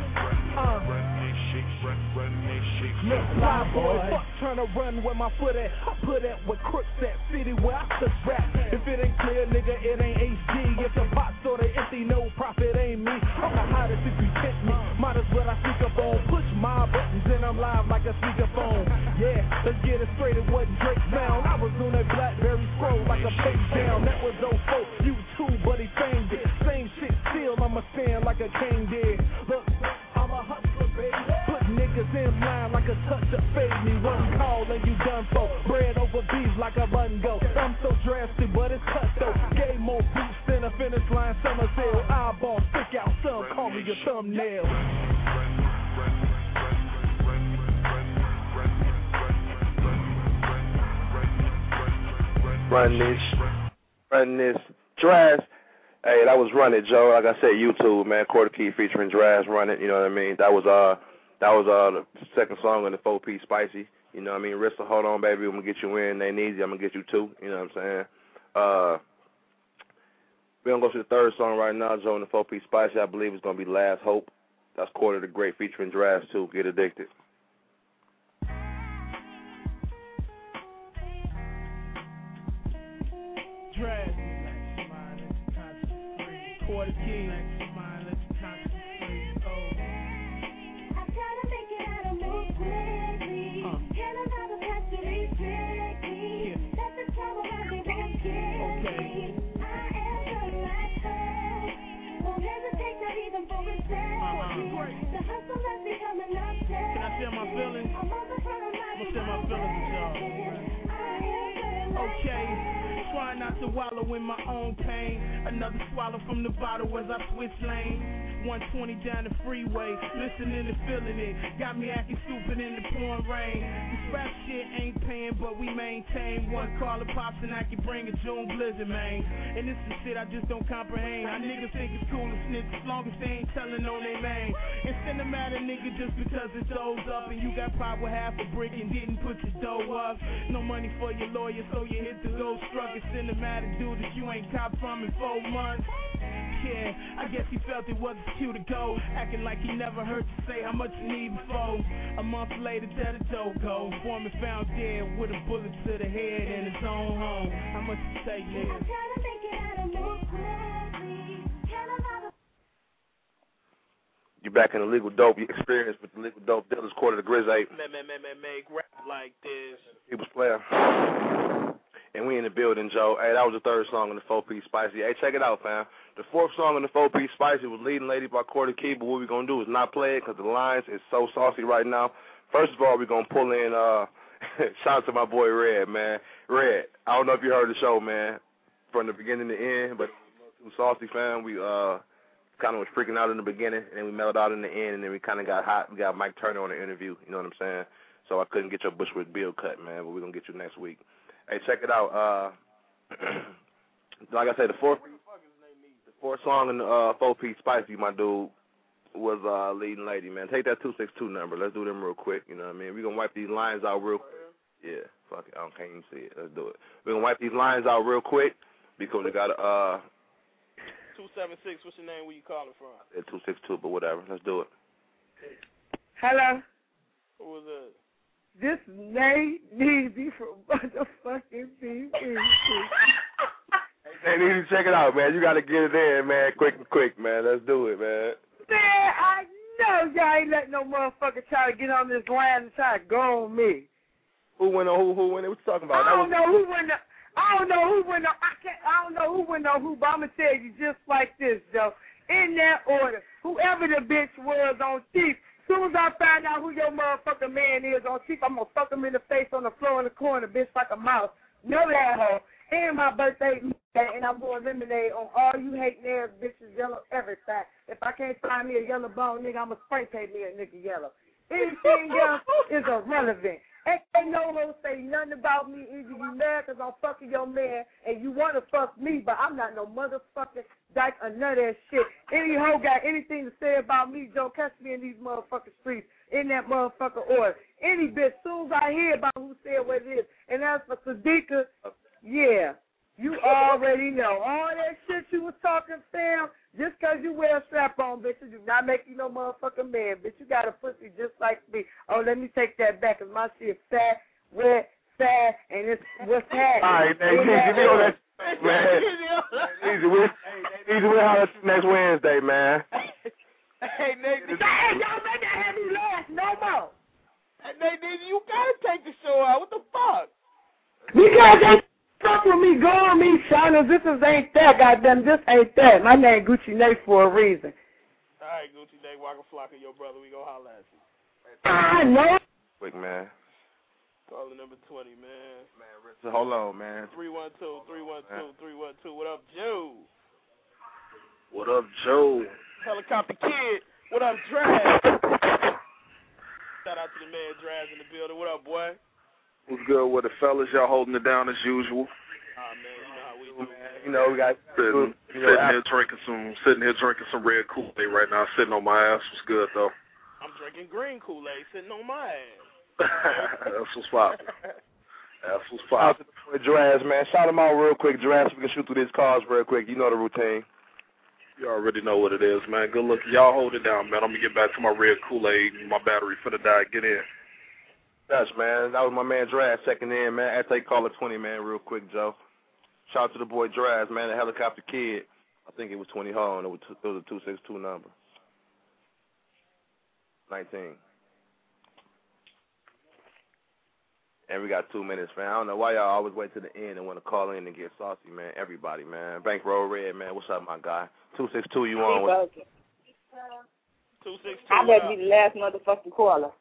Look, fly boy, fuck tryna run where my foot at. I put at where crooks at, city where I could rap. If it ain't clear, nigga, it ain't HD. If the pot sorta empty, no profit ain't me. I'm the hottest if you tempt me. Might as well I speak up on. Push my buttons and I'm live like a speakerphone. Yeah, let's get it straight, it wasn't Drake found. I was on that BlackBerry scroll like a page down. That was 04, YouTube, but he famed it. Same shit still, I'ma stand like a king did. Look, I'm a hustler, baby. Put niggas in line like a touch of fade me. One call and you done for. Bread over beef like a bun go. I'm so drastic, but it's cut though. Gave more boots than a finish line summer sale. Eyeball stick out, some call me your thumbnail. Run this, Draz. Hey, that was Run It, Joe. Like I said, YouTube, man. Quarter Key featuring Draz, Run It. You know what I mean? That was the second song on the 4-piece spicy. You know what I mean? Rissa, hold on, baby. I'm gonna get you in. Ain't easy. I'm gonna get you too. You know what I'm saying? We're gonna go to the third song right now, Joe, on the 4-piece spicy. I believe it's gonna be Last Hope. That's Quarter the Great featuring Draz too. Get addicted. Draz. Quarter Key. Can I share my feelings? I'm gonna share my feelings with y'all. Okay. Try not to wallow in my own pain. Another swallow from the bottle as I switch lanes. 120 down the freeway, listening and feeling it. Got me acting stupid in the pouring rain. This rap shit ain't paying, but we maintain. One call of pops and I can bring a June blizzard, man. And this is shit I just don't comprehend. How niggas think it's cool to snitch as long as they ain't telling on their man. And send them at a nigga just because it does up. And you got power half a brick and didn't put your dough up. No money for your lawyer, so you hit the ghost truck. And send them at a dude that you ain't cop from in 4 months. Yeah, I guess he felt it wasn't cute to go. Acting like he never heard you say how much you need before. A month later, there the dough goes. Foreman found dead with a bullet to the head in his own home. How much you say, nigga? I'm trying to make it out of more quickly. You're back in the Legal Dope Experience with the Legal Dope Dealers, Quarter the Grizz 8. Make rap like this. People's Player. And we in the building, Joe. Hey, that was the third song on the 4-piece spicy. Hey, check it out, fam. The fourth song on the 4-piece spicy was Leading Lady by Quarter Key, but what we're going to do is not play it because the lines is so saucy right now. First of all, we're going to pull in, shout out to my boy Red, man. Red, I don't know if you heard the show, man, from the beginning to end, but too saucy, fam. We kind of was freaking out in the beginning, and then we mellowed out in the end, and then we kind of got hot. We got Mike Turner on the interview. You know what I'm saying? So I couldn't get your Bushwick Bill cut, man. But we're gonna get you next week. Hey, check it out. Like I said, the fourth song in the 4-piece Spicy, my dude, was Leading Lady, man. Take that 262 number. Let's do them real quick. You know what I mean? We're gonna wipe these lines out real quick. Yeah, fuck it. I can't even see it. Let's do it. We're gonna wipe these lines out real quick because we got 276. What's your name? Where you calling from? 262, but whatever. Let's do it. Hello. Who was it? This Nate Neezy from motherfucking BBC. Hey, Neezy, check it out, man. You got to get it in, man. Quick, man. Let's do it, man. Man, I know y'all ain't letting no motherfucker try to get on this line and try to go on me. Who went on who? What you talking about? I don't know who went on who, but I'm going to tell you just like this, Joe. In that order, whoever the bitch was on Chief, as soon as I find out who your motherfucking man is on Chief, I'm going to fuck him in the face on the floor in the corner, bitch, like a mouse. Know that hoe. And my birthday, and I'm going to eliminate on all you hating ass bitches, yellow everything. If I can't find me a yellow bone nigga, I'm going to spray paint me a nigga yellow. Anything else is irrelevant. Ain't no hoe say nothing about me. Either you mad because I'm fucking your man and you want to fuck me, but I'm not no motherfucking dyke or none of that shit. Any hoe got anything to say about me, Joe, catch me in these motherfucking streets in that motherfucking order. Any bitch, soon as I hear about who said what it is. And as for Sadiqa, yeah, you already know. All that shit you was talking, fam, just because you wear a strap-on, bitch, do not make you no motherfucking man, bitch. You got a pussy just like me. Oh, let me take that back, because my shit fat, wet, fat, and it's what's happening. All right, man, you know that, man. Easy, we'll holler at you next Wednesday, man. Hey, Nate. Hey, y'all make that have me last no more. Hey, Nate, you got to take the show out. What the fuck? Because they fuck with me, go on me, Shauna. This ain't that, goddamn. This ain't that. My name Gucci Nate for a reason. All right, Gucci Nate, Waka Flocka, your brother. We gonna holler at you. I know. Quick, man. Caller number 20, man. Man, Richard, hold on, man. 312. What up, Joe? What up, Joe? Helicopter Kid. What up, Drag? Shout out to the man Drag in the building. What up, boy? What's good with the fellas? Y'all holding it down as usual. Man, you know how we do, man. You know, we got sitting here drinking some red Kool-Aid right now, sitting on my ass. What's good though? I'm drinking green Kool-Aid, sitting on my ass. That's what's poppin'. That's what's Shout out poppin'. to the boy Draz, man. Shout him out real quick, Draz, so we can shoot through these calls real quick. You know the routine. You already know what it is, man. Good luck. Y'all hold it down, man. I'm gonna get back to my red Kool-Aid. My battery finna die. Get in. Yes, man. That was my man Draz checking in, man. After they call it 20, man, real quick, Joe. Shout out to the boy Draz, man, the Helicopter Kid. I think it was 20 home. It was a 262 number. 19. And we got 2 minutes, man. I don't know why y'all always wait to the end and want to call in and get saucy, man. Everybody, man. Bankroll Red, man. What's up, my guy? 262, you on? 262. I better be the last motherfucking caller.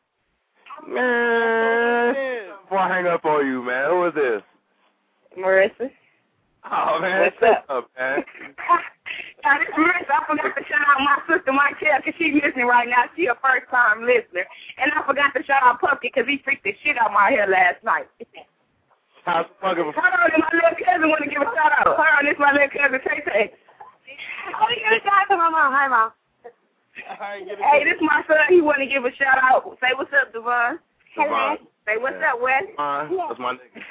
Man, before I hang up on you, man, who is this? Marissa. Oh, man. What's up? Man? This is Marissa. I forgot to shout out my sister, Michael, because she's listening right now. She a first-time listener. And I forgot to shout out Puffy because he freaked the shit out of my hair last night. How's Hold on, my little cousin want to give a shout-out. Hold on, this is my little cousin, Tay. Oh, you give a shout-out to my mom. Hi, Mom. Hey, this is my son. He want to give a shout out. Say what's up, Devon. Hello. Say what's up, Wes. That's my nigga.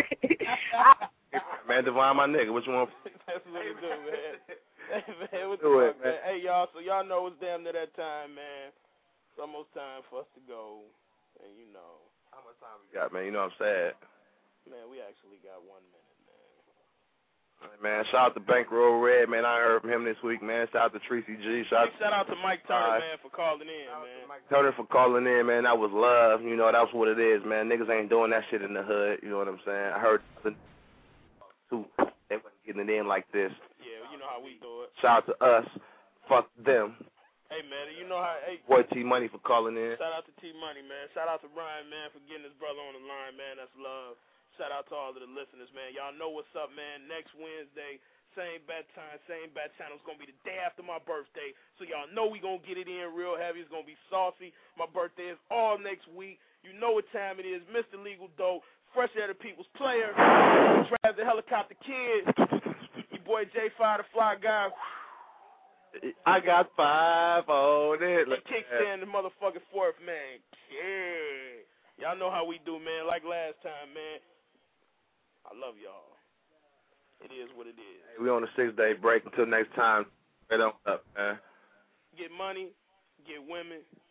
Man, Devon, my nigga. What you want? That's what we do, man. Hey, man, what the Do it, fuck, man? Hey, y'all. So y'all know it's damn near that time, man. It's almost time for us to go, and you know how much time we got, man. You know I'm sad. Man, we actually got 1 minute. Man, shout out to Bankroll Red, man. I heard from him this week, man. Shout out to Tracy G. Shout out to Mike Turner, man, for calling in, man. Mike Turner for calling in, man. That was love. You know, that's what it is, man. Niggas ain't doing that shit in the hood. You know what I'm saying? I heard they wasn't getting it in like this. Yeah, you know how we do it. Shout out to us. Fuck them. Hey, man, you know how... Hey, boy T Money for calling in. Shout out to T Money, man. Shout out to Brian, man, for getting his brother on the line, man. That's love. Shout out to all of the listeners, man. Y'all know what's up, man. Next Wednesday, Same bad time, same bad channel. It's going to be the day after my birthday. So y'all know we going to get it in real heavy. It's going to be saucy. My birthday is all next week. You know what time it is. Mr. Legal Dope, Fresh Air the People's Player, Trav the Helicopter Kid, your boy J5 the Fly Guy. I got 5 on it. Kickstand the motherfucking fourth, man. Yeah. Y'all know how we do, man. Like last time, man. I love y'all. It is what it is. Hey, we on a 6-day break. Until next time, right on up, man. Get money, get women,